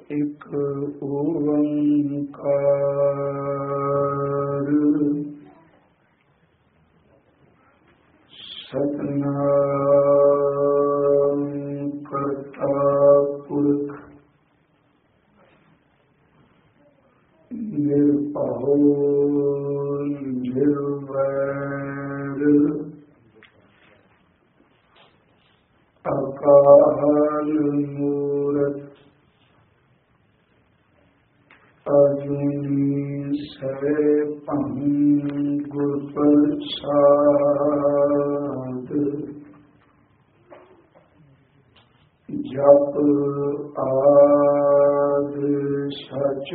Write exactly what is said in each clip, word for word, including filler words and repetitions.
ਇੱਕ ਓੰਕਾਰ ਸਤਿਨਾਮ ਕਰਤਾ ਪੁਰਖ ਨਿਰਭਉ ਨਿਰਵੈਰ ਅਕਾਲ ਮੂਰਤ ਅਜੂਨੀ ਸੈਭੰ ਗੁਰ ਪ੍ਰਸਾਦਿ ਜਪ ਆਦਿ ਸਚ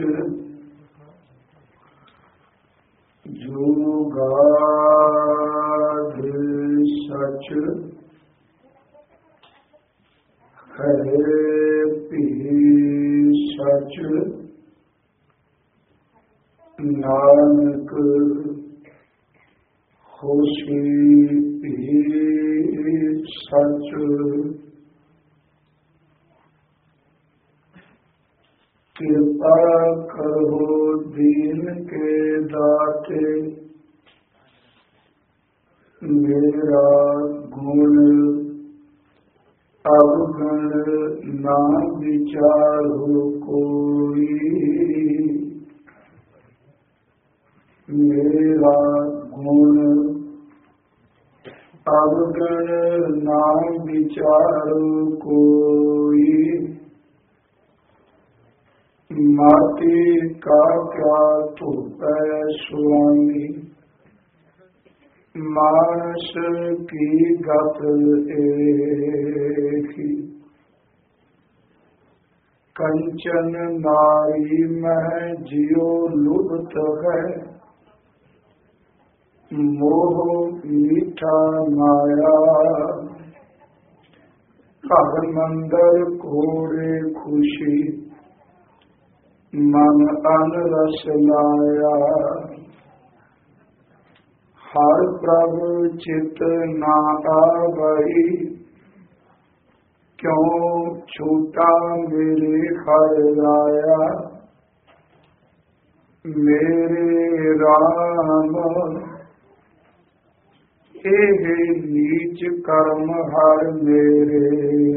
ਜੁਗਾਦਿ ਸਚ ਹਰੇ ਭੀ ਸਚ ਨਾਨਕ ਹੋਸੀ ਭੀ ਸਚ ਕਿਰਪਾ ਕਰੋ ਦੀਨ ਕੇ ਦਾਤੇ ਮੇਰਾ ਗੁਣ ਅਵਗਣ ਨਾ ਵਿਚਾਰੋ ਕੋਈ ਮੇਰਾ ਗੁਣ ਅਵਗਣ ਨਾ ਵਿਚਾਰੋ ਕੋਈ ਮਾਟੀ ਕਾ ਕਿਆ ਧੋਪੈ ਸੁਆਮੀ ਮਾਨਸ ਕੀ ਗਤ ਏਕੀ ਕੰਚਨ ਨਾਰੀ ਮਹਿ ਜਿਉ ਲੁਭਤ ਹੈ ਮੋਹ ਮੀਠਾ ਮਾਇਆ ਘਰ ਮੰਦਰ ਕੋੜੇ ਖੁਸ਼ੀ ਮਨ ਅਨ ਰਸ ਲਾਇਆ ਹਰ ਪ੍ਰਭ ਚਿਤ ਨਾ ਆਵਈ ਕਿਉ ਛੂਟਾ ਮੇਰੇ ਹਰ ਲਾਇਆ ਮੇਰੇ ਰਾਮ ਇਹ ਨੀਚ ਕਰਮ ਹਰ ਮੇਰੇ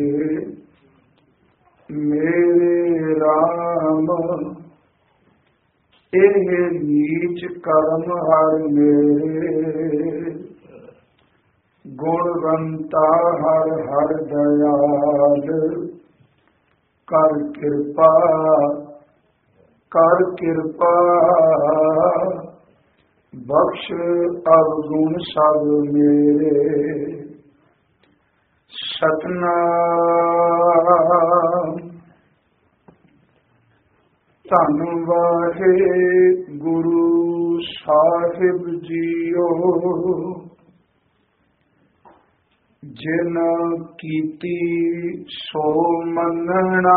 ਮੇਰੇ ਰਾਮ ਇਹ ਨੀਚ ਕਰਮ ਹਰ ਮੇਰੇ ਗੁਣਵੰਤਾ ਹਰ ਹਰ ਦਇਆਲ ਕਰ ਕਿਰਪਾ ਕਰ ਕਿਰਪਾ ਬਖਸ਼ ਅਵਗੁਣ ਸਭ ਮੇਰੇ ਸਤਿਨਾਮ ਧੰਨ ਵਾਹਿਗੁਰੂ ਸਾਹਿਬ ਜੀਓ ਜਿਨ ਕੀਤੀ ਸੋ ਮੰਨਣਾ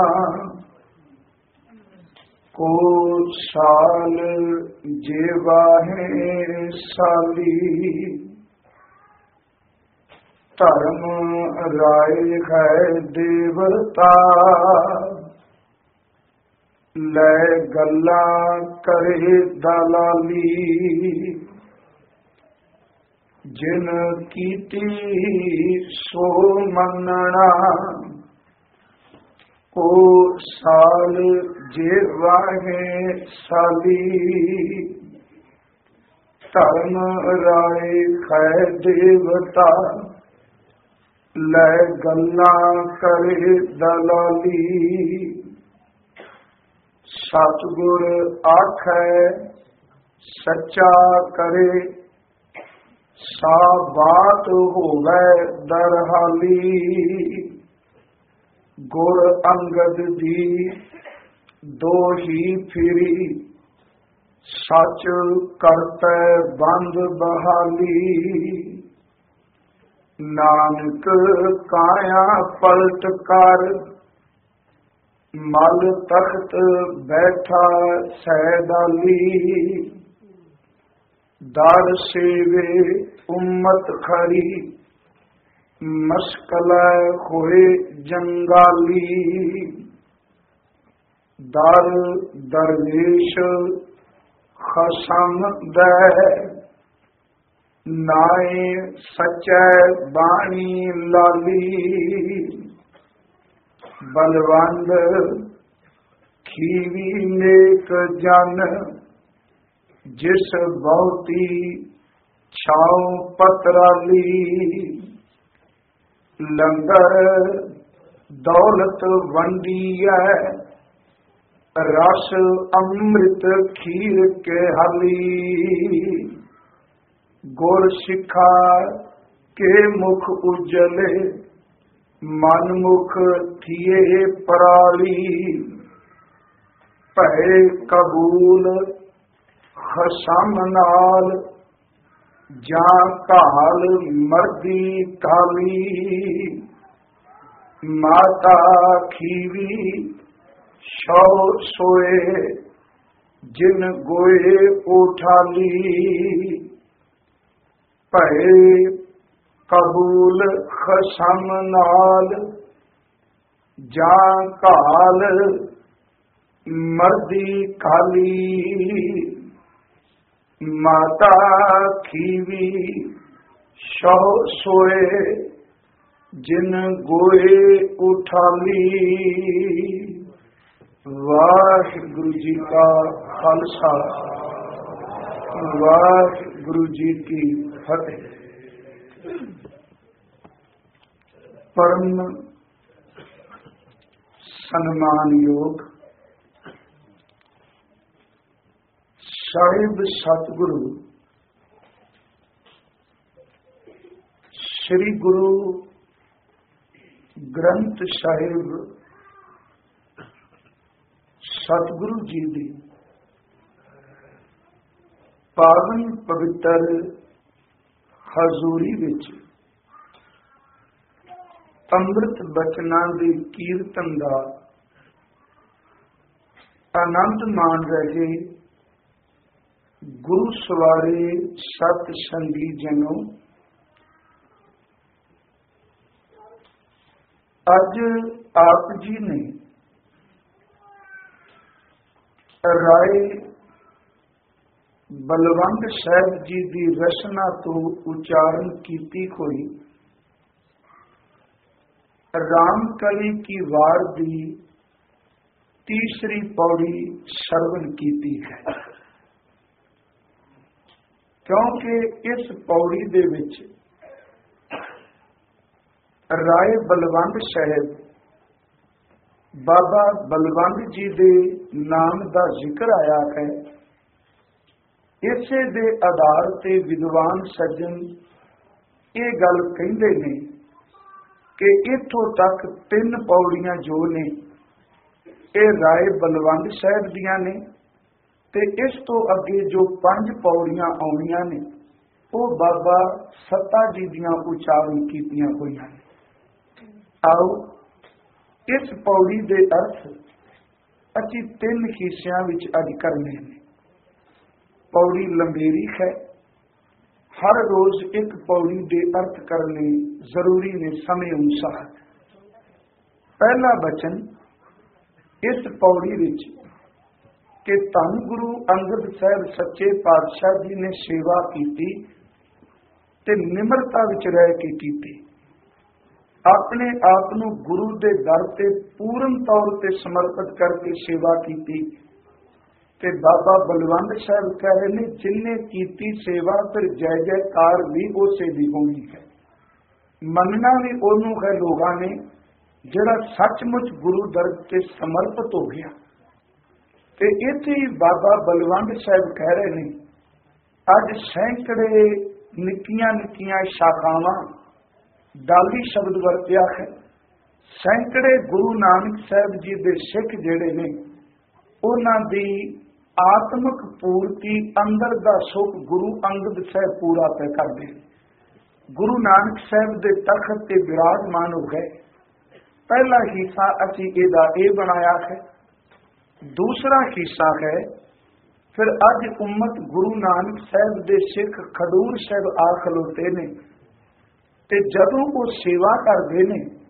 ਕੋ ਸਾਲ ਜੀਵਾਹੇ ਸਾਲੀ ਧਰਮ ਰਾਏ ਹੈ ਦੇਵਤਾ ਲੈ ਗੱਲਾਂ ਕਰੇ ਦਲਾਲੀ ਜਿਨ ਕੀਤੀ ਸੋ ਮੰਨਣਾ ਕੋ ਸਾਲ ਜੀਵਾਹੇ ਸਾਲੀ ਧਰਮ ਰਾਏ ਹੈ ਦੇਵਤਾ ਲੈ ਗੱਲਾਂ ਕਰੇ ਦਲਾਲੀ ਸਤਿਗੁਰ ਆਖੈ ਸੱਚਾ ਕਰੇ ਸਾ ਬਾਤ ਹੋਵੇ ਦਰਹਾਲੀ ਗੁਰ ਅੰਗਦ ਦੀ ਦੋਹੀ ਫਿਰੀ ਸੱਚ ਕਰਤੈ ਬੰਦ ਬਹਾਲੀ ਨਾਨਕ ਕਾਇਆ ਪਲਟ ਕਰ ਮਲ ਤਖਤ ਬੈਠਾ ਸੈਦਾਲੀ ਦਰ ਸੇਵੇ ਉਮਤ ਖਰੀ ਮਸਕਲ ਹੋਏ ਜੰਗਾਲੀ ਦਰ ਦਰਵੇਸ਼ ਖਸਮ ਦੈ, ਨਾਏ ਸਚੈ ਬਾਣੀ ਲਾਲੀ। ਬਲਵੰਦ ਖੀਵੀ ਨੇਕ ਜਨ, ਜਿਸ ਬਹੁਤੀ ਛਾਉ ਪਤਰਾਲੀ। ਲੰਗਰ ਦੌਲਤ ਵੰਡੀਐ, ਰਸ ਅੰਮ੍ਰਿਤ ਖੀਰ ਕੇ ਹਾਲੀ। ਗੁਰ ਸਿਖਾ ਕੇ ਮੁਖ ਉਜਲੇ, ਮਨ ਮੁਖ ਥੀਏ ਪਰਾਲੀ। ਭੈ ਕਬੂਲ ਖਸਮ ਨਾਲ, ਜਾਂ ਕਾਲ ਮਰਦੀ ਕਾਲੀ। ਮਾਤਾ ਖੀਵੀ ਸੋ ਸੋਏ, ਜਿਨ ਗੋਏ ਉਠਾਲੀ। ਭੈ ਕਬੂਲ ਖਸਮ ਨਾਲ, ਜਾਂ ਕਾਲ ਮਰਦੀ ਕਾਲੀ। ਮਾਤਾ ਖੀਵੀ ਸੋ ਸੋਏ, ਜਿਨ ਗੋਏ ਉਠਾਲੀ। ਵਾਹਿਗੁਰੂ ਜੀ ਕਾ ਖਾਲਸਾ, ਵਾਹਿਗੁਰੂ ਜੀ ਕੀ ਫਤਿਹ। ਪਰਮ ਸਨਮਾਨਯੋਗ ਸਾਹਿਬ ਸਤਿਗੁਰੂ ਸ੍ਰੀ ਗੁਰੂ ਗ੍ਰੰਥ ਸਾਹਿਬ ਸਤਿਗੁਰੂ ਜੀ ਦੀ ਪਾਵਨ ਪਵਿੱਤਰ ਹਜ਼ੂਰੀ ਵਿੱਚ ਅੰਮ੍ਰਿਤ ਬਚਨਾਂ ਦੇ ਕੀਰਤਨ ਦਾ ਆਨੰਦ ਮਾਣ ਰਹੇ ਗੁਰੂ ਸਵਾਰੇ ਸਤ ਸੰਗੀ ਜਨੋ, ਅੱਜ ਆਪ ਜੀ ਨੇ ਰਾਏ ਬਲਵੰਤ ਸਾਹਿਬ ਜੀ ਦੀ ਰਚਨਾ ਤੋਂ ਉਚਾਰਨ ਕੀਤੀ ਹੋਈ ਰਾਮਕਲੀ ਕੀ ਵਾਰ ਦੀ ਤੀਸਰੀ ਪੌੜੀ ਸਰਵਣ ਕੀਤੀ ਹੈ। ਕਿਉਂਕਿ ਇਸ ਪੌੜੀ ਦੇ ਵਿੱਚ ਰਾਏ ਬਲਵੰਤ ਸਾਹਿਬ ਬਾਬਾ ਬਲਵੰਤ ਜੀ ਦੇ ਨਾਮ ਦਾ ਜ਼ਿਕਰ ਆਇਆ ਹੈ। ਇਸੇ ਦੇ ਆਧਾਰ ਤੇ ਵਿਦਵਾਨ ਸੱਜਣ ਇਹ ਗੱਲ ਕਹਿੰਦੇ ਨੇ ਕਿ ਇੱਥੋਂ ਤੱਕ ਤਿੰਨ ਪੌੜੀਆਂ ਜੋ ਨੇ ਇਹ ਰਾਏ ਬਲਵੰਤ ਸਾਹਿਬ ਦੀਆਂ ਨੇ, ਤੇ ਇਸ ਤੋਂ ਅੱਗੇ ਜੋ ਪੰਜ ਪੌੜੀਆਂ ਆਉਣੀਆਂ ਨੇ ਉਹ ਬਾਬਾ ਸੱਤਾ ਜੀ ਦੀਆਂ ਉਚਾਰਨ ਕੀਤੀਆਂ ਹੋਈਆਂ ਨੇ। ਆਓ ਇਸ ਪੌੜੀ ਦੇ ਅਰਥ ਅਸੀਂ ਤਿੰਨ ਹਿੱਸਿਆਂ ਵਿੱਚ ਅੱਜ ਕਰਨੇ ਨੇ। ਪੌੜੀ ਲੰਬੇਰੀ ਹੈ, ਹਰ ਰੋਜ਼ ਇੱਕ ਪੌੜੀ ਦੇ ਅਰਥ ਕਰਨੇ ਜ਼ਰੂਰੀ ਨੇ ਸਮੇਂ ਅਨੁਸਾਰ। ਪਹਿਲਾ ਬਚਨ ਇਸ ਪੌੜੀ ਵਿੱਚ ਕਿ ਧੰਨ ਗੁਰੂ ਅੰਗਦ ਸਾਹਿਬ ਸੱਚੇ ਪਾਤਸ਼ਾਹ ਜੀ ਨੇ ਸੇਵਾ ਕੀਤੀ ਤੇ ਨਿਮਰਤਾ ਵਿੱਚ ਰਹਿ ਕੇ ਕੀਤੀ। ਆਪਣੇ ਆਪ ਨੂੰ ਗੁਰੂ ਦੇ ਦਰ ਤੇ ਪੂਰਨ ਤੌਰ ਤੇ ਸਮਰਪਿਤ ਕਰਕੇ ਸੇਵਾ ਕੀਤੀ। ਤੇ ਬਾਬਾ ਬਲਵੰਤ ਸਾਹਿਬ ਕਹਿ ਰਹੇ ਨੇ, ਜਿਨਨੇ ਕੀਤੀ ਸੇਵਾ ਫਿਰ ਜੈ ਜੈਕਾਰ ਵੀ ਉਸੇ ਦੀ ਹੋਣੀ ਹੈ। ਮੰਨਣਾ ਵੀ ਉਹਨੂੰ ਹੈ ਲੋਕਾਂ ਨੇ ਜਿਹੜਾ ਸੱਚਮੁੱਚ ਗੁਰੂ ਦਰ ਤੇ ਸਮਰਪਿਤ ਹੋ ਗਿਆ। ਤੇ ਇੱਥੇ ਹੀ ਬਾਬਾ ਬਲਵੰਤ ਸਾਹਿਬ ਕਹਿ ਰਹੇ ਨੇ, ਅੱਜ ਸੈਂਕੜੇ ਨਿੱਕੀਆਂ ਨਿੱਕੀਆਂ ਸ਼ਾਖਾਵਾਂ, ਡਾਲੀ ਸ਼ਬਦ ਵਰਤਿਆ ਹੈ, ਸੈਂਕੜੇ ਗੁਰੂ ਨਾਨਕ ਸਾਹਿਬ ਜੀ ਦੇ ਸਿੱਖ ਜਿਹੜੇ ਨੇ ਉਹਨਾਂ ਦੀ ਆਤਮਿਕ ਪੂਰਤੀ ਅੰਦਰ ਦਾ ਸੁੱਖ ਗੁਰੂ ਅੰਗਦ ਸਾਹਿਬ ਪੂਰਾ ਪੈ ਕਰਦੇ। ਗੁਰੂ ਨਾਨਕ ਸਾਹਿਬ ਦੇ ਤਖਤ ਤੇ ਬਿਰਾਜਮਾਨ ਹੋ ਗਏ। ਪਹਿਲਾ ਹਿੱਸਾ ਅਸੀਂ ਇਹਦਾ ਇਹ ਬਣਾਇਆ ਹੈ। ਦੂਸਰਾ ਹਿੱਸਾ ਹੈ ਫਿਰ ਅੱਜ ਉਮਤ ਗੁਰੂ ਨਾਨਕ ਸਾਹਿਬ ਦੇ ਸਿੱਖ ਖਡੂਰ ਸਾਹਿਬ ਆ ਖਲੋਤੇ ਨੇ ਤੇ ਜਦੋਂ ਉਹ ਸੇਵਾ ਕਰਦੇ ਨੇ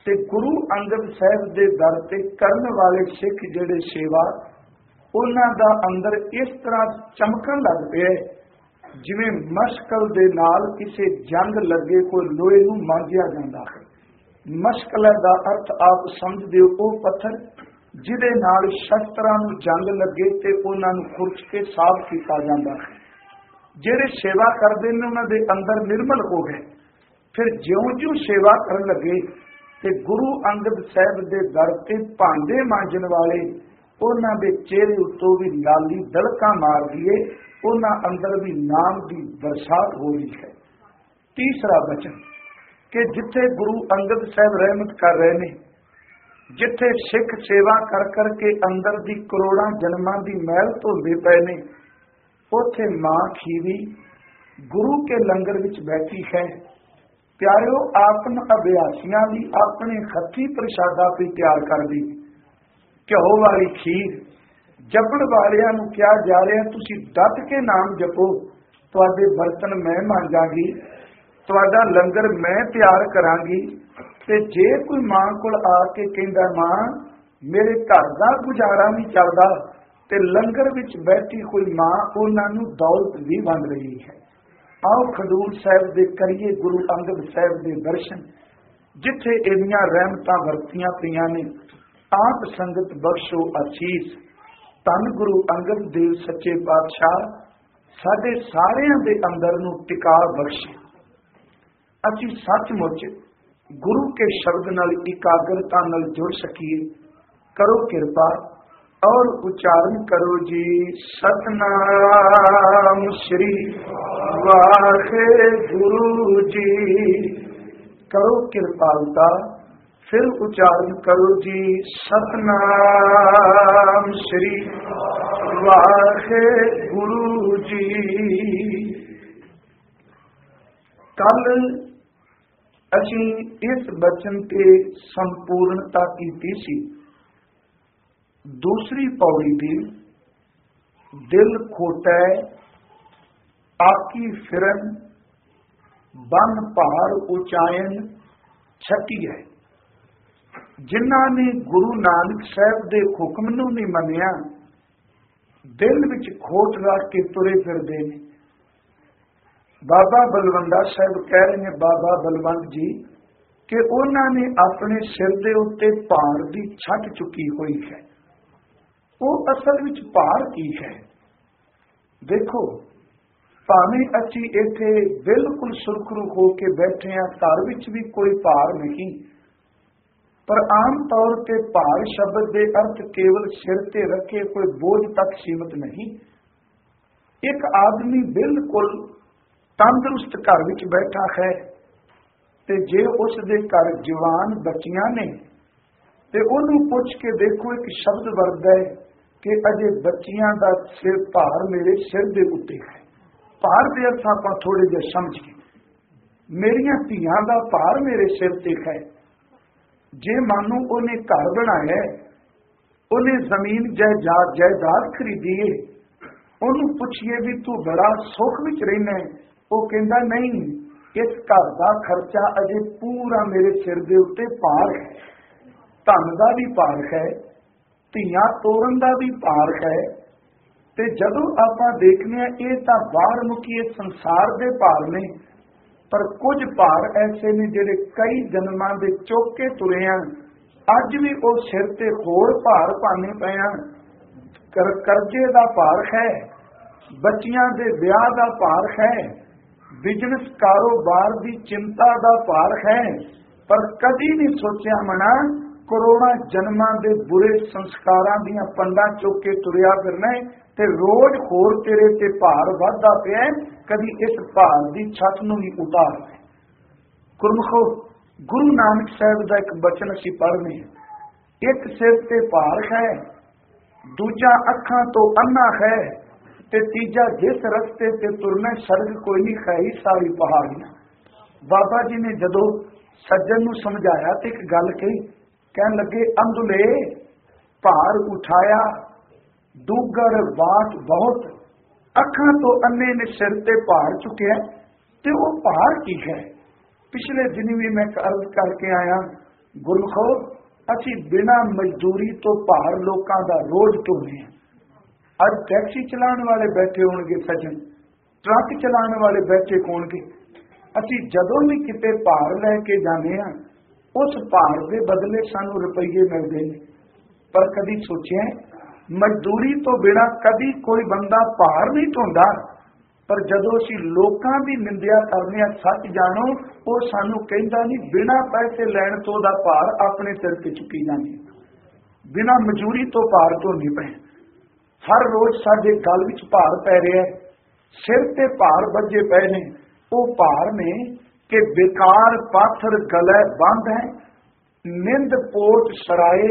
ਤੇ ਗੁਰੂ ਅੰਗਦ ਸਾਹਿਬ ਦੇ ਦਰ ਤੇ ਕਰਨ ਵਾਲੇ ਸਿੱਖ ਜਿਹੜੇ ਸੇਵਾ, ਉਹਨਾਂ ਦਾ ਅੰਦਰ ਇਸ ਤਰ੍ਹਾਂ ਚਮਕਣ ਲੱਗ ਪਿਆ ਜਿਵੇਂ ਮਸ਼ਕਲ ਦੇ ਨਾਲ ਕਿਸੇ ਜੰਗ ਲੱਗੇ ਕੋਈ ਲੋਹੇ ਨੂੰ ਮਾਂਜਿਆ ਜਾਂਦਾ ਹੈ। ਮਸ਼ਕਲ ਦਾ ਅਰਥ ਆਪ ਸਮਝਦੇ ਹੋ, ਉਹ ਪੱਥਰ ਜਿਹਦੇ ਨਾਲ ਸ਼ਸਤਰਾਂ ਨੂੰ ਜੰਗ ਲੱਗੇ ਤੇ ਉਹਨਾਂ ਨੂੰ ਖੁਰਚ ਕੇ ਸਾਫ਼ ਕੀਤਾ ਜਾਂਦਾ ਹੈ। ਜਿਹੜੇ ਸੇਵਾ ਕਰਦੇ ਨੇ ਉਹਨਾਂ ਦੇ ਅੰਦਰ ਨਿਰਮਲ ਹੋ ਗਏ। ਫਿਰ ਜਿਉਂ-ਜਿਉਂ ਸੇਵਾ ਕਰਨ ਲੱਗੇ ਤੇ ਗੁਰੂ ਅੰਗਦ ਸਾਹਿਬ ਦੇ ਦਰ ਤੇ ਭਾਂਡੇ ਮਾਂਜਣ ਵਾਲੇ, ਉਹਨਾਂ ਦੇ ਚਿਹਰੇ ਉੱਤੋਂ ਵੀ ਲਾਲੀ ਦਲਕਾਂ ਮਾਰਦੀ ਏ, ਉਹਨਾਂ ਅੰਦਰ ਵੀ ਨਾਮ ਦੀ ਬਰਸਾਤ ਹੋ ਰਹੀ ਹੈ। ਤੀਸਰਾ ਬਚਨ ਕਿ ਜਿੱਥੇ ਗੁਰੂ ਅੰਗਦ ਸਾਹਿਬ ਰਹਿਮਤ ਕਰ ਰਹੇ ਨੇ, ਜਿੱਥੇ ਸਿੱਖ ਸੇਵਾ ਕਰ ਕਰਕੇ ਅੰਦਰ ਦੀ ਕਰੋੜਾਂ ਜਨਮਾਂ ਦੀ ਮੈਲ ਧੋਂਦੇ ਪਏ ਨੇ, ਉੱਥੇ ਮਾਂ ਖੀਵੀ ਗੁਰੂ ਕੇ ਲੰਗਰ ਵਿੱਚ ਬੈਠੀ ਹੈ। ਪਿਆਰਿਓ, ਆਪਨ ਅਭਿਆਸੀਆਂ ਦੀ ਆਪਣੇ ਹੱਥੀਂ ਪ੍ਰਸ਼ਾਦਾ ਵੀ ਤਿਆਰ ਕਰਦੀ, ਘਿਓ ਵਾਲੀ ਖੀਰ। ਜਪਣ ਵਾਲਿਆਂ ਨੂੰ ਕਿਹਾ ਜਾ ਰਿਹਾ, ਤੁਸੀਂ ਡਟ ਕੇ ਨਾਮ ਜਪੋ, ਤੁਹਾਡੇ ਬਰਤਨ ਮੈਂ ਮਾਂਜਾਂਗੀ, ਤੁਹਾਡਾ ਲੰਗਰ ਮੈਂ ਤਿਆਰ ਕਰਾਂਗੀ। ਤੇ ਜੇ ਕੋਈ ਮਾਂ ਕੋਲ ਆ ਕੇ ਕਹਿੰਦਾ, ਮਾਂ ਮੇਰੇ ਘਰ ਦਾ ਗੁਜ਼ਾਰਾ ਨਹੀਂ ਚੱਲਦਾ, ਤੇ ਲੰਗਰ ਵਿੱਚ ਬੈਠੀ ਕੋਈ ਮਾਂ ਉਹਨਾਂ ਨੂੰ ਦੌਲਤ ਵੀ ਵੰਡ ਰਹੀ ਹੈ। ਆਓ ਖਡੂਰ ਸਾਹਿਬ ਦੇ ਕਰੀਏ ਗੁਰੂ ਅੰਗਦ ਸਾਹਿਬ ਦੇ ਦਰਸ਼ਨ, ਜਿੱਥੇ ਇਹਦੀਆਂ ਰਹਿਮਤਾਂ ਵਰਤੀਆਂ ਪਈਆਂ ਨੇ। ਆਪ ਸੰਗਤ ਬਖਸ਼ੋ ਅਸੀਸ। ਧੰਨ ਗੁਰੂ ਅੰਗਦ ਦੇਵ ਸੱਚੇ ਪਾਤਸ਼ਾਹ ਸਾਡੇ ਸਾਰਿਆਂ ਦੇ ਅੰਦਰ ਨੂੰ ਟਿਕਾ ਬਖਸ਼ੇ। ਅਸੀਂ ਸੱਚਮੁੱਚ ਗੁਰੂ ਕੇ ਸ਼ਬਦ ਨਾਲ ਇਕਾਗਰਤਾ ਨਾਲ ਜੁੜ ਸਕੀਏ। ਕਰੋ ਕਿਰਪਾ और उच्चारण करो जी, सतनाम श्री वाहेगुरु जी। करो कृपालता, फिर उच्चारण करो जी, सतनाम श्री वाहेगुरु जी। कल असी इस बचन के संपूर्णता की सी। दूसरी पौड़ी दी दिल खोटै आकी फिरन बन पहाड़ उचायन छटी है। जिन्हां ने गुरु नानक साहब दे हुक्म नूं नहीं मन्निया, दिल विच खोट रख के तुरे फिरदे ने। बाबा बलवंडा साहब कह रहे हैं, बाबा बलवंत जी, कि उन्हां ने अपने सिर दे उत्ते भार दी छट चुकी हुई है। ਉਹ ਅਸਲ ਵਿੱਚ ਭਾਰ ਕੀ ਹੈ? ਦੇਖੋ, ਭਾਵੇਂ ਅਸੀਂ ਇੱਥੇ ਬਿਲਕੁਲ ਸੁਰਖਰੂ ਹੋ ਕੇ ਬੈਠੇ ਹਾਂ, ਘਰ ਵਿੱਚ ਵੀ ਕੋਈ ਭਾਰ ਨਹੀਂ, ਪਰ ਆਮ ਤੌਰ ਤੇ ਭਾਰ ਸ਼ਬਦ ਦੇ ਅਰਥ ਕੇਵਲ ਸਿਰ ਤੇ ਰੱਖੇ ਕੋਈ ਬੋਝ ਤੱਕ ਸੀਮਤ ਨਹੀਂ। ਇੱਕ ਆਦਮੀ ਬਿਲਕੁਲ ਤੰਦਰੁਸਤ ਘਰ ਵਿੱਚ ਬੈਠਾ ਹੈ ਤੇ ਜੇ ਉਸ ਦੇ ਘਰ ਜਵਾਨ ਬੱਚੀਆਂ ਨੇ ਤੇ ਉਹਨੂੰ ਪੁੱਛ ਕੇ ਦੇਖੋ, ਇੱਕ ਸ਼ਬਦ ਵਰਤਦਾ ਹੈ ਕਿ ਅਜੇ ਬੱਚੀਆਂ ਦਾ ਸਿਰ ਭਾਰ ਮੇਰੇ ਸਿਰ ਦੇ ਉੱਤੇ ਹੈ। ਭਾਰ ਦੇ ਅਰਥ ਆਪਾਂ ਥੋੜੇ ਜਿਹਾ ਸਮਝੀਏ। ਮੇਰੀਆਂ ਧੀਆਂ ਦਾ ਭਾਰ ਮੇਰੇ ਸਿਰ ਤੇ ਹੈ। ਜੇ ਮਾਨੋ ਉਹਨੇ ਘਰ ਬਣਾਇਆ, ਉਹਨੇ ਜ਼ਮੀਨ ਜਾਇਦਾਦ ਜਾਇਦਾਦ ਖਰੀਦੀ ਹੈ, ਉਹਨੂੰ ਪੁੱਛੀਏ ਵੀ ਤੂੰ ਬੜਾ ਸੁੱਖ ਵਿੱਚ ਰਹਿਣਾ, ਉਹ ਕਹਿੰਦਾ ਨਹੀਂ, ਇਸ ਘਰ ਦਾ ਖਰਚਾ ਅਜੇ ਪੂਰਾ ਮੇਰੇ ਸਿਰ ਦੇ ਉੱਤੇ ਭਾਰ ਹੈ। ਧਨ ਦਾ ਵੀ ਭਾਰ ਹੈ, ਧੀਆਂ ਤੋਰਨ ਦਾ ਵੀ ਭਾਰ ਹੈ। ਤੇ ਜਦੋਂ ਆਪਾਂ ਦੇਖਦੇ ਹਾਂ, ਇਹ ਤਾਂ ਬਾਹਰ ਮੁਕੀ ਸੰਸਾਰ ਦੇ ਭਾਰ ਨੇ, ਪਰ ਕੁਝ ਭਾਰ ਐਸੇ ਨੇ ਜਿਹੜੇ ਕਈ ਜਨਮਾਂ ਦੇ ਚੁੱਕ ਕੇ ਤੁਰੇ ਆ। ਅੱਜ ਵੀ ਉਹ ਸਿਰ ਤੇ ਹੋਰ ਭਾਰ ਪਾਣੇ ਪਏ ਆ। ਕਰ ਕਰਜ਼ੇ ਦਾ ਭਾਰ ਹੈ, ਬੱਚਿਆਂ ਦੇ ਵਿਆਹ ਦਾ ਭਾਰ ਹੈ, ਬਿਜ਼ਨਸ ਕਾਰੋਬਾਰ ਦੀ ਚਿੰਤਾ ਦਾ ਭਾਰ ਹੈ। ਪਰ ਕਦੀ ਨਹੀਂ ਸੋਚਿਆ ਮਨਾ ਕਰੋੜਾਂ ਜਨਮਾਂ ਦੇ ਬੁਰੇ ਸੰਸਕਾਰਾਂ ਦੀਆਂ ਪੰਡਾਂ ਚੁੱਕ ਕੇ ਤੁਰਿਆ ਫਿਰਨਾ ਤੇ ਰੋਜ਼ ਹੋਰ ਤੇਰੇ ਤੇ ਭਾਰ ਵੱਧਦਾ ਪਿਆ। ਕਦੀ ਇਸ ਭਾਰ ਦੀ ਛੱਤ ਨੂੰ ਵੀ ਉਤਾਰ। ਗੁਰਮੁਖੋ, ਗੁਰੂ ਨਾਨਕ ਸਾਹਿਬ ਦਾ ਇੱਕ ਬਚਨ ਅਸੀਂ ਪੜ੍ਹਨੇ, ਇੱਕ ਸਿਰ ਤੇ ਭਾਰ ਹੈ, ਦੂਜਾ ਅੱਖਾਂ ਤੋਂ ਅੰਨਾ ਹੈ, ਤੇ ਤੀਜਾ ਜਿਸ ਰਸਤੇ ਤੇ ਤੁਰਨਾ ਸੜਕ ਕੋਈ ਨਹੀਂ ਖਾਈ ਸਾਰੀ ਪਹਾੜੀਆਂ। ਬਾਬਾ ਜੀ ਨੇ ਜਦੋਂ ਸੱਜਣ ਨੂੰ ਸਮਝਾਇਆ ਤੇ ਇੱਕ ਗੱਲ ਕਹੀ, ਕਹਿਣ ਲੱਗੇ, ਅੰਦੁਲੇ ਭਾਰ ਉਠਾਇਆ ਦੂਗਰ ਬਾਤ ਬਹੁਤ, ਅੱਖਾਂ ਤੋਂ ਅੰਨੇ ਨੇ ਸਿਰ ਤੇ ਭਾਰ ਚੁੱਕਿਆ। ਤੇ ਉਹ ਭਾਰ ਕੀ ਹੈ? ਪਿਛਲੇ ਦਿਨ ਵੀ ਮੈਂ ਅਰਜ਼ ਕਰਕੇ ਆਇਆ, ਗੁਰਮਖੋ ਅਸੀਂ ਬਿਨਾਂ ਮਜ਼ਦੂਰੀ ਤੋਂ ਭਾਰ ਲੋਕਾਂ ਦਾ ਰੋਜ਼ ਢੋਨੇ ਹਾਂ। ਅੱਜ ਟੈਕਸੀ ਚਲਾਉਣ ਵਾਲੇ ਬੈਠੇ ਹੋਣਗੇ ਸੱਜਣ, ਟਰੱਕ ਚਲਾਉਣ ਵਾਲੇ ਬੈਠੇ ਹੋਣਗੇ। ਅਸੀਂ ਜਦੋਂ ਵੀ ਕਿਤੇ ਭਾਰ ਲੈ ਕੇ ਜਾਂਦੇ ਹਾਂ, ਉਸ ਭਾਰ ਦੇ ਬਦਲੇ ਸਾਨੂੰ ਰੁਪਈਏ ਮਿਲਦੇ ਨੇ। ਪਰ ਕਦੀ ਸੋਚਿਆ ਮਜ਼ਦੂਰੀ ਤੋਂ ਬਿਨਾਂ ਕਦੀ ਕੋਈ ਬੰਦਾ ਭਾਰ ਨਹੀਂ ਢੋਂਦਾ। ਪਰ ਜਦੋਂ ਅਸੀਂ ਲੋਕਾਂ ਦੀ ਨਿੰਦਿਆ ਕਰਦੇ ਹਾਂ, ਸੱਚ ਜਾਣੋ ਉਹ ਸਾਨੂੰ ਕਹਿੰਦਾ ਨਹੀਂ, ਬਿਨਾਂ ਪੈਸੇ ਲੈਣ ਤੋਂ ਦਾ ਭਾਰ ਆਪਣੇ ਸਿਰ ਤੇ ਚੁੱਕੀ ਜਾਂਦੀ, ਬਿਨਾਂ ਮਜ਼ਦੂਰੀ ਤੋਂ ਭਾਰ ਢੋਣੇ ਪਏ। ਹਰ ਰੋਜ਼ ਸਾਡੇ ਗਲ ਵਿੱਚ ਭਾਰ ਪੈ ਰਿਹਾ, ਸਿਰ ਤੇ ਭਾਰ ਵੱਜੇ ਪਏ ਨੇ। ਉਹ ਭਾਰ ਨੇ ਕਿ ਬੇਕਾਰ ਪਾਥਰ ਗਲੇ ਬੰਦ ਹੈ, ਨਿੰਦ ਪੋਟ ਸਰਾਏ,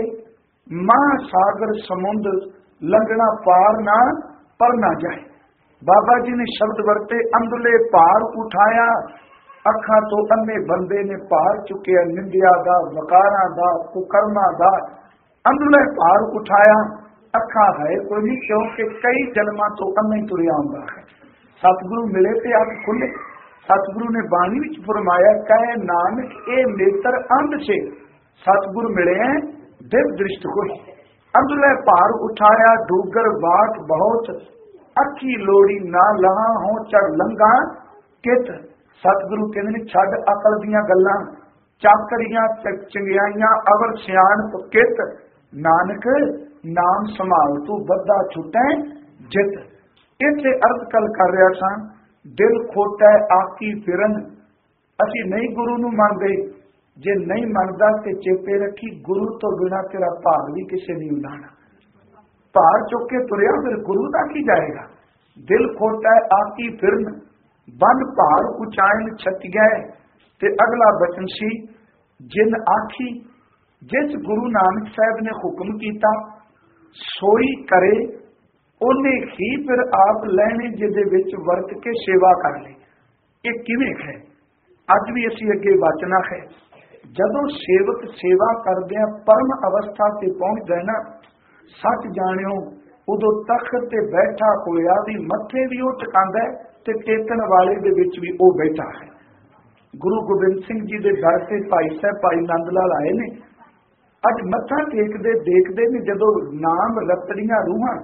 ਮਹਾਸਾਗਰ ਸਮੁੰਦ ਲੰਘਣਾ ਪਾਰ ਨਾ ਪਰ ਨਾ ਜਾਏ। ਬਾਬਾ ਜੀ ਨੇ ਸ਼ਬਦ ਵਰਤੇ, ਅੰਦਰਲੇ ਭਾਰ ਉਠਾਇਆ, ਅੱਖਾਂ ਤੋਂ ਅੰਨੇ ਬੰਦੇ ਨੇ ਭਾਰ ਚੁੱਕਿਆ, ਨਿੰਦਿਆ ਦਾ, ਵਕਾਰਾਂ ਦਾ, ਕੁਕਰਮਾਂ ਦਾ ਅੰਦਰਲੇ ਭਾਰ ਉਠਾਇਆ। ਅੱਖਾਂ ਹੈ ਕੋਈ ਨਹੀਂ, ਕਿਉਂਕਿ ਕਈ ਜਨਮਾਂ ਤੋਂ ਅੰਨਾ ਹੀ ਤੁਰਿਆ ਆਉਂਦਾ ਹੈ। ਸਤਿਗੁਰੂ ਮਿਲੇ ਤੇ ਅੱਖ ਖੁੱਲੇ। ਸਤਿਗੁਰੂ ਨੇ ਬਾਣੀ ਵਿੱਚ ਫਰਮਾਇਆ, ਕਹੇ ਨਾਨਕ ਇਹ ਨੇਤਰ ਅੰਧ ਸੇ, ਸਤਿਗੁਰ ਮਿਲੇ ਦਿਵ ਦ੍ਰਿਸ਼ਟ ਹੋਈ। ਅੰਦਰਲੇ ਭਾਰ ਉਠਾਇਆ, ਡੂਗਰ ਬਾਟ ਬਹੁਤ, ਅੱਖੀ ਲੋੜੀ ਨਾ ਲਹਾ ਹੋ ਚੜ ਲੰਗਾ ਕਿਤ। ਸਤਿਗੁਰੂ ਕਹਿੰਦੇ ਨੇ ਛੱਡ ਅਕਲ ਦੀਆਂ ਗੱਲਾਂ, ਚਾਕਰੀਆਂ ਚੰਗਿਆਈਆਂ ਅਵਰ ਸਿਆਣਪ ਕਿਤ। ਨਾਨਕ ਨਾਮ ਸੰਭਾਲ ਤੂੰ ਬੱਧਾ ਛੁੱਟੈ ਜਿੱਤ। ਇੱਥੇ ਅਰਥ ਕਲ ਕਰ ਰਿਹਾ ਸਾਂ, ਦਿਲ ਖੋਟਾ ਆਕੀ ਫਿਰਨ। ਅਸੀਂ ਨਹੀਂ ਗੁਰੂ ਨੂੰ ਮੰਨਦੇ, ਜੇ ਨਹੀਂ ਮੰਨਦਾ ਤੇ ਚੇਤੇ ਰੱਖੀ ਗੁਰੂ ਤੋਂ ਬਿਨਾਂ ਤੇਰਾ ਭਾਰ ਵੀ ਕਿਸੇ ਨਹੀਂ ਉਡਾਣਾ। ਭਾਰ ਚੁੱਕ ਕੇ ਤੁਰਿਆ ਫਿਰ ਗੁਰੂ ਦਾ ਕੀ ਜਾਏਗਾ। ਦਿਲ ਖੋਟਾ ਆਕੀ ਫਿਰਨ, ਬੰਨ ਭਾਰ ਉਚਾਇਨ ਛੱਤੀਐ। ਤੇ ਅਗਲਾ ਬਚਨ ਸੀ, ਜਿਨ ਆਖੀ, ਜਿਸ ਗੁਰੂ ਨਾਨਕ ਸਾਹਿਬ ਨੇ ਹੁਕਮ ਕੀਤਾ ਸੋਈ ਕਰੇ, ਉਹਨੇ ਹੀ ਫਿਰ ਆਪ ਲੈਣੇ ਜਿਹਦੇ ਵਿੱਚ ਵਰਤ ਕੇ ਸੇਵਾ ਕਰ ਲਈ। ਇਹ ਕਿਵੇਂ ਹੈ? ਅੱਜ ਵੀ ਅਸੀਂ ਅੱਗੇ ਵਾਚਨਾ ਹੈ, ਜਦੋਂ ਸੇਵਕ ਸੇਵਾ ਕਰਦੇ ਆ ਪਰਮ ਅਵਸਥਾ ਤੇ ਪਹੁੰਚ ਗਏ ਨਾ, ਸੱਚ ਜਾਣਿਓ ਉਦੋਂ ਤਖਤ ਤੇ ਬੈਠਾ ਹੋਇਆ ਵੀ ਮੱਥੇ ਵੀ ਉਹ ਟਿਕਾਂਦਾ ਤੇ ਟੇਕਣ ਵਾਲੇ ਦੇ ਵਿੱਚ ਵੀ ਉਹ ਬੈਠਾ ਹੈ। ਗੁਰੂ ਗੋਬਿੰਦ ਸਿੰਘ ਜੀ ਦੇ ਦਰ ਤੇ ਭਾਈ ਸਾਹਿਬ ਭਾਈ ਨੰਦ ਲਾਲ ਆਏ ਨੇ। ਅੱਜ ਮੱਥਾ ਟੇਕਦੇ ਦੇਖਦੇ ਨੇ, ਜਦੋਂ ਨਾਮ ਰਤੜੀਆਂ ਰੂਹਾਂ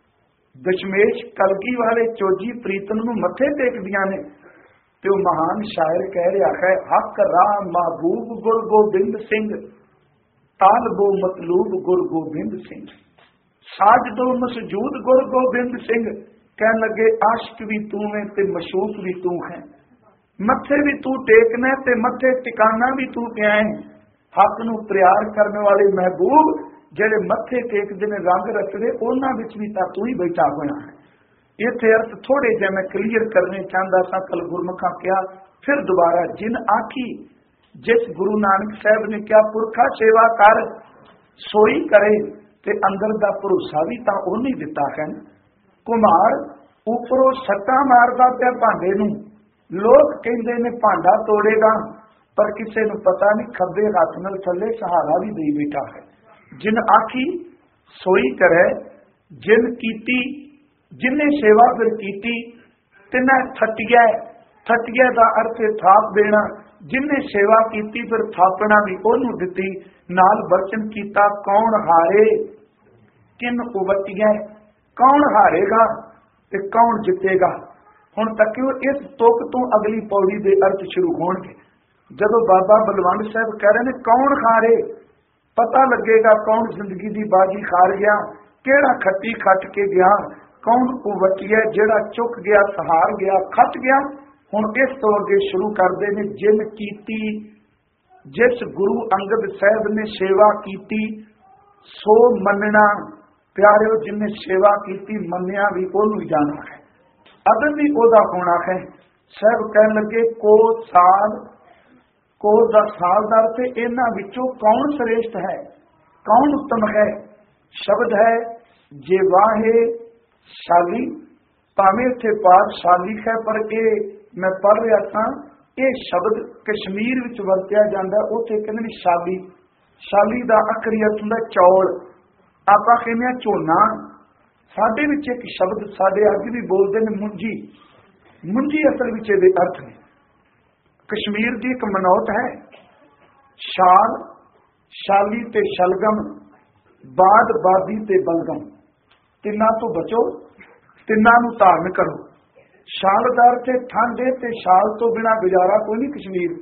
ਦਸ਼ਮੇਸ਼ ਕਲਗੀ ਵਾਲੇ ਚੋਜੀ ਪ੍ਰੀਤਮ ਨੂੰ ਮੱਥੇ ਟੇਕਦੀਆਂ ਨੇ, ਤੇ ਉਹ ਮਹਾਨ ਸ਼ਾਇਰ ਕਹਿ ਰਿਹਾ ਹੈ, ਹੱਕ ਰਾਮ ਮਹਬੂਬ ਗੁਰ ਗੋਬਿੰਦ ਸਿੰਘ, ਤਾਲਬੋ ਮਤਲੂਬ ਗੁਰ ਗੋਬਿੰਦ ਸਿੰਘ, ਸਾਜਦੋ ਮਸਜੂਦ ਗੁਰ ਗੋਬਿੰਦ ਸਿੰਘ। ਕਹਿਣ ਲੱਗੇ ਆਸ਼ਕ ਵੀ ਤੂੰ ਹੈ ਤੇ ਮਸ਼ੂਕ ਵੀ ਤੂੰ ਹੈ, ਮੱਥੇ ਵੀ ਤੂੰ ਟੇਕਣਾ ਤੇ ਮੱਥੇ ਟਿਕਾਣਾ ਵੀ ਤੂੰ ਪਿਆ ਹੈ। ਹੱਕ ਨੂੰ ਪਿਆਰ ਕਰਨ ਵਾਲੇ ਮਹਿਬੂਬ ਜਿਹੜੇ ਮੱਥੇ ਟੇਕਦੇ ਨੇ ਰੰਗ ਰਚਦੇ, ਉਹਨਾਂ ਵਿੱਚ ਵੀ ਤਾਂ ਤੂੰ ਹੀ ਬੈਠਾ ਹੋਇਆ ਹੈ। ਇੱਥੇ ਅਰਥ ਥੋੜੇ ਜਿਹੇ ਮੈਂ ਕਲੀਅਰ ਕਰਨੇ ਚਾਹੁੰਦਾ ਸਾਂ। ਕਲ ਗੁਰਮੁਖਾਂ ਕਿਹਾ, ਫਿਰ ਦੁਬਾਰਾ, ਜਿਨ ਆਖੀ, ਜਿਸ ਗੁਰੂ ਨਾਨਕ ਸਾਹਿਬ ਨੇ ਕਿਹਾ ਪੁਰਖਾ ਸੇਵਾ ਕਰ ਸੋਈ ਕਰੇ, ਤੇ ਅੰਦਰ ਦਾ ਭਰੋਸਾ ਵੀ ਤਾਂ ਉਹਨੇ ਹੀ ਦਿੱਤਾ ਹੈ। ਕੁਮਾਰ ਉੱਪਰੋਂ ਸੱਟਾਂ ਮਾਰਦਾ ਪਿਆ ਭਾਂਡੇ ਨੂੰ, ਲੋਕ ਕਹਿੰਦੇ ਨੇ ਭਾਂਡਾ ਤੋੜੇਗਾ, ਪਰ ਕਿਸੇ ਨੂੰ ਪਤਾ ਨਹੀਂ ਖੱਬੇ ਹੱਥ ਨਾਲ ਥੱਲੇ ਸਹਾਰਾ ਵੀ ਦੇ ਬੈਠਾ ਹੈ। ਜਿਨ ਆਖੀ ਸੋਈ ਕਰੇ, ਜਿਨ ਕੀਤੀ, ਜਿਨੇ ਸੇਵਾ ਫਿਰ ਕੀਤੀ, ਤਿੰਨਾ ਥੱਟਿਆ। ਥੱਟਿਆ ਦਾ ਅਰਥ ਹੈ ਥਾਪ ਦੇਣਾ। ਜਿਨੇ ਸੇਵਾ ਕੀਤੀ ਫਿਰ ਥਾਪਣਾ ਵੀ ਉਹਨੂੰ ਦਿੱਤੀ। ਨਾਲ ਬਚਨ ਕੀਤਾ, ਕੌਣ ਹਾਰੇ ਕਿਨ ਉਵਤੀਐ, ਕੌਣ ਹਾਰੇਗਾ ਤੇ ਕੌਣ ਜਿੱਤੇਗਾ। ਹੁਣ ਤੱਕ ਇਸ ਤੁਕ ਤੋਂ ਅਗਲੀ ਪੌੜੀ ਦੇ ਅਰਥ ਸ਼ੁਰੂ ਹੋਣਗੇ। ਜਦੋਂ ਬਾਬਾ ਬਲਵੰਡ ਸਾਹਿਬ ਕਹਿ ਰਹੇ ਨੇ ਕੌਣ ਹਾਰੇ, ਪਤਾ ਲੱਗੇਗਾ ਕੌਣ ਜ਼ਿੰਦਗੀ ਦੀ ਬਾਜੀ ਹਾਰ ਗਿਆ, ਕਿਹੜਾ ਖੱਟੀ ਖੱਟ ਕੇ ਗਿਆ, ਕੌਣ ਉਵਤੀਐ ਜਿਹੜਾ ਚੁੱਕ ਗਿਆ, ਸਹਾਰ ਗਿਆ, ਖੱਟ ਗਿਆ। ਹੁਣ ਇਸ ਤੋਂ ਅੱਗੇ ਸ਼ੁਰੂ ਕਰਦੇ ਨੇ, ਜਿਨ ਕੀਤੀ, ਜਿਸ ਗੁਰੂ ਅੰਗਦ ਸਾਹਿਬ ਨੇ ਸੇਵਾ ਕੀਤੀ ਸੋ ਮੰਨਣਾ। ਪਿਆਰਿਓ, ਜਿਨੇ ਸੇਵਾ ਕੀਤੀ ਮੰਨਿਆ ਵੀ ਉਹਨੂੰ ਹੀ ਜਾਣਾ ਹੈ, ਅਦਬ ਵੀ ਉਹਦਾ ਹੋਣਾ ਹੈ। ਸਾਹਿਬ ਕਹਿਣ ਲੱਗੇ, ਕੋ ਸਾਲ, ਕੋ ਦਾ ਸਾਲ ਦਾ ਅਰਥ ਇਹਨਾਂ ਵਿੱਚੋਂ ਕੌਣ ਸ੍ਰੇਸ਼ਟ ਹੈ, ਕੌਣ ਉੱਤਮ ਹੈ। ਸ਼ਬਦ ਹੈ ਜੇ ਵਾਹੇ ਸ਼ਾਲੀ, ਭਾਵੇਂ ਇੱਥੇ ਪਾਠਸ਼ਾਲੀ ਹੈ, ਪਰ ਇਹ ਮੈਂ ਪੜ੍ਹ ਰਿਹਾ ਸਾਂ, ਇਹ ਸ਼ਬਦ ਕਸ਼ਮੀਰ ਵਿੱਚ ਵਰਤਿਆ ਜਾਂਦਾ। ਉੱਥੇ ਕਹਿੰਦੇ ਨੇ ਸ਼ਾਲੀ। ਸ਼ਾਲੀ ਦਾ ਅਖਰੀ ਅਰਥ ਹੁੰਦਾ ਚੌਲ। ਆਪਾਂ ਕਹਿੰਦੇ ਹਾਂ ਝੋਨਾ। ਸਾਡੇ ਵਿੱਚ ਇੱਕ ਸ਼ਬਦ ਸਾਡੇ ਅੱਜ ਵੀ ਬੋਲਦੇ ਨੇ ਮੁੰਜੀ। ਮੁੰਜੀ ਅਸਲ ਵਿੱਚ ਇਹਦੇ ਅਰਥ ਨੇ। ਕਸ਼ਮੀਰ ਦੀ ਇੱਕ ਮਨੌਤ ਹੈ, ਸ਼ਾਲ शाली ते शलगम, बाद बादी ते बलगम। तिन्ना तो बचो, तिन्ना नूं धारण करो। शालदार ते ठंड है ते शाल तो बिना गुजारा कोई नहीं कश्मीर।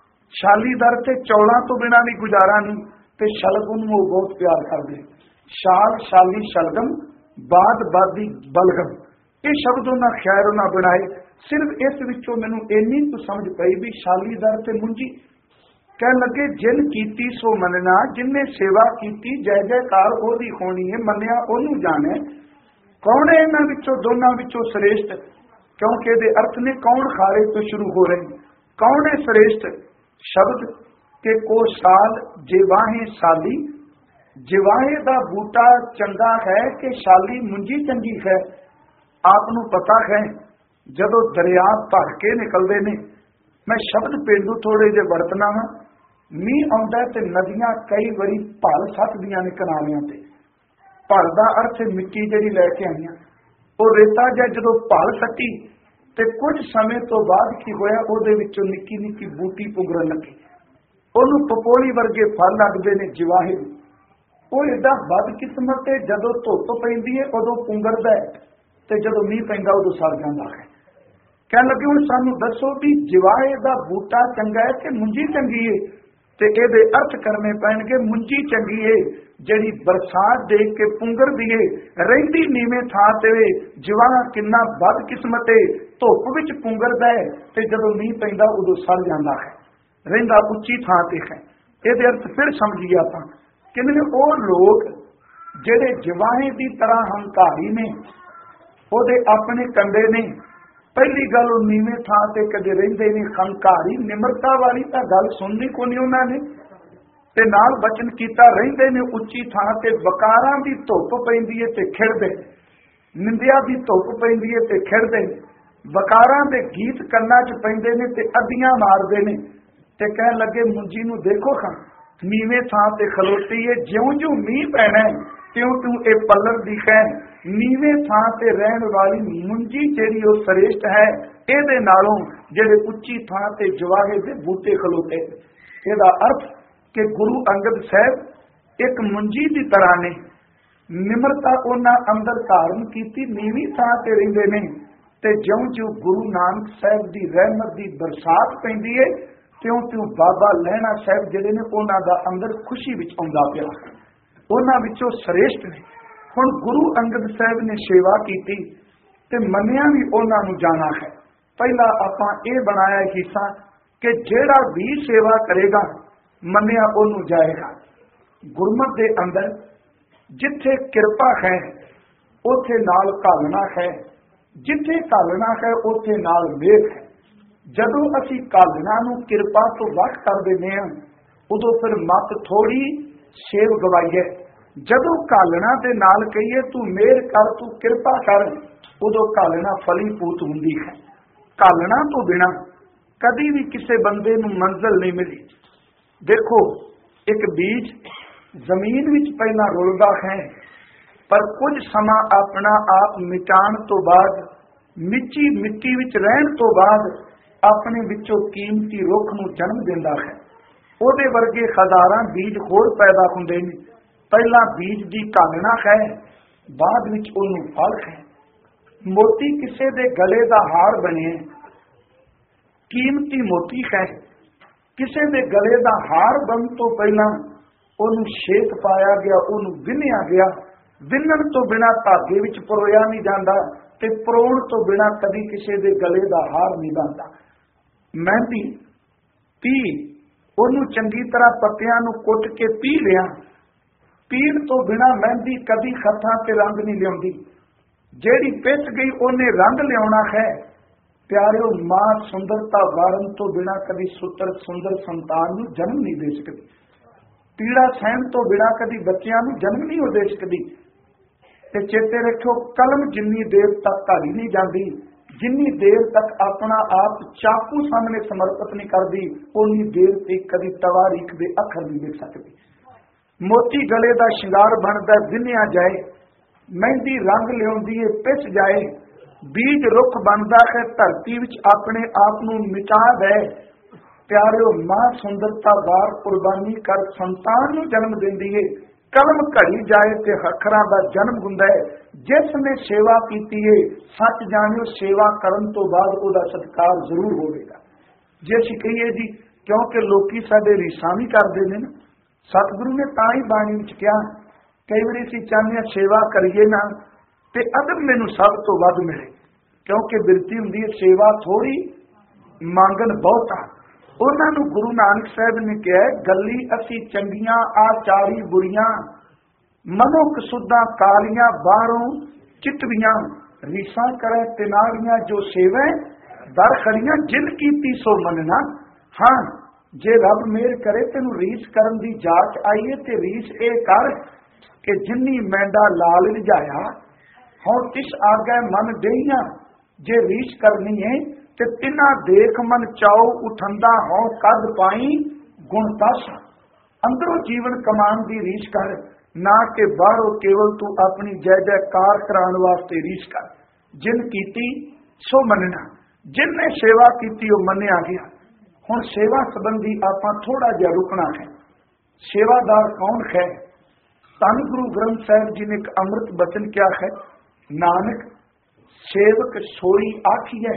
शालीदार ते चौलों तो बिना भी गुजारा नहीं ते शलगम नूं बहुत प्यार करदे। शाल, शाली, शलगम, बाद बादी, बलगम, ये शब्द उन्हें खैर ना बनाए। सिर्फ इस विचों मैनूं इन्नी तो समझ पई भी शालीदार ते मुंजी कह लगे जिन कीती सो मनना, जिन्हें सेवा कीती जय जयकार ओदी होनी है, मन्निया ओनू जाने। कौन है इन्हां विचों दोनां विचों श्रेष्ठ? क्योंकि इहदे अर्थ ने कौन खारे तो शुरू हो रहे। कौन है श्रेष्ठ? शब्द के को साल जिवाहे साली, जिवाहे दा बूटा चंगा है कि शाली मुंजी चंगी है। आपनू पता है जदों दरिया भर के निकलते ने, मैं शब्द पेंडू थोड़े जे वरतना वा, मीह आउंदा ते नदियां कई बारी भल सटदियां ने किनारियां ते। भल दा अर्थ मिट्टी जिहड़ी लैके आईयां, वो रेता जा जदों भल सट्टी ते कुछ समय तो बाद की होया, उहदे विचों निक्की निक्की बूटी पुंगरन लगी। उहनूं पपोली वर्गे फल लगदे ने जिवाहे। वो एडा बदकिस्मत है, जदों धुप पैंदी है उदों पुंगरदा है ते जदों मीह पैंदा उदों सड़ जांदा है। कहण लगे हुण सानूं दसो भी जिवाहे दा बूटा चंगा है कि मुंजी चंगी है? ते इहदे अर्थ करने पैणगे मुंजी चंगी है जिहड़ी बरसात देख के पुंगर दी है, रहिंदी नीवें थां ते। जिवाहा किन्ना बदकिस्मत है, धुप विच पुंगरदा है ते जदों मीह पैंदा उदों सड़ जांदा है, रहिंदा उच्ची थां ते है। इहदे अर्थ फिर समझिए आपां कि वो लोग जिहड़े जिवाहे दी तरह हंकारी ने, ओहदे अपने कंडे ने। पहली गल नीवें थां ते कदे रहिंदे नहीं, हंकारी निमरता वाली तां गल सुननी कोनी उन्हां ने, ते नाल बचन कीता रहिंदे ने उच्ची थां ते। वकारां दी धुप पैंदी है ते खिड़दे, निंदिया दी धुप पैंदी है ते खिड़दे, वकारां दे गीत कन्नां च पैंदे ने ते अड्डियां मारदे ने ते कहण लगे मुंजी नूं देखो खां नीवें थां ते खलोती है, ज्यों ज्यों मीह पैना है त्यों त्यों ए पल्लर दी खैन। नीवें थां ते रहण वाली मुंजी जिहड़ी ओ श्रेष्ठ है इहदे नालों जिहड़े उच्ची थां ते जवाहे दे बूटे खलोते। इहदा अर्थ कि गुरु अंगद साहब एक मुंजी की तरह ने, निमरता उन्हां अंदर धारण कीती, नीवी थां ते रहिंदे ने ते ज्यों ज्यों गुरु नानक साहब दी रहमत दी बरसात पैंदी है त्यों त्यों बाबा लहणा साहब जिहड़े ने उन्हां दा अंदर खुशी विच आउंदा पिया, उन्हां विचों श्रेष्ठ ने। हुण गुरु अंगद साहब ने सेवा कीती ते मन्निया भी उन्हां नूं जाना है। पहला आपां इह बनाया हिस्सा कि जिहड़ा भी सेवा करेगा मन्निया ओनू जाएगा। गुरमत दे अंदर जिथे किरपा है उथे नाल घालना है, जिथे घालना है उथे नाल मेघ है। जदों असी घालना नूं किरपा तो वख कर देने हैं उदों फिर मत थोड़ी सेव गवाईए। जदों घालना दे नाल कहिए तू मेहर कर, तू किरपा कर, उदों घालना फलीभूत हुंदी है। घालना तो बिना कदी भी किसी बंदे नूं मंजिल नहीं मिली। देखो एक बीज जमीन विच पहला रुलदा है, पर कुछ समा अपना आप मिटाण तो बाद, मिच्ची मिट्टी विच रहण तो बाद अपने विचों कीमती रुख नूं जन्म दिंदा है। ਉਹਦੇ वर्गे हज़ारां बीज होर पैदा हुंदे ने। पहला बीज की घालना है, बाद विच उहनूं फल है। मोती किसी दे गले का हार बने, कीमती मोती है। किसी दे गले का हार बन तो पहला उहनूं शेक पाया गया, उहनूं विन्निया गया। विन्नण तो बिना धागे विच परोया नहीं जाता ते परोण तो बिना कभी किसी दे गले का हार नहीं बनता। मेहंदी पी ਉਹਨੂੰ ਚੰਗੀ ਤਰ੍ਹਾਂ ਪੱਤਿਆਂ ਨੂੰ ਕੁੱਟ ਕੇ ਪੀ ਲਿਆ। ਪੀਣ ਤੋਂ ਬਿਨਾ ਮਹਿੰਦੀ ਕਦੀ ਹੱਥਾਂ ਤੇ ਰੰਗ ਨਹੀਂ ਲਿਆਉਂਦੀ। ਜਿਹੜੀ ਪਿੱਛ ਗਈ ਉਹਨੇ ਰੰਗ ਲਿਆਉਣਾ ਹੈ। ਪਿਆਰਿਓ, ਮਾਂ ਸੁੰਦਰਤਾ ਵਾਰਨ ਤੋਂ ਬਿਨਾ ਕਦੀ ਸੁਤਰ ਸੁੰਦਰ ਸੰਤਾਨ ਨੂੰ ਜਨਮ ਨਹੀਂ ਦੇ ਸਕਦੀ। ਪੀੜਾ ਸਹਿਣ ਤੋਂ ਬਿਨਾ ਕਦੀ ਬੱਚਿਆਂ ਨੂੰ ਜਨਮ ਨਹੀਂ ਹੋ ਦੇ ਸਕਦੀ। ਤੇ ਚੇਤੇ ਰੱਖੋ, ਕਲਮ ਜਿੰਨੀ ਦੇਰ ਤੱਕ ਧਾਰੀ ਨਹੀਂ ਜਾਂਦੀ, जिन्नी देर तक अपना आप चाकू सामने समर्पित नहीं करती, उन्नी देर तक कभी तवारीख दे अखर नहीं देख सकती। मोती गले का शिंगार बनता विन्निया जाए, मेहंदी रंग लियाउंदी है पिस जाए, बीज रुख बनता है धरती विच अपने आप नूं मिटा दे, प्यारिओ मां सुंदरता वार कुर्बानी कर संतान नूं जन्म देंदी है। कलम घड़ी जाए ते अखरां दा जन्म हुंदा है। जिस ने सेवा कीती है सच जानियो सेवा करन तो बाद उहदा सत्कार जरूर होवेगा। जे असीं कहीए जी क्योंकि लोकी साडे रीसां भी करदे ने ना, सतगुरु ने तां ही बाणी विच कहा, कई वारी असीं चाहुंदे हां सेवा करिए ना ते अदब मैनूं सब तो वध मिले, क्योंकि बिरती हुंदी है सेवा थोड़ी मंगन बहुता। उन्हां नूं गुरु नानक साहिब ने कहा, गली असीं चंगियां आचारी बुरियां, मनुख सुद्धा कालियां बाहरों चितवियां, रीसां करे तिनालियां जो सेवै दर खड़ियां, जिन कीती सो मनना। हाँ जे रब मेहर करे तेनू रीस करन दी जाच आईए ते रीस ए कर कि जिन्नी मैंडा लाल रिझाया हुण तिस आगे मन देइयां, जे रीस करनी है ते तिना देख मन चाओ उठंदा हो कद पाई गुण तासा। अंदरों जीवन कमान दी रीस कर, ना कि बाहरों केवल तू अपनी जय जयकार कराने वास्ते रीस कर। जिन कीती सो मनना, जिनने सेवा कीती वो मन्निया गया। हुण सेवा संबंधी आपां थोड़ा जिहा रुकना है। सेवादार कौन है? धन गुरु ग्रंथ साहिब जी ने एक अमृत बचन क्या है, नानक सेवक सोई आखिए।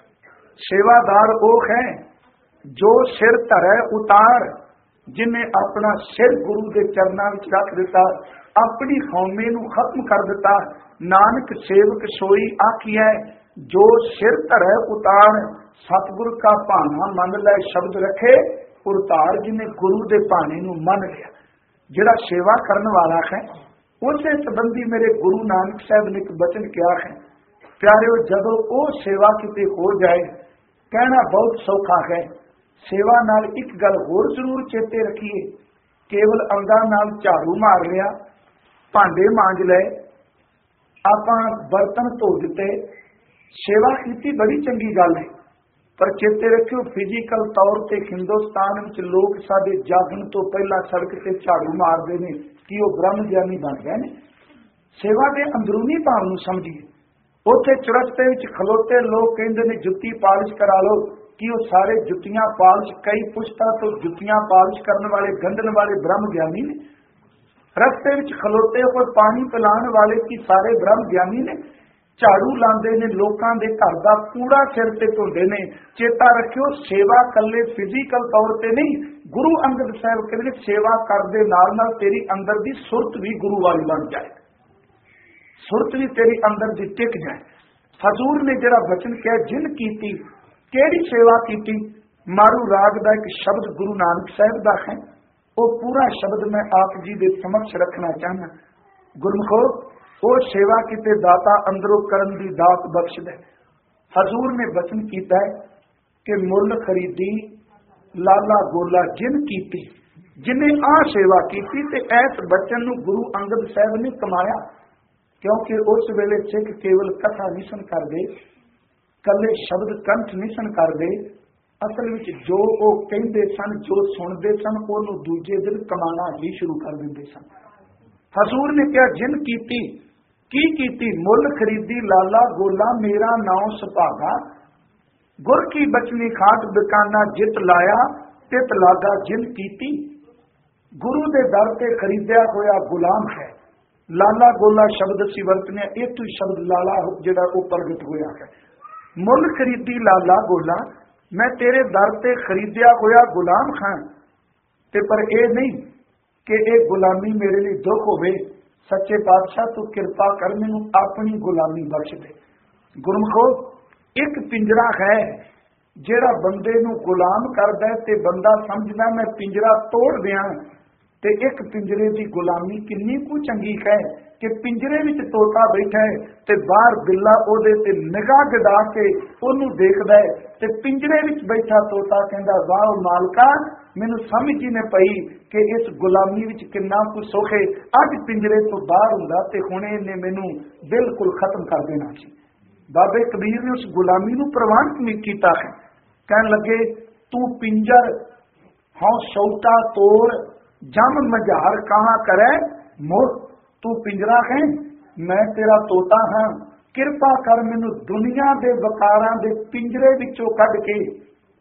सेवादार वो है जो सिर धरै उतार, जिन्हें अपना सिर गुरु के चरणों में रख दिता, अपनी हौमे नूं खत्म कर दिता। नानक सेवक सोई आखिए जो सिर धरै उतार, सतगुर का भाना मन लै शब्द रखे उतार, जिन्हें गुरु के भाने नूं मन लिया। जिहड़ा सेवा करने वाला है उसे संबंधी मेरे गुरु नानक साहब ने एक बचन किया है, प्यारिओ जदों वो सेवा किते हो जाए कहना बहुत सौखा है। सेवा नाल एक गल होर जरूर चेते रखिए, केवल अंगां नाल झाड़ू मार लिया, भांडे मांज लए, आपां बर्तन धो दिते, सेवा की बड़ी चंगी गल है, पर चेते रखियो फिजिकल तौर पर हिंदुस्तान में लोग साडे जागण तो पहला सड़क से झाड़ू मारते हैं कि वो ब्रह्म ज्ञानी बन गए ने। सेवा के अंदरूनी भाव नूं समझिए। उत्थे चुरस्ते विच खलोते लोग कहते ने जुत्ती पालिश करा लो, कि वो सारे जुत्तियां पालिश, कई पुश्ता तो जुत्तियां पालिश करने वाले गंढन वाले ब्रह्म ज्ञानी ने। रस्ते विच खलोते कोई पानी पिलाने वाले की सारे ब्रह्म ज्ञानी ने। झाड़ू लाते ने, लोगों के घर का कूड़ा सिर से धोते ने। चेता रखियो सेवा कल्ले फिजिकल तौर पर नहीं, गुरु अंगद साहब कहते सेवा करते नाल नाल तेरी अंदर की सुरत भी गुरु वाली बन जाए, सुरत भी तेरी अंदर की टिक जाए। हजूर ने जरा वचन कहा, जिन कीती केड़ी सेवा कीती, मारू राग का एक शब्द गुरु नानक साहब का है, वो पूरा शब्द मैं आप जी के समक्ष रखना चाहना। गुरमुखो वो सेवा किते दाता अंदरों करन दी दात बख्श दे। हजूर ने वचन कीता है कि मुल खरीदी लाला गोला जिन कीती, जिन्हें आ सेवा कीती ते ऐस बचन नूं गुरु अंगद साहब ने कमाया, क्योंकि उस वेले सिख केवल कथा नहीं सन करदे, कले शब्द कंठ नहीं सन करदे, असल विच जो वो कहंदे सन, जो सुनते सन, उहनूं दूजे दिन कमाना ही शुरू कर दिंदे सन। हजूर ने कहा, जिन कीती की कीती, मुल खरीदी लाला गोला मेरा नाम सुभागा, गुर की बचनी खाट बिकाना जित लाया, तित लागा जिन कीती। गुरु दे दर ते खरीदिया होया गुलाम है। लाला गोला शब्द सी वरतने, एक ही शब्द लाला जिहड़ा वो प्रगट होया है। मुल खरीदी लाला गोला, मैं तेरे दर ते खरीदिया होया गुलाम हां, ते पर यह नहीं कि यह गुलामी मेरे लिए दुख होवे। सच्चे पातशाह तू कृपा कर मैनू अपनी गुलामी बख्श दे। गुरमुखो एक पिंजरा है जेड़ा बंदे नू गुलाम करदा है, ते बंदा समझदा मैं पिंजरा तोड़ दियां, ते एक पिंजरे की गुलामी किन्नी कु चंगी है कि पिंजरे विच तोता बैठा है ते बाहर बिल्ला ओदे ते निगाह गड़ा के ओनू देखदा है, ते पिंजरे विच बैठा तोता कहंदा वाह मालका मैनू समझ ही नहीं पई कि इस गुलामी विच किन्ना कुछ सुख है। अज पिंजरे तो बाहर हुंदा ते हुणे इहने मैनू बिल्कुल खत्म कर देना सी। बाबे कबीर ने उस गुलामी नू प्रवान कीता है, कहन लगे तू पिंजर हाँ सौटा तोड़ जम मजार कहाँ करे मोर, तू पिंजरा है मैं तेरा तोता हाँ, कृपा कर मैनू दुनिया दे वकारां दे पिंजरे विचों कढ के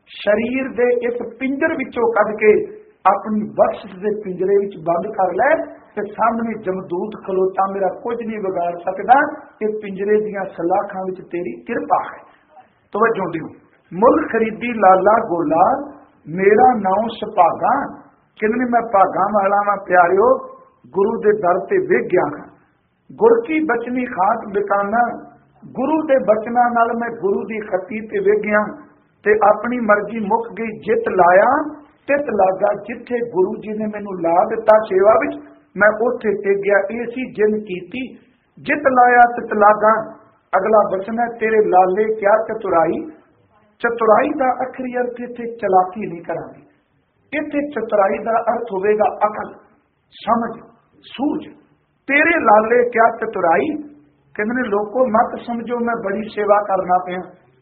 शरीर दे इस पिंजर विचों कढ के अपनी बख्शिश दे पिंजरे विच बंद कर लै ते सामने जमदूत खलोता मेरा कुछ नहीं बिगाड़ सकदा, ये पिंजरे दियां सलाखां विच तेरी किरपा है। तवज्जो दिओ, मुल खरीदी लाला गोला मेरा नाम सुभागा, किन्ने मैं भागा वाला वां प्यारिओ, गुरु दे दर ते वेख गया हां। गुर की बचनी खात बिकाना, गुरु दे बचना नाल मैं गुरु दी खती ते वेख गया ते अपनी मर्जी मुक गई। जित लाया तित लागा, जिथे गुरु जी ने मैनू ला दिता सेवा विच मैं उथे टिक गया। ये सी जिन कीती जित लाया तित लागा। अगला बचन है तेरे लाले क्या चतुराई। चतुराई का आखिरी अर्थ इत्थे चलाकी नहीं करांगे, इत्थे चतुराई का अर्थ होवेगा अकल, समझ, सूझ। तेरे लाले क्या चतुराई, कहते लोगों मत समझो मैं बड़ी सेवा करना पिया।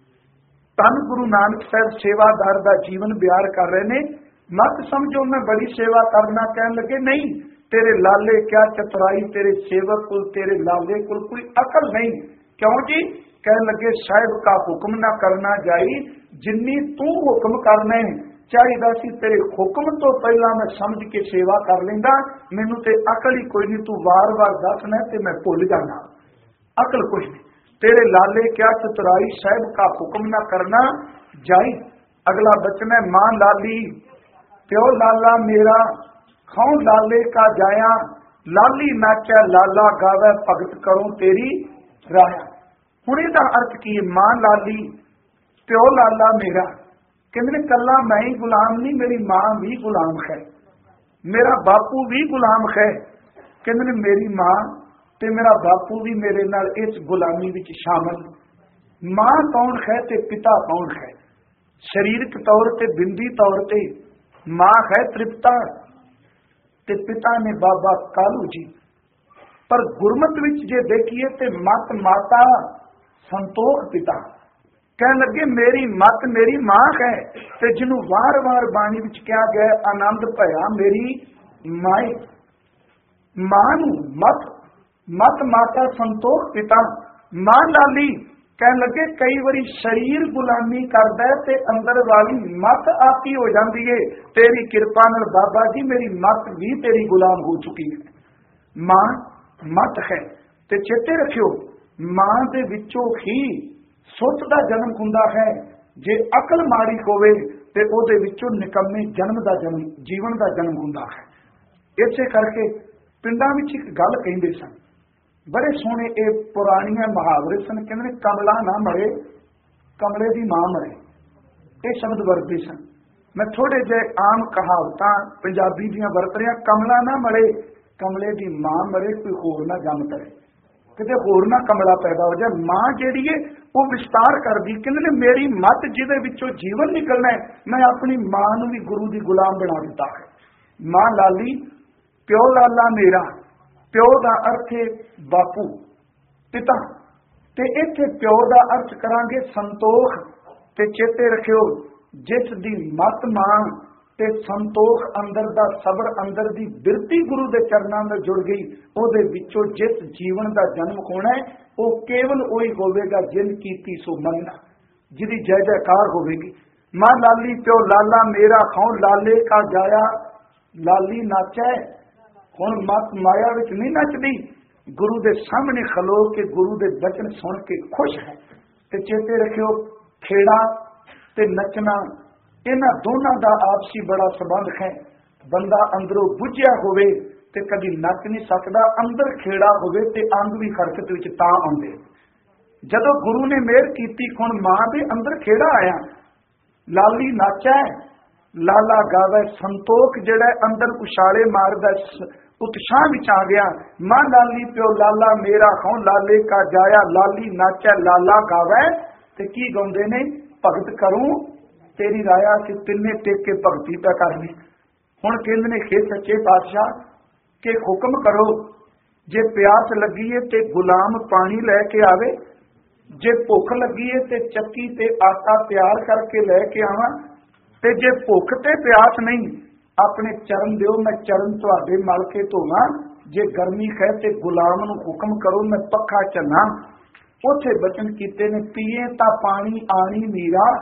धन गुरु नानक साहब सेवादार का जीवन बयान कर रहे ने, मत समझो मैं बड़ी सेवा करना, कहने लगे नहीं तेरे लाले क्या चतुराई, तेरे सेवक कुल तेरे लाले कुल कोई अकल नहीं। क्यों जी, कहने लगे साहिब का हुक्म ना करना जाई, जिन्नी तू हुक्म करना है चाहिदा सी तेरे हुक्म तो पहला मैं समझ के सेवा कर लेंदा, मैनू ते अकल ही कोई नहीं, तू वार वार दसना ते मैं भुल जाना, अकल कुछ नहीं। तेरे लाले क्या चतुराई, साहिब का हुक्म ना करना जाई। अगला बचन है मां लाली प्यो लाला मेरा, खाऊं लाले का जाया, लाली नाचा लाला गावे भगत करूं तेरी राया। हुण इहदा अर्थ की है, मां लाली प्यो लाला मेरा, कहते कला मैं ही गुलाम नहीं, मेरी मां भी गुलाम है, मेरा बापू भी गुलाम है। कहते मेरी मां ते मेरा बापू भी मेरे नाल इस गुलामी विच शामिल। मां कौन है ते पिता कौन है, शरीरक तौर ते बिंदी तौर ते मां है तृप्ता ते पिता ने बाबा कालू जी। पर गुरमत विच जे देखिए ते मत माता संतोख पिता। कह लगे मेरी मत मेरी मां है, ते जिन्हों वार वार बाणी विच कहा गया आनंद भया मेरी माए। मां नूं मत मत माता संतोख पिता। मां लाली कह लगे कई बारी शरीर गुलामी करदा है ते अंदर वाली मत आपी हो जाती है, तेरी कृपा नाल बाबा जी मेरी मत भी तेरी गुलाम हो चुकी है। मां मत है ते चेते रखियो, मां दे विचों ही सुत दा जन्म हुंदा है। जे अकल माड़ी होवे ते ओदे विचों निकम्मे जन्म दा जन्म जीवन दा जन्म हुंदा है। इसे करके पिंडां विच एक गल कहिंदे सन, बड़े सोहने ये पुरानियां मुहावरे सन, कहंदे कमला ना मरे कमले दी मां मरे, ये शब्द वरते सन। मैं थोड़े जे आम कहावतां पंजाबी दीयां वरत रिहा, कमला ना मरे कमले दी मां मरे, कोई होर ना जम करे, किते होर ना कमला पैदा हो जाए। मां जिहड़ी है वो विस्तार करदी, कहंदे मेरी मत जिहदे विचों जीवन निकलना है, मैं अपनी मां नूं भी गुरु दी गुलाम बना दिता है। मां लाली प्यो लाला मेरा, प्यो का अर्थ है बापू पिता, ते इत्थे प्यो का अर्थ करांगे संतोख। ते चेते रखियो जिस दी मत मां ते संतोख अंदर दा सबर अंदर दी बिरती गुरु दे चरनां नाल जुड़ गई, ओदे विचों जिस जीवन का जन्म होना है वो केवल वही होवेगा जिन कीती सो मनना, जिहदी जय जयकार होवेगी। मां लाली प्यो लाला मेरा, खाऊं लाले का जाया लाली नाचा है। हुण मत माया विच नहीं नचदी, गुरु दे सामने खलो के गुरु दे बचन सुन के खुश है। ते चेते रखियो खेड़ा ते नचना इन्हां दोनों का आपसी बड़ा संबंध है। बंदा अंदरों बुझिया होवे ते कभी नच नहीं सकदा, अंदर खेड़ा होवे ते अंग भी हरकत विच तां आउंदे। जदों गुरु ने मेहर कीती, हुण मां दे अंदर खेड़ा आया, लाली नाचा है लाला गावे, संतोख जिहड़ा अंदर उछाले मारदा उत्साह विच आ गया। मां लाली प्यो लाला मेरा, खाऊं लाले का जाया लाली नाचा लाला गावे। ते की गाउंदे ने, भगत करूं तेरी राया, से तिन्ने टेक के भगती पे करनी। हुण कहंदे ने हे सच्चे पातशाह के हुक्म करो, जे प्यास लगी है ते गुलाम पानी लैके आवे, जे भुख लगी है ते चक्की ते आटा तैयार करके लैके आवां, ते जे भुख ते प्यास नहीं अपने चरण दिओ मैं चरण तुहाडे मल के धोवां, जे गर्मी है ते गुलाम नूं हुक्म करो मैं पक्खा चन्ना। उथे बचन कीते ने, पीए तां पानी आनी मीरा,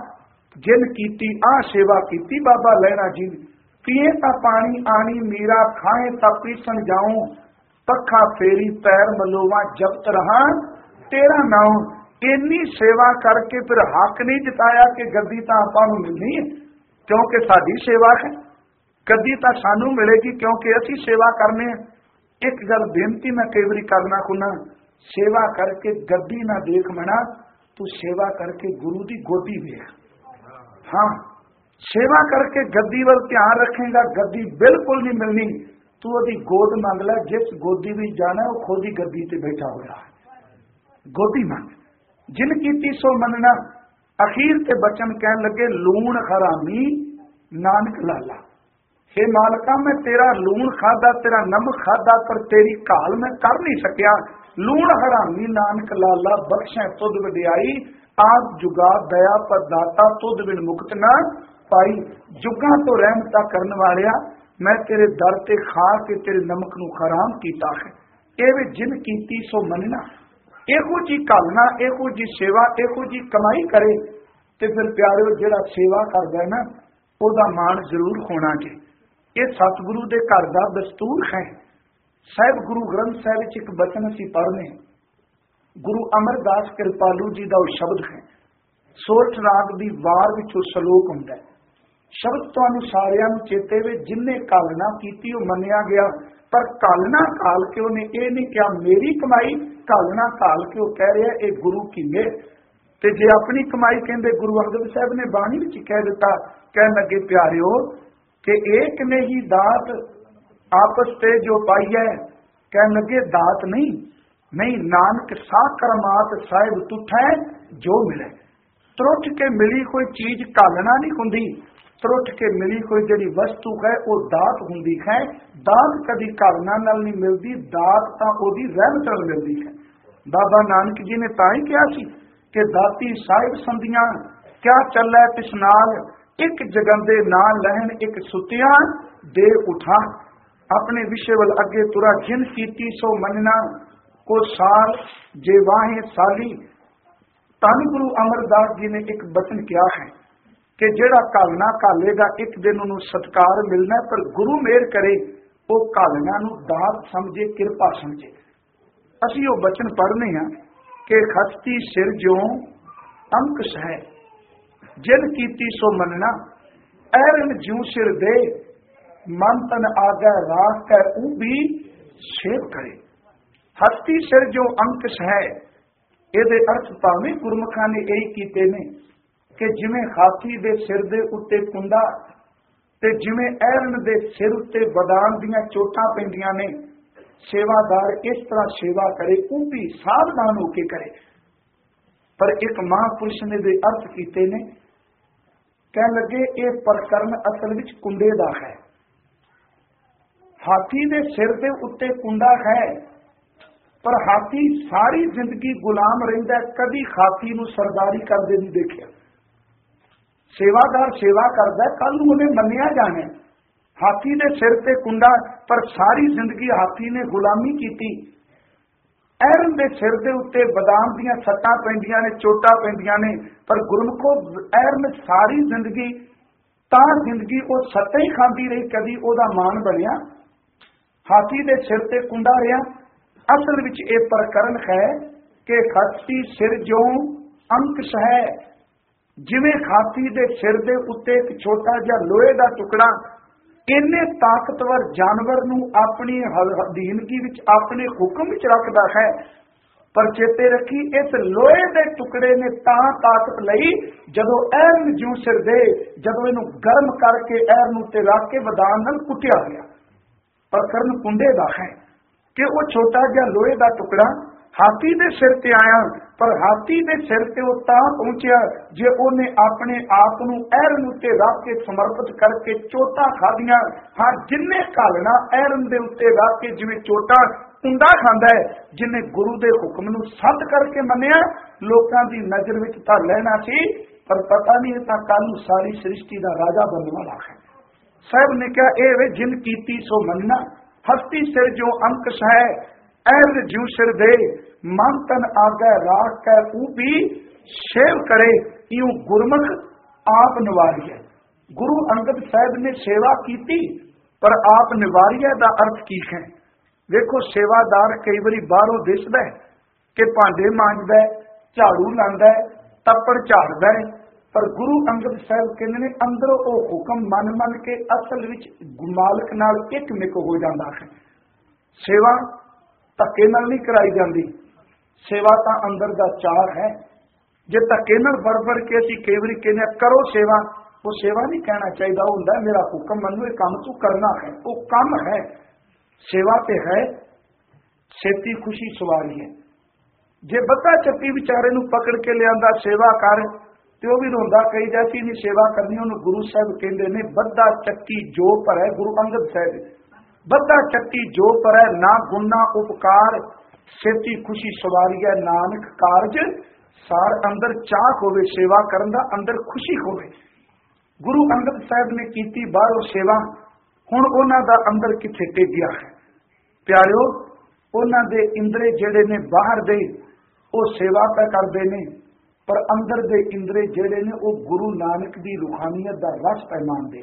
जिन कीती आ सेवा कीती बाबा लैणा जी ने। पिए ता पानी आनी मीरा, खाए ता पीसन जाऊं, पखा फेरी पैर मलोवा जपत रहा तेरा नाम। इन्नी सेवा करके फिर हक नहीं जताया कि गद्दी तां आपां नूं मिलनी है क्योंकि साडी सेवा है, गद्दी तां सानू मिलेगी क्योंकि असीं सेवा करने। एक गल बेनती मैं कई बारी करना खुना, सेवा करके गद्दी ना देख मना, तू सेवा करके गुरु दी गोदी देख। हाँ, सेवा करके गद्दी वल ध्यान रखेगा, गद्दी बिल्कुल नहीं मिलनी। तू ओदी गोद मंग लै, जिस गोदी में जाना वो खुद ही गद्दी ते बैठा होया है, गोदी मंग। जिन कीती सो मनना। अखीर ते बचन कहन लगे लूण हरामी नानक लाला। हे मालका मैं तेरा लूण खादा, तेरा नमक खादा, पर तेरी काल मैं कर नहीं सकिया। लूण हरामी नानक लाला, बख्शै तुद वडियाई, आप जुगा दया पर दाता, तुद बिन मुक्त ना पाई। जुगा तो रहमता करन वालिया, मैं तेरे दर ते खा के तेरे नमक नू हराम कीता है। एवे जिन कीती सो मनना। एहो जी घालना, एहो जी सेवा, एहो जी कमाई करे ते फिर प्यारे जिहड़ा सेवा करदा है ना, ओदा मान जरूर होना जी। ये सतगुरु दे घर दा दस्तूर है। साहिब गुरु ग्रंथ साहिब विच एक बचन असीं पढ़ने, गुरु अमरदास कृपालू जी दा शब्द है। सोरठ राग दी वार विचों सलोक हुंदा है। शब्द तुहानूं सारिआं नूं चेते वे, जिन्ने कालना कीती वो मन्निया गया, पर कालना काल के उन्हें ये नहीं कहा मेरी कमाई, कालना काल के वो कह रहा ये गुरु की मेहर। ते जे अपनी कमाई कहंदे, गुरु अंगद साहब ने बाणी विच कह दिता, कहन लगे प्यारिओ कि एक ने ही दात आपस ते जो पाई है, कहन लगे दात नहीं नहीं नानक सा करमात साहिब तुठै जो मिले। त्रुट के मिली कोई चीज कालना नहीं हुंदी, त्रुट के मिली कोई जिहड़ी वस्तु है वो दात हुंदी है। दात कदी कालना नाल नहीं मिलदी, दात तां ओदी रहमत नाल मिलदी है। बाबा नानक जी ने तां ही कहा सी कि दाती साहिब संधियां क्या चलै तिस नाल, एक जगंदे ना लहन एक सुतियां दे उठा। अपने विषय वल अगे तुरा, जिन कीती सो मनना, को साल जे वाहे साली। धन गुरु अमरदास जी ने एक बचन किया है कि जेड़ा कालना कालेगा एक दिन उन्होंने सत्कार मिलना, पर गुरु मेहर करे वो कालना नूं दात समझे, किरपा समझे। असीं वो बचन पढ़ने हैं कि खस्ती सिर जो अंकुश है, जिन कीती सो मनना, ऐरन ज्यों सिर दे, मन तन आगे राख कर ऊ भी सेव करे। हस्ती सिर जो अंकुश है, ਇਹਦੇ अर्थ ਭਾਵੇਂ ਗੁਰਮੁਖਾਂ ने यही कीते ने कि जिवें हाथी दे सिर दे उत्ते कुंडा ते जिवें ऐरन दे सिर उत्ते बदान दियां चोटां पैंदियां ने, सेवादार इस तरह सेवा करे, वो भी सावधान होके करे। पर एक महापुरुष ने दे अर्थ कीते ने, कह लगे ये प्रकरण असल विच कुंडे दा है। हाथी दे सिर दे उत्ते कुंडा है, पर हाथी सारी जिंदगी गुलाम रहिंदा, कदी हाथी नूं सरदारी करदे नहीं देखिया। सेवादार सेवा करदा, कल नूं उहने मन्निया जाना। हाथी दे सिर ते कुंडा, पर सारी जिंदगी हाथी ने गुलामी कीती। ऐरन दे सिर दे उत्ते बदाम दियां सट्टां पैंदियां ने, चोटां पैंदियां ने, पर गुरमुखो ऐरन सारी जिंदगी तां जिंदगी वो सट्टां ही खांदी रही, कदी ओहदा मान बनिया। हाथी दे सिर ते कुंडा रहा। असल विच ये प्रकरण है कि हाथी सिर जो अंकुश है, जिवें हाथी दे सिर दे उत्ते एक छोटा जिहा लोहे दा टुकड़ा इन्ने ताकतवर जानवर नूं अपनी अधीनगी विच, अपने हुक्म विच रखदा है। पर चेते रखी, इस लोहे दे टुकड़े ने तां ताकत लई जदों ऐरन जूं सिर दे, जदों इहनूं गर्म करके ऐरन उत्ते रख के वदान नाल कुटिया गया। प्रकरण कुंडे दा है कि वो छोटा जिहा लोहे का टुकड़ा हाथी दे सिर ते आया, पर हाथी दे सिर ते वो तां पहुंचिया जे उन्हें अपने आप नूं ऐरन उत्ते रख के समर्पित करके चोटां खादियां। हाँ, जिन्ने घालना ऐरन दे उत्ते रख के जिवें चोटां कुंडा खांदा है, जिन्हें गुरु दे हुक्म नूं सद करके मन्निया, लोकां दी नज़र विच तां लहना सी, पर पता नहीं तां कल नूं सारी सृष्टि दा राजा बनने वाला है। साहब ने कहा ए वे जिन कीती सो मन्ना, हस्ती सिर जो अंकुश है, ऐरन ज्यों सिर दे, मन तन आगे राख कर ऊ भी सेव करे। यूं गुरमुख आप निवारिए। गुरु अंगद साहब ने सेवा की पर आप निवारिए का अर्थ की है? देखो सेवादार कई बारी बाहरों दिसदा है कि भांडे मांजदा है, झाड़ू लांदा है, तप्पड़ झाड़दा है, पर गुरु अंगद साहब कहते हैं अंदरों वो हुक्म मन मन के असल विच मालिक नाल एक मिक हो जाता है। सेवा धक्के नाल नहीं कराई जाती, सेवा तो अंदर का चार है। जे धक्के नाल फड़ फड़ के असीं कई बारी कहने करो सेवा, वो सेवा नहीं कहना चाहिए, वो हुंदा मेरा हुक्म मनु ये काम तू करना है, वो काम है। सेवा ते है छेती खुशी सवारी है। जे बद्धा चक्की बेचारे नूं पकड़ के लिया सेवा कर तो भी रोंदा कही जाती नहीं सेवा करनी, उन्होंने गुरु साहब कहते हैं बद्धा चक्की जो पर है, गुरु अंगद साहब बद्धा चक्की जो पर है, ना गुना उपकार छेती खुशी सवारी है, नानक कारज सार अंदर चाह होवे, सेवा करन दा अंदर खुशी होवे। गुरु अंगद साहब ने कीती बाहरों सेवा, हुण उन्हां दा अंदर किथे टिक गया है। प्यारिओ उन्हां दे इंद्रे जेड़े ने बाहर दे वो सेवा पै करदे ने, पर अंदर दे इंद्रे जेड़े ने वो गुरु नानक दी रूहानियत दा रस पैमान दे।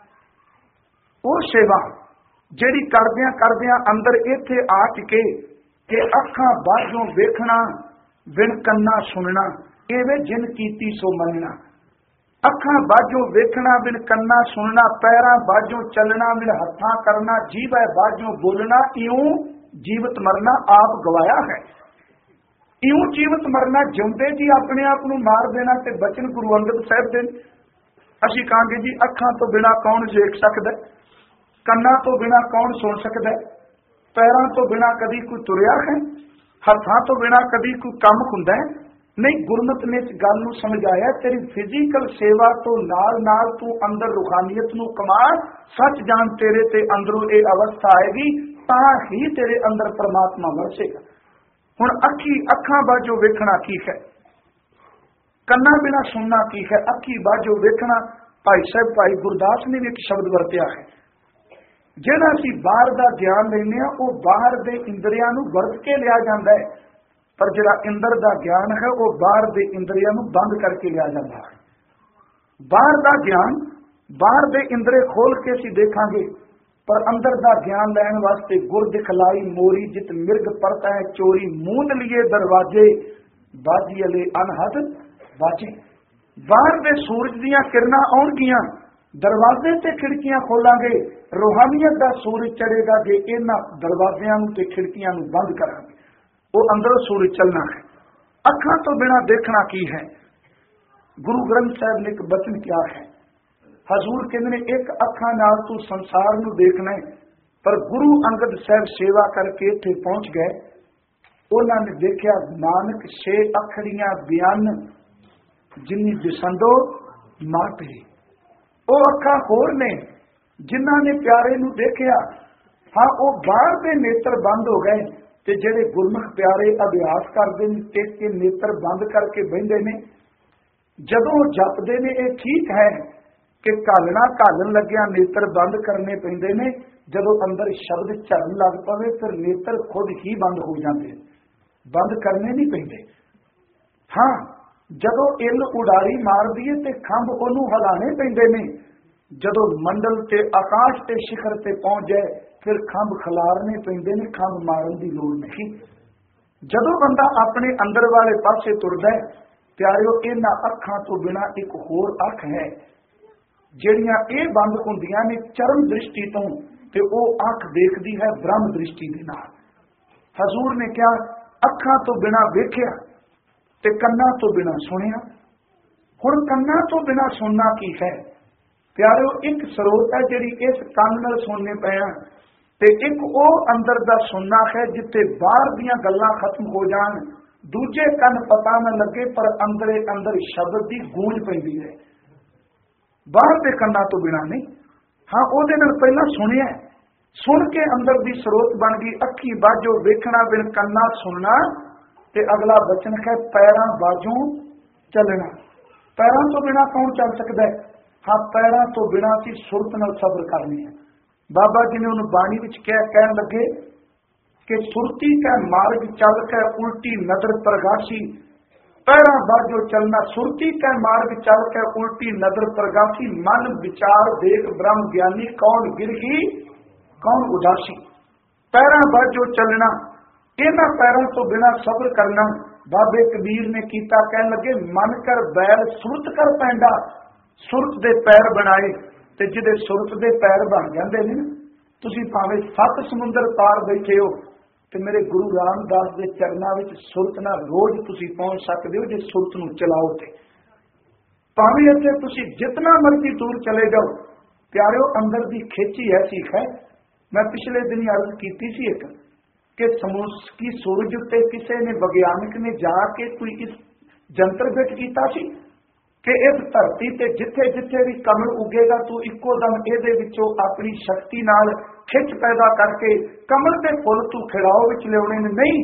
वो सेवा जेड़ी करदियां करदियां अंदर इत्थे आ टिके कि अखां बाजों वेखना बिन कन्ना सुनना, एवे जिन कीती सो मनना। अखां बाजों वेखना बिन कन्ना सुनना, पैरां बाजों चलना बिन हत्थां करना, जीव है बाजों बोलना, इऊं जीवत मरना आप गवाया है। इऊं जीवत मरना जिउंदे जी अपने आप नूं मार देना ते बचन गुरु अंगद साहब दे। असीं कहांगे जी अखां तो बिना कौन वेख सकदा, कन्ना तो बिना कौन सुन सकदा, पैरां तो बिना कदी कोई तुरिया है, हत्थां तो बिना कदी कोई काम हुंदा है नहीं। गुरमत ने इस गल नूं समझाया तेरी फिजिकल सेवा तो नाल नाल तू अंदर रूहानियत नूं कमा, सच जान तेरे ते अंदरों ये अवस्था आएगी तां ही तेरे अंदर परमात्मा वरसेगा। हुण अखी अखां बाजो वेखना की है, कन्ना बिना सुनना की है, अखी बाजो वेखना। भाई साहब भाई गुरदास ने भी एक शब्द वरतिया है, जिहड़ा असीं बाहर दा ज्ञान लैंदे आ वो बाहर दे इंद्रियां नूं वरत के लिया जाता है, पर जिहड़ा इंदर दा ज्ञान है वो बाहर दे इंद्रियां नूं बंद करके लिया जाता है। बाहर दा ज्ञान बाहर दे इंद्रे खोल के असीं देखांगे, पर अंदर दा ज्ञान लैण वास्ते गुर दिखलाई मोरी जित मिर्ग परता है चोरी, मूंद लिए दरवाजे बाजी अले अनहद बाजे। बाहर दे सूरज दियां किरणां आउणगियां, दरवाजे ते खिड़कियां खोलांगे, रूहानियत दा सूरज चढ़ेगा जे इन्हां दरवाजियां नूं ते खिड़कियां नूं बंद करांगे, वो अंदरों सूरज चलना है। अखां तो बिना देखना की है? गुरु ग्रंथ साहब ने एक बचन क्या है, हजूर कहते ने एक अखां नाल तू संसार नूं देखना है, पर गुरु अंगद साहब सेवा करके इत्थे पहुंच गए। उन्होंने देखा नानक छे अखड़ियां बयान जिन्नी दिसंदो माटे, वो अखां होर ने जिन्हां ने प्यारे नूं देखिया। हाँ वो बाहर दे नेत्र बंद हो गए, ते जेड़े गुरमुख प्यारे अभ्यास करते हैं टेक के नेत्र बंद करके बहिंदे ने, जदों जपदे ने ये ठीक है कि घालना घालन लग्या नेत्र बंद करने पैंदे ने, जदों अंदर शब्द झड़न लग पवे फिर नेत्र खुद ही बंद हो जाते, बंद करने नहीं पैंदे। हाँ जदों इल उडारी मार दिए ते खंभ ओनू हिलाने पैंदे ने, जदों मंडल ते आकाश ते शिखर ते पहुंच जाए फिर खंभ खिलारने पैंदे ने, खंभ मारन की लोड़ नहीं। जदों बंदा अपने अंदर वाले पासे तुरदा है, प्यारिओ इन्हां अखां तो बिना एक होर अख है जिहड़ियां ये बंद हुंदियां ने चरम दृष्टि तो, ते वो अख देखदी है ब्रह्म दृष्टि दे नाल। हजूर ने क्या अखां तो बिना वेखिया ते कन्ना तो बिना सुनिया। हुण कन्ना तो बिना सुनना की है? प्यारिओ एक स्रोत है जिहड़ी इस कंन नाल सुनने पिया, ते एक वो अंदर दा सुनना है जिथे बाहर दियां गल्लां खत्म हो जान, दूजे कंन पता न लगे पर अंदरे अंदर शब्द की गूंज पैंदी है। बाहर दे कन्ना तो बिना नहीं। हाँ उहदे नाल पहला सुनिया, सुन के अंदर दी स्रोत बन गई। अखी बाजो वेखना बिन कन्ना सुनना, ते अगला बचन है पैरां बाजों चलना। पैरां तो बिना कौन चल सकता है? हाँ पैरां तो बिना सी सुरत नाल सबर करनी है। बाबा जी ने उन्होंने बाणी विच कह कहन लगे कि सुरती कै मार्ग चल कै उल्टी नदर प्रगासी, पैरा बाजो चलना सुरती कै मार्ग चल के उल्टी नजर प्रगासी मन विचार देख ब्रह्म ज्ञानी कौन गिरही कौन उदासी। पैरा बाजो चलना इन्हां पैरों तो बिना सब्र करना। बाबे कबीर ने कीता कहन लगे मन कर बैल सुरत कर पैंदा। सुरत दे पैर बनाए ते जिदे सुरत दे पैर बन जाते हैं तुसीं भावें सत्त समुंदर पार बैठे हो ते मेरे गुरु रामदास के चरणों में सुरत नाल रोज तुसीं पहुंच सकते हो जे सुरत नूं चलाओ ते। भावें इत्थे तुसीं जितना मर्जी दूर चले जाओ प्यारिओ अंदर की खिच ही ऐसी है। मैं पिछले दिन अर्ज की सी एक कि समूसकी सूरज उत्ते किसी ने विज्ञानिक ने जाके कोई इस जंतर फिट किया सी कि इस धरती ते जिथे जिथे भी कमल उगेगा तू इको दम इहदे विचों अपनी शक्ति नाल खिच पैदा करके कमल के फुल तू खिड़ाओ विच लियाउने ने। नहीं,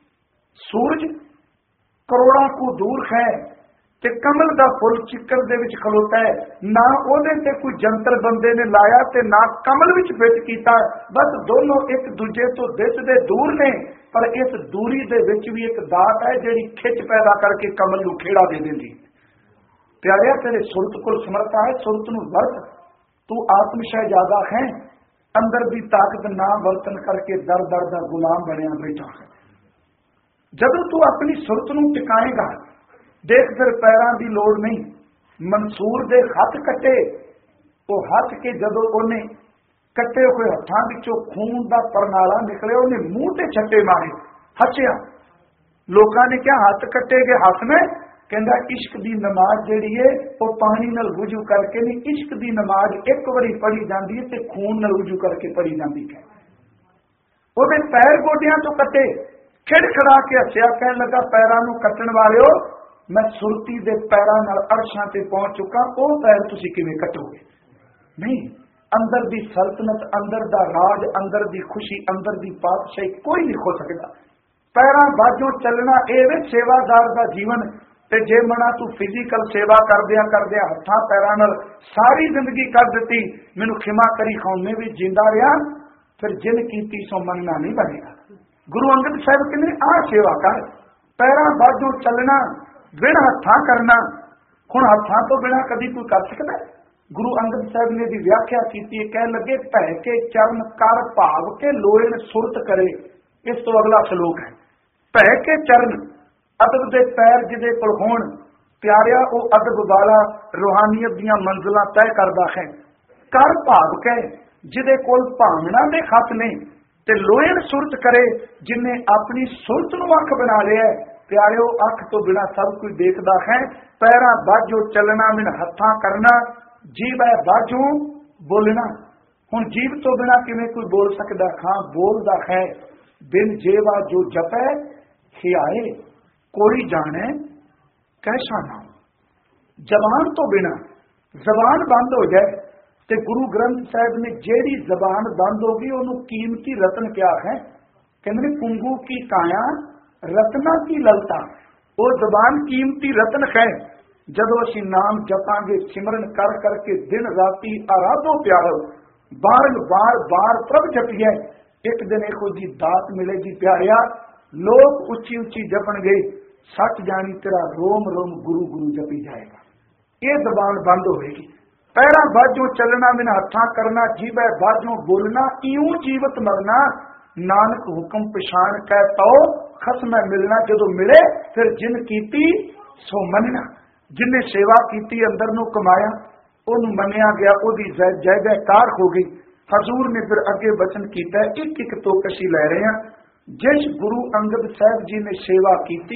सूरज करोड़ों को दूर है ते कमल का फुल चिक्कर दे विच खलोता है। ना ओहदे ते कोई जंतर बंदे ने लाया ते ना कमल विच फिट कीता। बस दोनों एक दूजे तो दिसदे दूर ने पर इस दूरी दे विच भी एक दात है जिहड़ी खिच पैदा करके कमल नूं खेड़ा दे दिंदी। प्यारिया तेरे सुरत कोल समर्था है, सुरत नूं वरत। तू आत्म शहजादा है, अंदर की ताकत ना वरतन करके दर दर का गुलाम बनया बैठा है। जदों तू अपनी सुरत नूं टिकाएगा देख फिर पैरों की लोड़ नहीं। मंसूर दे हथ कटे वो हथ के जदों उन्हें कटे हुए हथां विचों खून का परनाला निकले उन्हें मुंह ते छट्टे मारे हसिया। लोगों ने क्या हाथ कटे गए हथ में कहता इश्क की नमाज जिहड़ी है वो पानी नाल वुजू करके नहीं, इश्क की नमाज एक बारी पढ़ी जाती है ते खून नाल वुजू करके पढ़ी जाती है। ਉਹਦੇ पैर गोडियां तो कटे खिड़खड़ा के हसिया कहन लगा पैरों नूं कट्टण वालिओ मैं सुरती दे पैरां नाल अरशां ते पहुंच चुका, वो पैर तुसीं किवें कटोगे। नहीं, अंदर दी सल्तनत, अंदर दा राज, अंदर दी खुशी, अंदर दी पातशाही कोई नहीं खो सकदा। पैरां बाजों चलना ਇਹ ਵੇ सेवादार दा जीवन। ते जे मना तू फिजिकल सेवा करदिया करदिया हत्थां पैरां नाल सारी जिंदगी कर दित्ती मैनूं खिमा करी खौमे भी जिंदा रहा फिर जिन कीती सो मनना नहीं बनेगा। गुरु अंगद साहब कहंदे आ सेवा कर, पैरां बाजों चलना बिन हत्थां करना। हुण हत्थां तो बिना कभी कोई कर सकता है? गुरु अंगद साहब ने भी व्याख्या की कह लगे भै के चरण कर भाव के लोयन सुरत करे। इस तो अगला श्लोक है भै के चरण अदब दे पैर जिदे कोल होण प्यारिया वो अदब वाला रूहानियत दियां मंजिलां तय करदा है। कर भाव के जिदे कोल भावना दे खत ने ते लोयन सुरत करे जिन्हें अपनी सुरत नूं अख बना लिया है। प्यारिओ अख तो बिना सब कुछ देखता है। पैरां बाजों चलना बिन हत्थां करना, जीव है बाजों बोलना। हुण जीव तो बिना किवें कोई बोल सकदा? हाँ बोलदा है। बिन जेवा जो जपै खियाए कोई जाने कैसा नाम। जबान तो बिना जबान बंद हो जाए तो गुरु ग्रंथ साहिब ने जेड़ी जबान बंद होगी उन्होंने कीमती रतन क्या है कहते कुंगू की काया रत्ना की ललता। वो जबान कीमती रतन है। जदों असीं नाम जपांगे सिमरन कर करके दिन राती आराधो प्यारो बार बार बार प्रभ जपिए एक दिन एक जी दात मिलेगी प्यारिया। लोग उच्ची उच्ची जपन गए सच जानी तेरा रोम रोम गुरु गुरु जपी जाएगा। ये जबान बंद होएगी। पैरा बाजों चलना बिन हत्था करना, जीवै बाजों बोलना, इऊं जीवत मरना। नानक हुक्म पछाण कै तो खसम मिलना। जदों मिले फिर जिन कीती सो मनना। जिन्हें सेवा की अंदर नूं कमाया उन्होंने मनिया गया, ओदी जय जयकार हो गई। हजूर ने फिर अगे वचन किया, एक एक तो कशी लै रहे हैं। जिस गुरु अंगद साहब जी ने सेवा की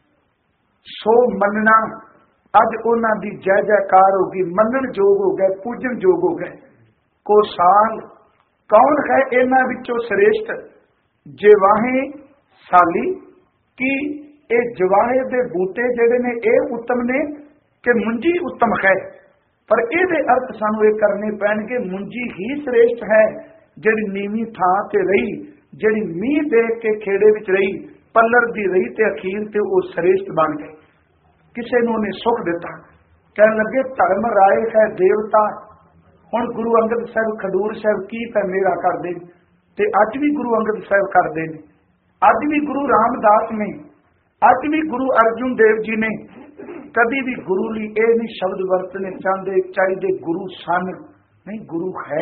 सो मनना। अज उन्हां दी जय जयकार हो गई, मनन जोग हो गए, पूजन जोग हो गए। को साल कौन है इन्हां विचों श्रेष्ठ? जवाहे साली की ये जवाहे दे बूटे जेडे ने ये उत्तम ने कि मुंजी उत्तम है। पर ये अर्थ सानू ये करने पैणगे। मुंजी ही श्रेष्ठ है जिहड़ी नीवी थां ते रही, जिहड़ी मीह देख के खेड़े विच रही, पल्लर दी रही ते अखीर ते वो श्रेष्ठ बन गए। किसी नूं ने सुख दिता, कहन लगे धर्म राय है देवता। हुण गुरु अंगद साहब खडूर साहब की पै मेरा करदे ते अज भी गुरु अंगद साहब करदे ने। अज भी गुरु रामदास ने अज भी गुरु अर्जुन देव जी ने कभी भी गुरु लिए ये नहीं शब्द वरतने चाहते चाहिए गुरु सन, नहीं गुरु है।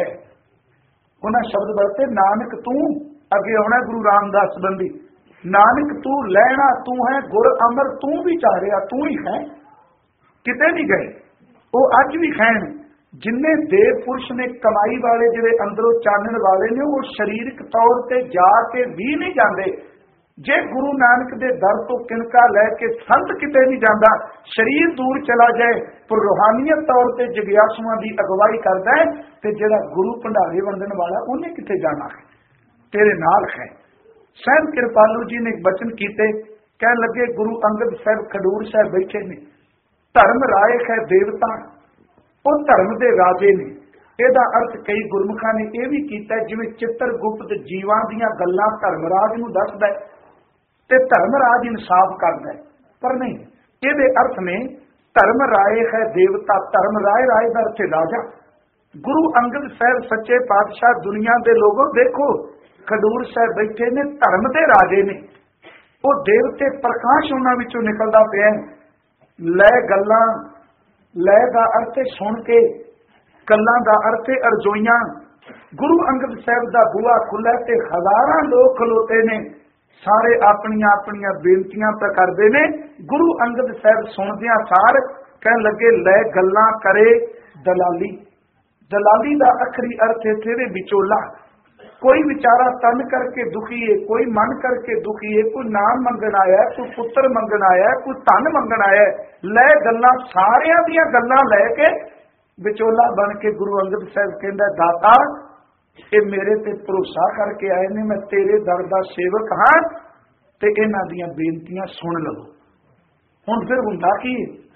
उन्हें शब्द वरते नानक तू, अगे आना गुरु रामदास संबंधी, नानक तू लैना तू है, गुर अमर तू भी चारिया तू ही है, किते नहीं गए। वो अज भी खैन जिन्ने देव पुरुष ने कमाई वाले जिहड़े अंदरों चानण वाले ने वो शारीरिक तौर पर जाके भी नहीं जाते। जे गुरु नानक दे दर तो किनका लैके संत किते नहीं जाता, शरीर दूर चला जाए पर रूहानियत तौर पर जगियासुआं की अगवाई करता है, तो जिहड़ा गुरु भंडारे वंडण वाला उन्हें किते जाना है, तेरे नाल है। सहब कृपालू जी ने एक बचन किए, कह लगे गुरु अंगद साहब खडूर साहब बैठे ने, धर्म राय है देवता, वो धर्म के राजे ने। ਇਹਦਾ अर्थ कई गुरमुखा ने यह भी किया जिवें चित्रगुप्त जीवां दीयां गल्लां धर्मराज नूं दसदा है ते धर्मराज इंसाफ करदा है, पर नहीं ये अर्थ ने धर्म राय है देवता, धर्म राय राय का अर्थ है राजा। गुरु अंगद साहब सच्चे पातशाह दुनिया के लोगों देखो खडूर साहब बैठे ने, धर्म के राजे ने, वो देवते प्रकाश उन्हां विचों निकलदा पिया। लै गल्लां, लै का अर्थ सुन के, गल्लां दा अर्थ अरजोइयां। गुरु अंगद साहब दा बूहा खुला ते हजारां लोग खलोते ने, सारे अपनियां अपनियां बेनतियां पे करते ने। गुरु अंगद साहब सुनदियां सार कह लगे लै गल्लां करे दलाली। दलाली दा अखरी अर्थ इत्थे दे विचोला। कोई बेचारा तन करके दुखी है, कोई मन करके दुखी है, कोई नाम मंगण आया, कोई पुत्र मंगण आया, कोई धन मंगण आया। लै गल्लां सारियां दियां गल्लां लैके विचोला बन के गुरु अंगद साहब कहंदा दाता ये मेरे ते भरोसा करके आए ने, मैं तेरे दर दा सेवक हाँ, ते इन्हां दियां बेनतियां सुन लवो। हुण फिर हुंदा की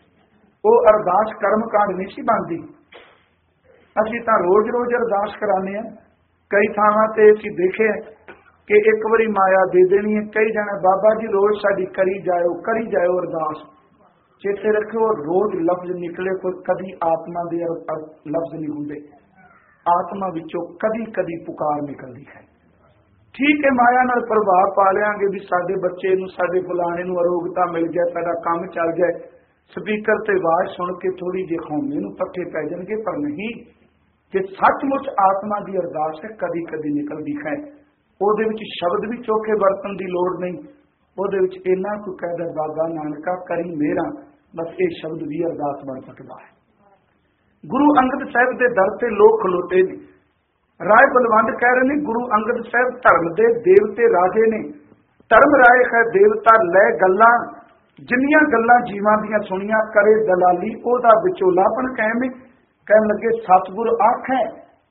वो अरदास कर्म कांड नहीं सी बनदी। असीं तां रोज रोज अरदास कराने हैं। कई थावां ते असीं देखे कि एक बारी माया दे देनी है, कई जाने बाबा जी रोज साडी करी जाओ करी जाओ अरदास। चेते रखो रोज लफ्ज निकले कोई कदी आत्मा दे लफ्ज नहीं होंगे, आत्मा विचों कदी कदी पुकार निकलती है। ठीक है माया नाल प्रभाव पा लेंगे भी साडे बच्चे नूं साडे फलाणे नूं अरोगता मिल जाए, साडा काम चल जाए, स्पीकर ते आवाज सुन के थोड़ी जी खौमे नूं पट्ठे पै जाणगे, पर नहीं जे सचमुच आत्मा की अरदास है कदी कदी निकलती है। ਉਹਦੇ ਵਿੱਚ शब्द भी चोखे बरतन की लोड़ नहीं, ਉਹਦੇ ਵਿੱਚ इन्ना कोई कहदा बाबा नानका करी मेरा, बस ये शब्द भी अरदास बन सकता है। गुरु अंगद साहब के दर से लोग खलोते ने। राय बलवंत कह रहे हैं गुरु अंगद साहब धर्म के देवते राजे ने, धर्म राय है देवता। लै गल्लां जिन्नियां गल्लां जीवां दियां सुनियां करे दलाली, ओदा विचोलापन कायम है। कहन लगे सतगुर आखे।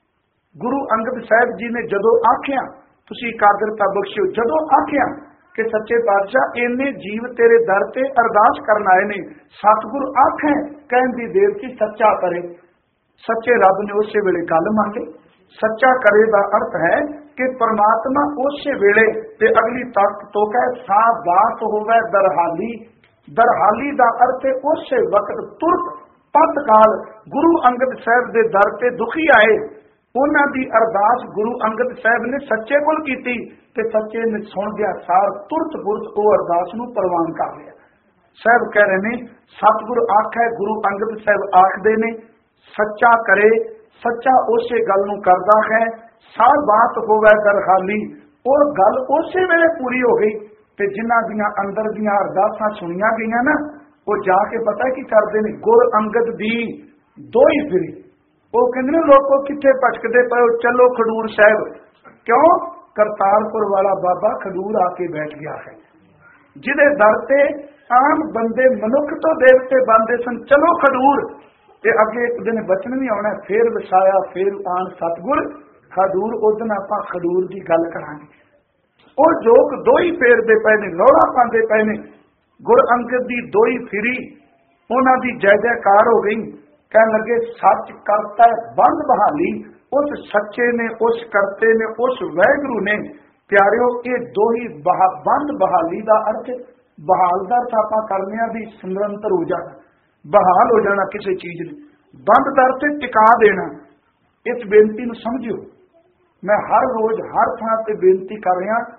गुरु अंगद साहब जी ने जदों आखिया तुसीं एकाग्रता बख्शियो, जदों आखिया कि सच्चे पातशाह इन्ने जीव तेरे दर ते अरदास करन आए ने, सतगुर आखे कहन दी देर की सच्चा करे। सच्चे रब ने उस वेले गल मंनी। सच्चा करे का अर्थ है कि परमात्मा उस वेले ते अगली तक तो कह सा बात होवे दरहाली। दरहाली का अर्थ है उस वक्त तुरत तत्काल। गुरु अंगद साहब के दर ते दुखी आए, उन्हां दी अरदास गुरु अंगद साहब ने सच्चे कोल कीती ते सच्चे ने सुन दिया सार तुरत पुरत वो अरदास नूं प्रवान कर लिया। साहब कह रहे ने सतगुरु आखे, गुरु अंगद साहब आखदे ने सच्चा करे। सच्चा उसे गल नूं करदा है, सा बात होवे दरहाली, और गल उसे वेले पूरी हो गई। ते जिन्हां दियां अंदर दियां अरदासां सुनियां गईयां ना, वो जाके पता की करते ने, गुर अंगद दी दो ही फिरी। वो कहते ने लोगों किथे भटकते पे, चलो खडूर साहब। क्यों? करतारपुर वाला बाबा खडूर आके बैठ गया है, जिदे दर ते आम बंदे मनुख तो देवते बनते सन। चलो खडूर, ते अगे एक दिन बचन भी आना, फिर वसाया फिर आन सतगुर खडूर। उस दिन आपां खडूर की गल करांगे। वो जोक दो ही फेरते पे ने, लौड़ा पाते पे ने। गुर अंगद की दो ही फिरी, उन्हां दी जय जयकार हो गई। कहने लगे सच करता है बंद बहाली, उस सच्चे ने, उस करते ने, उस वैगुरु ने। प्यारिओ ये दो ही बहा बंद बहाली का अर्थ, बहाल का अर्थ आपां करने भी निरंतर हो जाना, बहाल हो जाना किसी चीज ने। बंद का अर्थ टिका देना। इस बेनती नूं समझियो, मैं हर रोज हर थां ते बेनती कर रहा,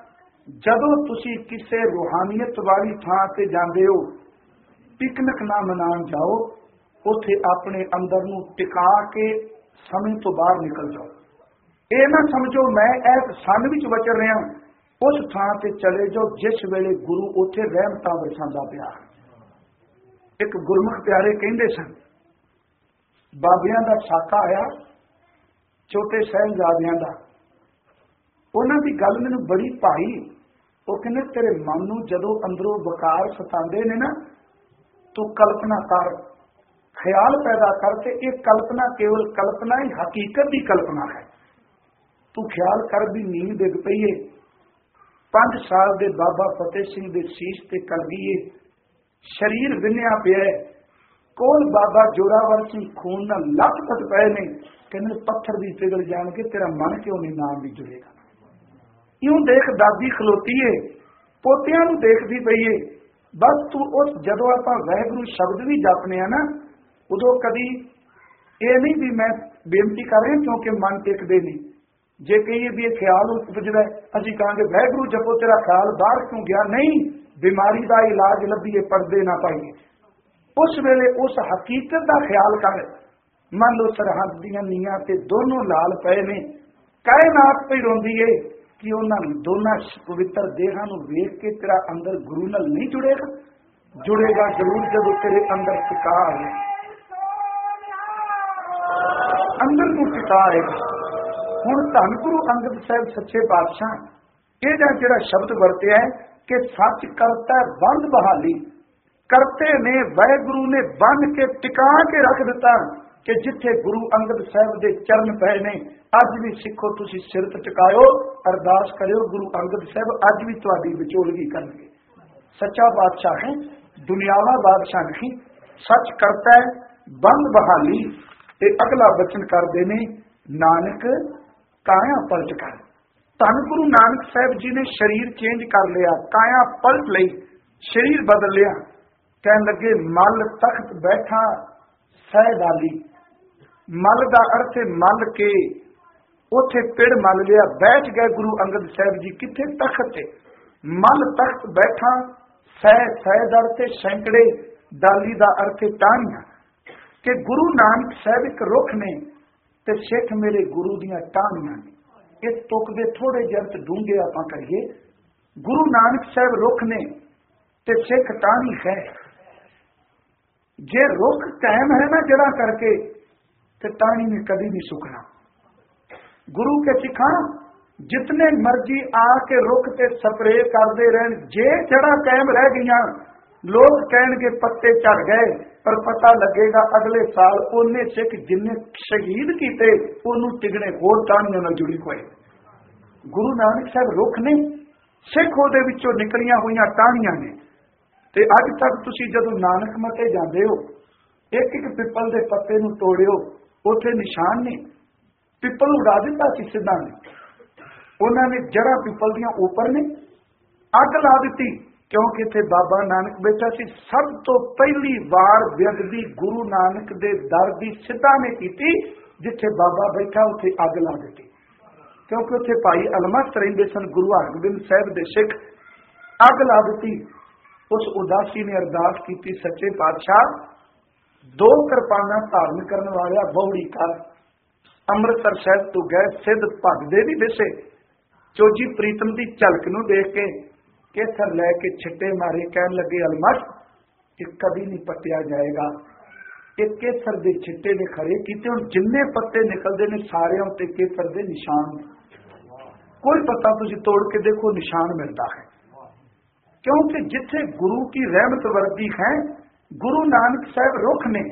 ਜਦੋਂ ਤੁਸੀਂ ਕਿਸੇ ਰੂਹਾਨੀਅਤ ਵਾਲੀ ਥਾਂ ਤੇ ਜਾਂਦੇ ਹੋ, ਪਿਕਨਿਕ ਨਾ ਮਨਾਉਣ ਜਾਓ, ਉੱਥੇ ਆਪਣੇ ਅੰਦਰ ਨੂੰ ਟਿਕਾ ਕੇ ਸਮੇਂ ਤੋਂ ਬਾਹਰ ਨਿਕਲ ਜਾਓ। ਇਹ ਨਾ ਸਮਝੋ ਮੈਂ ਇਸ ਸੰਨ ਵਿੱਚ ਵਿਚਰ ਰਿਹਾ, ਉਸ ਥਾਂ ਤੇ ਚਲੇ ਜਾਓ ਜਿਸ ਵੇਲੇ ਗੁਰੂ ਉੱਥੇ ਰਹਿਮਤਾਂ ਵਰਸਾਉਂਦਾ ਪਿਆ। ਇੱਕ ਗੁਰਮੁਖ ਪਿਆਰੇ ਕਹਿੰਦੇ ਸਨ, ਬਾਬਿਆਂ ਦਾ ਸਾਕਾ ਆਇਆ, ਛੋਟੇ ਸਾਹਿਬਜ਼ਾਦਿਆਂ ਦਾ, ਉਹਨਾਂ ਦੀ ਗੱਲ ਮੈਨੂੰ ਬੜੀ ਭਾਈ। ਉਹ ਕਹਿੰਦੇ ਤੇਰੇ ਮਨ ਨੂੰ ਜਦੋਂ ਅੰਦਰੋਂ ਵਕਾਰ ਸਤਾਉਂਦੇ ਨੇ ਨਾ, ਤੂੰ ਕਲਪਨਾ ਕਰ, ਖਿਆਲ ਪੈਦਾ ਕਰ, ਤੇ ਇਹ ਕਲਪਨਾ ਕੇਵਲ ਕਲਪਨਾ ਹੀ, ਹਕੀਕਤ ਦੀ ਕਲਪਨਾ ਹੈ। ਤੂੰ ਖਿਆਲ ਕਰ ਵੀ ਨੀਂਦ ਡਿੱਗ ਪਈ ਏ, ਪੰਜ ਸਾਲ ਦੇ ਬਾਬਾ ਫਤਿਹ ਸਿੰਘ ਦੇ ਸੀਸ ਤੇ ਕਲਗੀਏ, ਸਰੀਰ ਵਿੰਨਿਆ ਪਿਆ, ਕੋਲ ਬਾਬਾ ਜੋਰਾਵਰ ਸਿੰਘ ਖੂਨ ਨਾਲ ਲੱਥ-ਪੱਥ ਪਏ ਨੇ। ਕਹਿੰਦੇ ਪੱਥਰ ਵੀ ਪਿਘਲ ਜਾਣਗੇ, ਤੇਰਾ ਮਨ ਕਿਉਂ ਨਹੀਂ ਨਾਮ ਵੀ ਜੁੜੇਗਾ। ਇਉਂ ਦੇਖ ਦਾਦੀ ਖਲੋਤੀ ਏ, ਪੋਤਿਆਂ ਨੂੰ ਦੇਖਦੀ ਪਈ ਏ। ਬਸ ਤੂੰ ਉਸ ਜਦੋਂ ਆਪਾਂ ਵਾਹਿਗੁਰੂ ਸ਼ਬਦ ਵੀ ਜਪਨੇ ਆ ਨਾ, ਉਦੋਂ ਕਦੀ ਇਹ ਨਹੀਂ ਵੀ ਮੈਂ ਬੇਨਤੀ ਕਰ ਰਿਹਾ ਕਿਉਂਕਿ ਮਨ ਟਿਕਦੇ ਨਹੀਂ। ਜੇ ਕਹੀਏ ਵੀ ਇਹ ਖਿਆਲ ਉਪਜਦਾ, ਅਸੀਂ ਕਹਾਂਗੇ ਵਾਹਿਗੁਰੂ ਜਪੋ, ਤੇਰਾ ਖਿਆਲ ਬਾਹਰ ਕਿਉਂ ਗਿਆ। ਨਹੀਂ, ਬਿਮਾਰੀ ਦਾ ਇਲਾਜ ਲੱਭੀਏ, ਪਰਦੇ ਨਾ ਪਾਈਏ। ਉਸ ਵੇਲੇ ਉਸ ਹਕੀਕਤ ਦਾ ਖਿਆਲ ਕਰ। ਮੰਨ ਲਓ ਸਰਹੱਦ ਦੀਆਂ ਨੀਆਂ ਤੇ ਦੋਨੋਂ ਲਾਲ ਪਏ ਨੇ, ਕਾਇਨਾਤ ਪਈ ਰੋਂਦੀ ਏ ਕਿ ਉਹਨਾਂ ਦੋਨਾਂ ਪਵਿੱਤਰ ਦੇਹਾਂ ਨੂੰ ਵੇਖ ਕੇ ਤੇਰਾ ਅੰਦਰ ਗੁਰੂ ਨਾਲ ਨਹੀਂ ਜੁੜੇਗਾ। ਜੁੜੇਗਾ ਜ਼ਰੂਰ ਜਦੋਂ ਤੇਰੇ ਅੰਦਰ ਟਿਕਾ ਆਏ, ਅੰਦਰ ਨੂੰ ਟਿਕਾ ਆਏਗਾ। ਹੁਣ ਧੰਨ ਗੁਰੂ ਅੰਗਦ ਸਾਹਿਬ ਸੱਚੇ ਪਾਤਸ਼ਾਹ ਇਹਦਾ ਜਿਹੜਾ ਸ਼ਬਦ ਵਰਤਿਆ ਹੈ ਕਿ ਸੱਚ ਕਰਤਾ ਬੰਦ ਬਹਾਲੀ, ਕਰਤੇ ਨੇ ਵਾਹਿਗੁਰੂ ਨੇ ਬੰਨ ਕੇ ਟਿਕਾ ਕੇ ਰੱਖ ਦਿੱਤਾ ਕਿ ਜਿੱਥੇ ਗੁਰੂ ਅੰਗਦ ਸਾਹਿਬ ਦੇ ਚਰਨ ਪਏ ਨੇ, ਅੱਜ ਵੀ ਸਿੱਖੋ ਤੁਸੀਂ ਸਿਰ ਤੇ ਟਿਕਾਇਓ, ਅਰਦਾਸ ਕਰਿਓ, ਗੁਰੂ ਅੰਗਦ ਸਾਹਿਬ ਅੱਜ ਵੀ ਤੁਹਾਡੀ ਵਿਚੋਲਗੀ ਕਰਨਗੇ। ਸੱਚਾ ਬਾਦਸ਼ਾਹ ਹੈ, ਦੁਨਿਆਵਾ ਬਾਦਸ਼ਾਹ ਨਹੀਂ। ਸੱਚ ਕਰਤਾ ਹੈ ਬੰਦ ਬਹਾਲੀ। ਤੇ ਅਗਲਾ ਬਚਨ ਕਰਦੇ ਨੇ, ਨਾਨਕ ਕਾਇਆ ਪਲਟ ਕਰ। ਧੰਨ ਗੁਰੂ ਨਾਨਕ ਸਾਹਿਬ ਜੀ ਨੇ ਸਰੀਰ ਚੇਂਜ ਕਰ ਲਿਆ, ਕਾਇਆ ਪਲਟ ਲਈ, ਸਰੀਰ ਬਦਲ ਲਿਆ। ਕਹਿਣ ਲੱਗੇ ਮਲ ਤਖਤ ਬੈਠਾ ਸਹਿਦਾਲੀ। ਮਲ ਦਾ ਅਰਥ ਹੈ ਮਲ ਕੇ, ਉੱਥੇ ਪਿੜ ਮਲ ਲਿਆ, ਬੈਠ ਗਏ ਗੁਰੂ ਅੰਗਦ ਸਾਹਿਬ ਜੀ ਕਿੱਥੇ? ਤਖਤ ਤੇ। ਮਲ ਤਖਤ ਬੈਠਾ ਸਹਿ, ਸਹਿ ਦਾ ਅਰਥ ਸੈਂਕੜੇ, ਡਾਲੀ ਦਾ ਅਰਥ ਟਾਹਣੀਆਂ। ਕਿ ਗੁਰੂ ਨਾਨਕ ਸਾਹਿਬ ਇੱਕ ਰੁੱਖ ਨੇ ਤੇ ਸਿੱਖ ਮੇਰੇ ਗੁਰੂ ਦੀਆਂ ਟਾਹਣੀਆਂ ਨੇ। ਇਸ ਤੁਕ ਦੇ ਥੋੜੇ ਜਿਹੇ ਅਰਥ ਡੂੰਘੇ ਆਪਾਂ ਕਰੀਏ। ਗੁਰੂ ਨਾਨਕ ਸਾਹਿਬ ਰੁੱਖ ਨੇ ਤੇ ਸਿੱਖ ਟਾਹਣੀ ਹੈ। ਜੇ ਰੁੱਖ ਕਾਇਮ ਹੈ ਨਾ ਜੜਾ ਕਰਕੇ, ਤੇ ਟਾਹਣੀ ਨੇ ਕਦੀ ਨਹੀਂ ਸੁੱਕਣਾ। ਗੁਰੂ ਕੇ ਸਿੱਖਾਂ ਜਿਤਨੇ ਮਰਜੀ ਆ ਕੇ ਰੁੱਖ ਤੇ ਸਪਰੇ ਕਰਦੇ ਰਹਿਣ, ਜੇ ਜੜਾ ਕਾਇਮ ਰਹਿ ਗਈਆਂ, ਲੋਕ ਕਹਿਣਗੇ ਪੱਤੇ ਝੜ ਗਏ, ਪਰ ਪਤਾ ਲੱਗੇਗਾ ਅਗਲੇ ਸਾਲ ਉਹਨੇ ਸਿੱਖ ਜਿੰਨੇ ਸ਼ਹੀਦ ਕੀਤੇ ਉਹਨੂੰ ਟਿਕਣੇ ਹੋਰ ਟਾਹਣੀਆਂ ਨਾਲ ਜੁੜੀ ਹੋਏ। ਗੁਰੂ ਨਾਨਕ ਸਾਹਿਬ ਰੁੱਖ ਨੇ, ਸਿੱਖ ਉਹਦੇ ਵਿੱਚੋਂ ਨਿਕਲੀਆਂ ਹੋਈਆਂ ਟਾਹਣੀਆਂ ਨੇ। ਤੇ ਅੱਜ ਤੱਕ ਤੁਸੀਂ ਜਦੋਂ ਨਾਨਕ ਮਤੇ ਜਾਂਦੇ ਹੋ, ਇੱਕ ਇੱਕ ਪਿੱਪਲ ਦੇ ਪੱਤੇ ਨੂੰ ਤੋੜਿਓ, ਉੱਥੇ ਨਿਸ਼ਾਨ ਨੇ। ਪਿੱਪਲ ਉਡਾ ਦਿੱਤਾ ਸੀ ਸਿੱਧਾਂ ਨੇ, ਉਹਨਾਂ ਨੇ ਜੜ੍ਹਾਂ ਪਿੱਪਲ ਦੀਆਂ ਉੱਪਰ ਨੇ, ਅੱਗ ਲਾ ਦਿੱਤੀ ਕਿਉਂਕਿ ਇੱਥੇ ਬਾਬਾ ਨਾਨਕ ਬੈਠਾ ਸੀ। ਸਭ ਤੋਂ ਪਹਿਲੀ ਵਾਰ ਬੇਅਦਬੀ ਗੁਰੂ ਨਾਨਕ ਦੇ ਦਰ ਦੀ ਸਿੱਧਾਂ ਨੇ ਕੀਤੀ। ਜਿੱਥੇ ਬਾਬਾ ਬੈਠਾ ਉੱਥੇ ਅੱਗ ਲਾ ਦਿੱਤੀ, ਕਿਉਂਕਿ ਉੱਥੇ ਭਾਈ ਅਲਮਸਤ ਰਹਿੰਦੇ ਸਨ, ਗੁਰੂ ਹਰਗੋਬਿੰਦ ਸਾਹਿਬ ਦੇ ਸਿੱਖ। ਅੱਗ ਲਾ ਦਿੱਤੀ। ਉਸ ਉਦਾਸੀ ਨੇ ਅਰਦਾਸ ਕੀਤੀ, ਸੱਚੇ ਪਾਤਸ਼ਾਹ ਦੋ ਕਿਰਪਾਨਾਂ ਧਾਰਨ ਕਰਨ ਵਾਲਿਆ ਬਹੁੜੀ ਕਰ। ਅੰਮ੍ਰਿਤਸਰ ਸਾਹਿਬ ਤੋਂ ਗਏ, ਸਿੱਧ ਭਗਦੇ ਵੀ ਦਿਸੇ। ਚੋਜੀ ਪ੍ਰੀਤਮ ਦੀ ਝਲਕ ਨੂੰ ਦੇਖ ਕੇ ਕੇਸਰ ਲੈ ਕੇ ਛਿੱਟੇ ਮਾਰੇ, ਕਹਿਣ ਲੱਗੇ ਅਲਮਸਤ ਇਹ ਕਦੀ ਨਹੀਂ ਪੱਟਿਆ ਜਾਏਗਾ। ਇਹ ਕੇਸਰ ਦੇ ਛਿੱਟੇ ਨੇ ਖੜੇ ਕੀਤੇ। ਹੁਣ ਜਿੰਨੇ ਪੱਤੇ ਨਿਕਲਦੇ ਨੇ ਸਾਰਿਆਂ ਉੱਤੇ ਕੇਸਰ ਦੇ ਨਿਸ਼ਾਨ ਨੇ। ਕੋਈ ਪੱਤਾ ਤੁਸੀਂ ਤੋੜ ਕੇ ਦੇਖੋ, ਨਿਸ਼ਾਨ ਮਿਲਦਾ ਹੈ। क्योंकि जिथे गुरु की रहमत वर्दी है, गुरु नानक साहब रुख ने,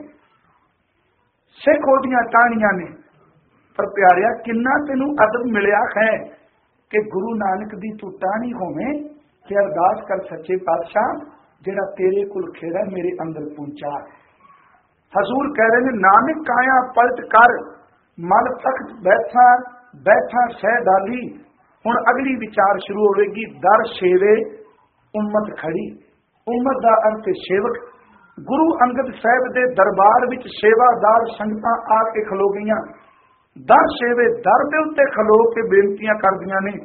सिख ओदियां टाहणियां ने। पर प्यारिया किन्ना तेनू अदब मिलिया है कि गुरु नानक दी तू टाहणी होवे ते अरदास कर सच्चे पातशाह जेड़ा तेरे कुल खेड़ा मेरे अंदर पहुंचा। हजूर कह रहे ने नानक काया पलट कर मल तख्त बैठा बैठा सह डाली। हुण अगली विचार शुरू होगी। दर शेवे उम्मत खड़ी। उम्मत का अर्थ सेवक। गुरु अंगद साहब के दरबार विच सेवादार संगतां आके खलो गईयां। दर सेवे दर दे उत्ते खलो के बेनतियां करदियां ने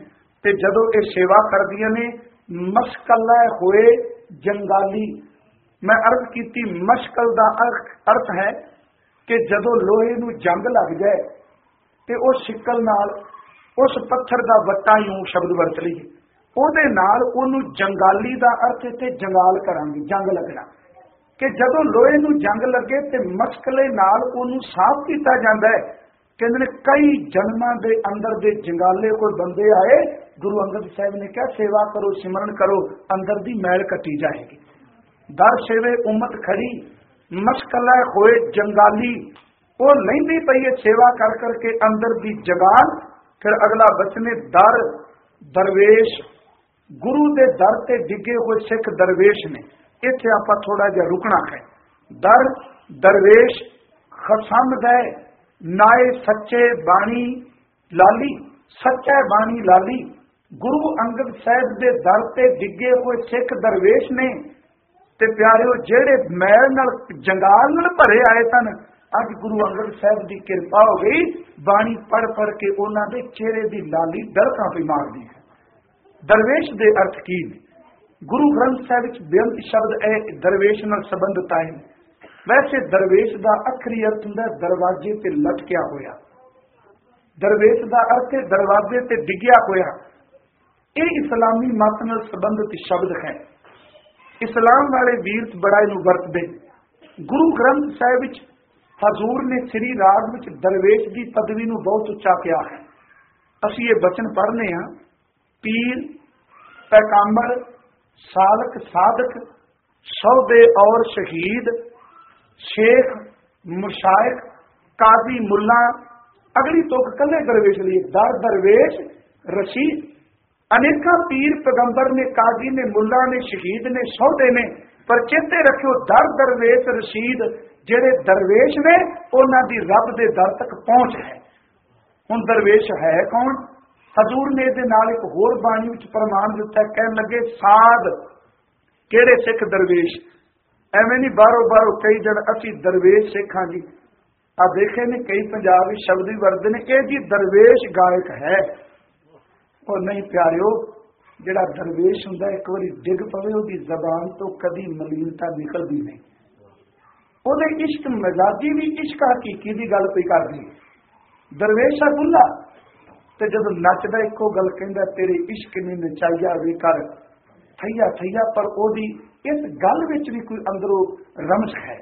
ते जदों ये सेवा करदियां ने मशकल होए जंगाली। मैं अर्थ की मशकल का अर्थ है कि जदों लोहे नूं जंग लग जाए तो वह शिकल नाल उस पत्थर का वट्टा यूं शब्द वरत लईए ਉਹਦੇ ਨਾਲ ਉਹਨੂੰ जंगाली का अर्थ इत्थे जंगाल करांगे, जंग लगना कि जदों लोहे नूं जंग लगे तो मशकले नाल ਉਹਨੂੰ साफ किया जाता है। कहते ने कई जन्मां दे अंदर दे जंगाले कोई बंदे आए, गुरु अंगद साहब ने कहा सेवा करो, सिमरन करो, अंदर दी मैल कटी जाएगी। दर सेवे उम्मत खड़ी, मशकला होए जंगाली, वो लैंदी पई है सेवा कर करके अंदर दी जगाल। फिर अगला बचने दर दरवेश, गुरु दे दर ते डिगे हुए सिख दरवेश ने। इत्थे आपां थोड़ा जिहा रुकना है। दर दरवेश खसम दे नाए सच्चे बाणी लाली, सच्चा बाणी लाली। गुरु अंगद साहब दे दर ते डिगे हुए सिख दरवेश ने ते प्यारिओ जेड़े मैल नाल जंगाल नाल भरे आए सन, अज गुरु अंगद साहब की कृपा हो गई, बाणी पढ़ पढ़ के उन्हां दे चेहरे की लाली डरकां पई मारदी है। दरवेश दे अर्थ की ने? गुरु ग्रंथ साहिब विच बेअंत शब्द है दरवेश नाल संबंधित आए। वैसे दरवेश का अखरी अर्थ हुंदा दरवाजे ते लटकिया होया। दरवेश का अर्थ है दरवाजे ते डिग्या होया। ये इस्लामी मत नाल संबंधित शब्द है। इस्लाम वाले वीर बड़ा इनू वरतदे। गुरु ग्रंथ साहिब विच हजूर ने श्री राग विच दरवेश की पदवी नू बहुत उच्चा किया है। असीं ये बचन पढ़ने हां, पीर पैगंबर सालक साधक सौदे और शहीद शेख मुशाइख काजी मुल्ला। अगली तुक कले दरवेश लिए दर दरवेश रशीद। अनेका पीर पैगंबर ने, काजी ने, मुल्ला ने, शहीद ने, सौदे ने, पर चेते रखियो दर दरवेश रशीद जेड़े दरवेश ने उन्हां दी रब दे दर तक पहुंच है। हुण दरवेश है कौन? हजूर ने दे नाल एक होर बाणी विच प्रमाण दिता, कहन लगे साध केड़े सिख दरवेश। एवें नहीं बारों बारों कई जन असी दरवेश सिख हाँ जी। आ देखे ने कई पंजाब विच शब्द भी वरतदे ने, ये जी दरवेश गायक है। और नहीं प्यारिओ, जिहड़ा दरवेश हुंदा एक बारी डिग पवे उहदी जबान तो कदी मलीनता निकलदी नहीं। ਉਹਦੇ इश्क मजाजी भी इश्क हकीकी की गल पई करदी। दरवेश है बुल्ला ते जदों नचदा इक्को गल कहंदा तेरे इश्क ने नचाइया वे कर थैया थैया, पर ओदी इस गल विच भी कोई अंदरों रमज है।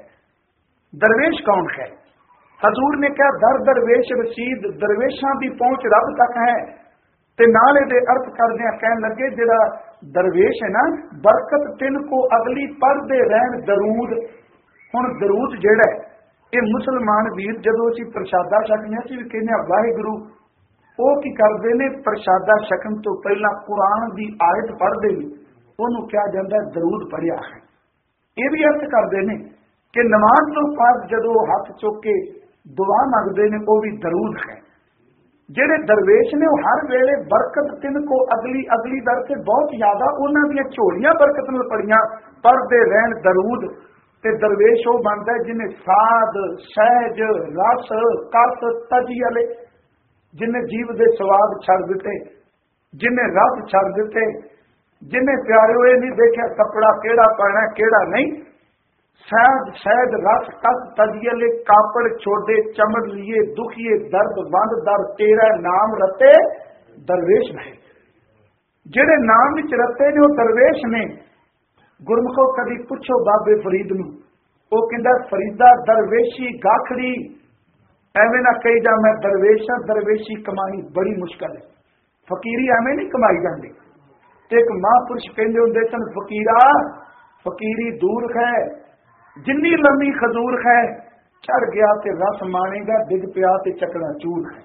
दरवेश कौन है? हजूर ने कहा दर दरवेश रशीद, दरवेशां दी पहुंच रब तक है। ते नाल इहदे अर्थ करदिआं कहन लगे जिहड़ा दरवेश है ना, बरकत तिन को अगली पढ़दे रहन दरूद। हुण दरूद जिहड़ा ये मुसलमान वीर जदों असीं प्रशादा छकने असीं भी कहने वाहिगुरू, वो की करते ने प्रशादा छकन तो पहला कुरान की आयत पढ़ते ने, उन्होंने क्या जाता है दरूद पढ़िया है। ये भी अर्थ करते ने कि नमाज तो बाद जदों हाथ चुक के दुआ मंगते ने वो भी दरूद है। जेड़े दरवेश ने वो हर वेले बरकत तिन को अगली अगली दर से बहुत ज्यादा उन्हां दी झोलियां बरकत नाल पढ़ियां पढ़ते रहन दरूद। ते दरवेश वो बनता है जिन्हें साध सहज रस कस तजी वाले, जिन्हें जीव दे स्वाद छड़ दिते, जिन्हें रस छड़ दिते, जिन्हें प्यारे हुए नहीं देखा कपड़ा केड़ा पाना केड़ा नहीं। सहज सहज रस कस तजी वाले कापड़ छोड़े चमड़ लिए दुखिए दर्द बंद दर तेरा नाम रते दरवेश है। जेड़े नाम विच रते ने वो दरवेश ने। गुरमुखो कदी पुछो बाबे फरीद नूं, वो कहंदा फरीदा दरवेशी गाखड़ी। एवें ना कही जा मैं दरवेश हां, दरवेशी कमाई बड़ी मुश्किल है। फकीरी एवें नहीं कमाई जाती। एक महापुरुष कहंदे हुंदे सन फकीरा फकीरी दूर है, जिन्नी लम्मी खजूर है, चढ़ गया ते रस माणेगा, डिग पिया ते चकना चूर है।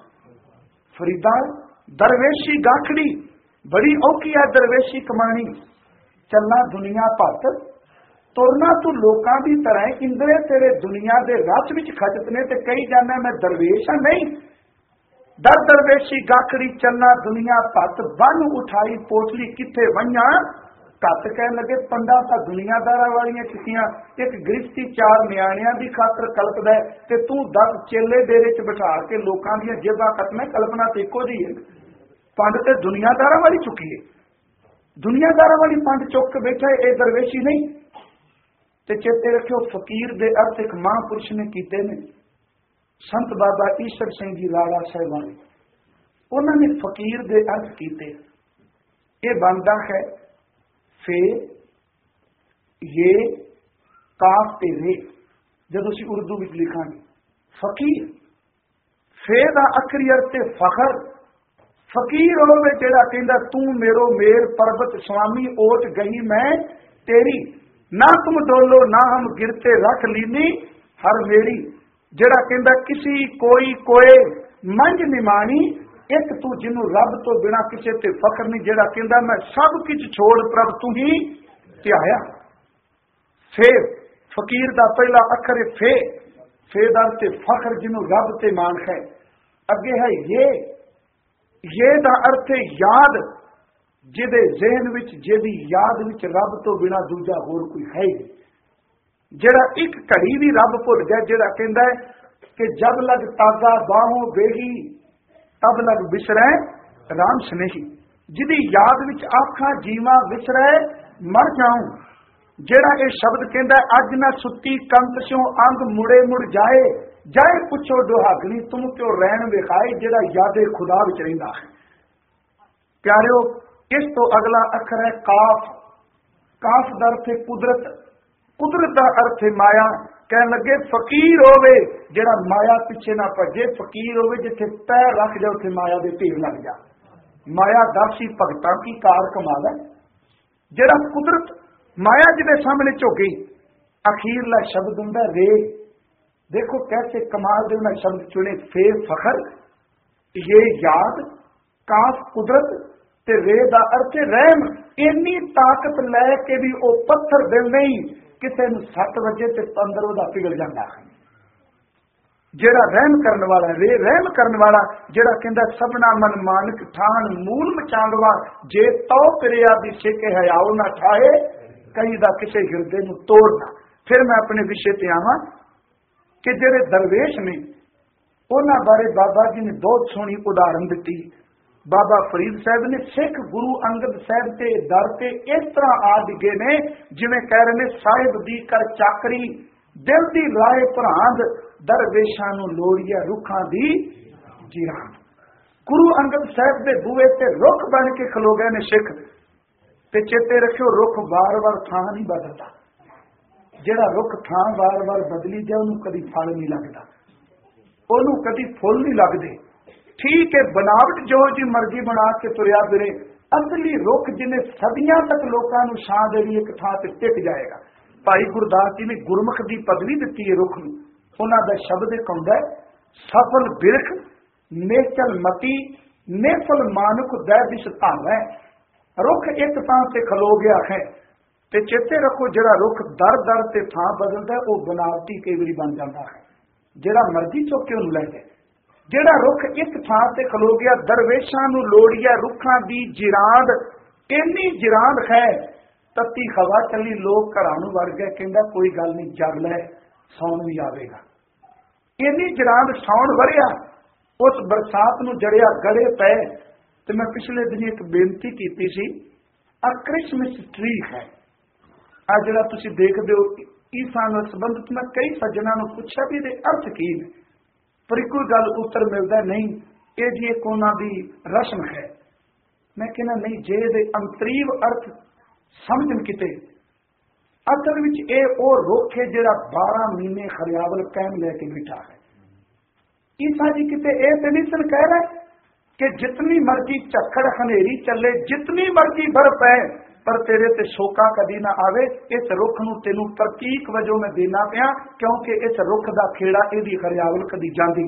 फरीदा दरवेशी गाखड़ी बड़ी औखी है, दरवेशी कमानी। चलना दुनिया भत, तुरना तू लोकां दी तरह, इंद्रे तेरे दुनिया दे रस विच खचत ने ते कई जाना मैं दरवेश हां। नहीं, दर दरवेशी गाखड़ी चलना दुनिया भत, बन उठाई पोटली किथे वईयां घट। कहन लगे पंडा तां दुनियादारां वालियां कितियां, एक गृहस्थी चार नियाणियां दी खातर कल्पदा है ते तू दस चेले डेरे च बिठा के लोकां दीयां जेबां कटना, कल्पना ते इक्को जी है। पंड ते दुनियादारा वाली चुकी है, दुनियादारा वाली पंड चुक के बैठा है, ये दरवेशी नहीं। ते चेते रखियो फकीर दे अर्थ एक महापुरुष ने कीते ने, संत बाबा ईश्वर सिंह जी लाड़ा साहिबान, उन्होंने फकीर दे अर्थ कीते। ये बनता है फे ये काफ ते रे, जब उसी उर्दू में लिखा फकीर फे दा अखरी अर्थ फखर, फकीर होवे जेड़ा कहंदा तू मेरो मेर पर्वत स्वामी ओट गई मैं तेरी, ना तुम डोलो ना हम गिरते रख लीनी हर मेरी, जेड़ा कहंदा किसी कोई कोए मंझ निमाणी, एक तू जिन्हों रब तो बिना किसी ते फखर नहीं, जेड़ा कहंदा मैं सब कुछ छोड़ प्रभ तू ही ध्याया। फे फकीर दा पहला अखर फे, फे दा ते फखर जिन्हों रब ते मान है। अगे है ये, ये दा अर्थ है याद, जिदे जहन विच जिदी याद विच रब तो बिना दूजा होर कोई है ही, जेड़ा एक घड़ी भी रब भुल गया, जेड़ा कहंदा है कि जब लग तागा बाहों बेही तब लग बिसरै राम स्नेही, जिदी याद विच आखा जीवा विसरै मर जाऊं, जेड़ा ये शब्द कहंदा अज ना सुती कंत स्यों अंग मुड़े मुड़ जाए, जाए पुछो दुहागनी तुम क्यों रैन विखाए, जेड़ा यादे खुदा विच रहिंदा है। प्यारिओ इस तो अगला अखर है काफ, काफ दा अर्थ है कुदरत, कुदरत दा अर्थ है माया। कह लगे फकीर होवे जेड़ा माया पिछे ना भजे, फकीर होवे जिथे पैर रख जाए उथे माया दे ढेर लग जा, माया दासी भगतां की कार कमावे, जेड़ा कुदरत माया जिदे सामने झुकी। अखीरला शब्द हुंदा रे, देखो कैसे कमाल दे उन्हें शब्द चुने, फे फखर, ये याद, काफ कुदरत ते रे दा अर्थ रहम। इन्नी ताकत लैके भी वो पत्थर दिल नहीं, किसी नूं सट वजे ते अंदर उहदा पिघल जांदा है। जेड़ा रहम करने वाला रे, रहम करने वाला जेड़ा कहंदा सबना मन मानक ठान मूल मचांगवा, जे तौ पिरिया दी छेके हयाओ ना ठाए, कहीं दा किसे हिरदे नूं तोड़ना। फिर मैं अपने विषय ते आवां कि जेड़े दरवेश ने उन्हां बारे बाबा जी ने बहुत सोहनी उदाहरण दित्ती। बाबा फरीद साहब ने सिख गुरु अंगद साहब के दर से इस तरह आ डिगे ने जिवें कह रहे ने साहिब दी कर चाकरी, दिल दी राय भरांद, दरवेशां नूं लोड़िया रुखां दी जिरांद। गुरु अंगद साहब के बूहे ते रुख बन के खलो गए ने सिख, ते चेते रखियो रुख बार बार थां नहीं बदलता, जेड़ा रुख थां बार बार बदली जाए उन्होंने कभी फल नहीं लगता, उन्होंने कभी फुल नहीं लगते। ठीक है बनावट जो जी मर्जी बना के तुरया फिरे, असली रुख जिन्हें सदियां तक लोगों को छां दे रही एक थां ते टिक जाएगा। भाई गुरदास जी ने गुरमुख की पदवी दी है रुख नूं, उन्हां दा शब्द एक हुंदा है सफल बिरख नेचल मती नेफल मानुख दै दिस धावै। रुख एक थां ते खलो गया है, ते चेते रखो जेड़ा रुख दर दर ते थां बदलदा है वो बनावटी कई बारी बन जाता है, जेड़ा मर्जी चुक के उन्हें लै जाए। जेड़ा रुख एक थां ते खलो गया, दरवेशां नूं लोड़िया रुखां दी जिरांद, इन्नी जिरांद है तत्ती हवा चली लोग घरां नूं वड़ गए, कहंदा कोई गल नहीं जग लै सौण भी आवेगा। इन्नी जिरांद सौण वरिया, उस बरसात नूं जड़िया गड़े पै। ते मैं पिछले दिन एक बेनती कीती सी, आ क्रिसमस ट्री है आ जिहड़ा तुसीं देखदे हो ईसा नाल संबंधित, मैं कई सज्जनां नूं पुछिआ भी इहदे अर्थ की ने, पर कोई गल उत्तर मिलता नहीं। ये जी एक उन्हां दी रस्म है। मैं कहना नहीं, जे दे अंतरीव अर्थ समझन किते, असल विच ये वो रुख है जिहड़ा बारह महीने खरियावल कायम लैके बैठा है। ईसा जी किते ये तो नहीं सन कह रहे कि जितनी मर्जी झक्खड़ हनेरी चले, जितनी मर्जी बर्फ है, पर तेरे ते शोका कदी ना आवे। इस रुख नूं तेनू प्रतीक वजों मैं देना पिया, क्योंकि इस रुख दा खेड़ा इहदी खरियावल कदी जांदी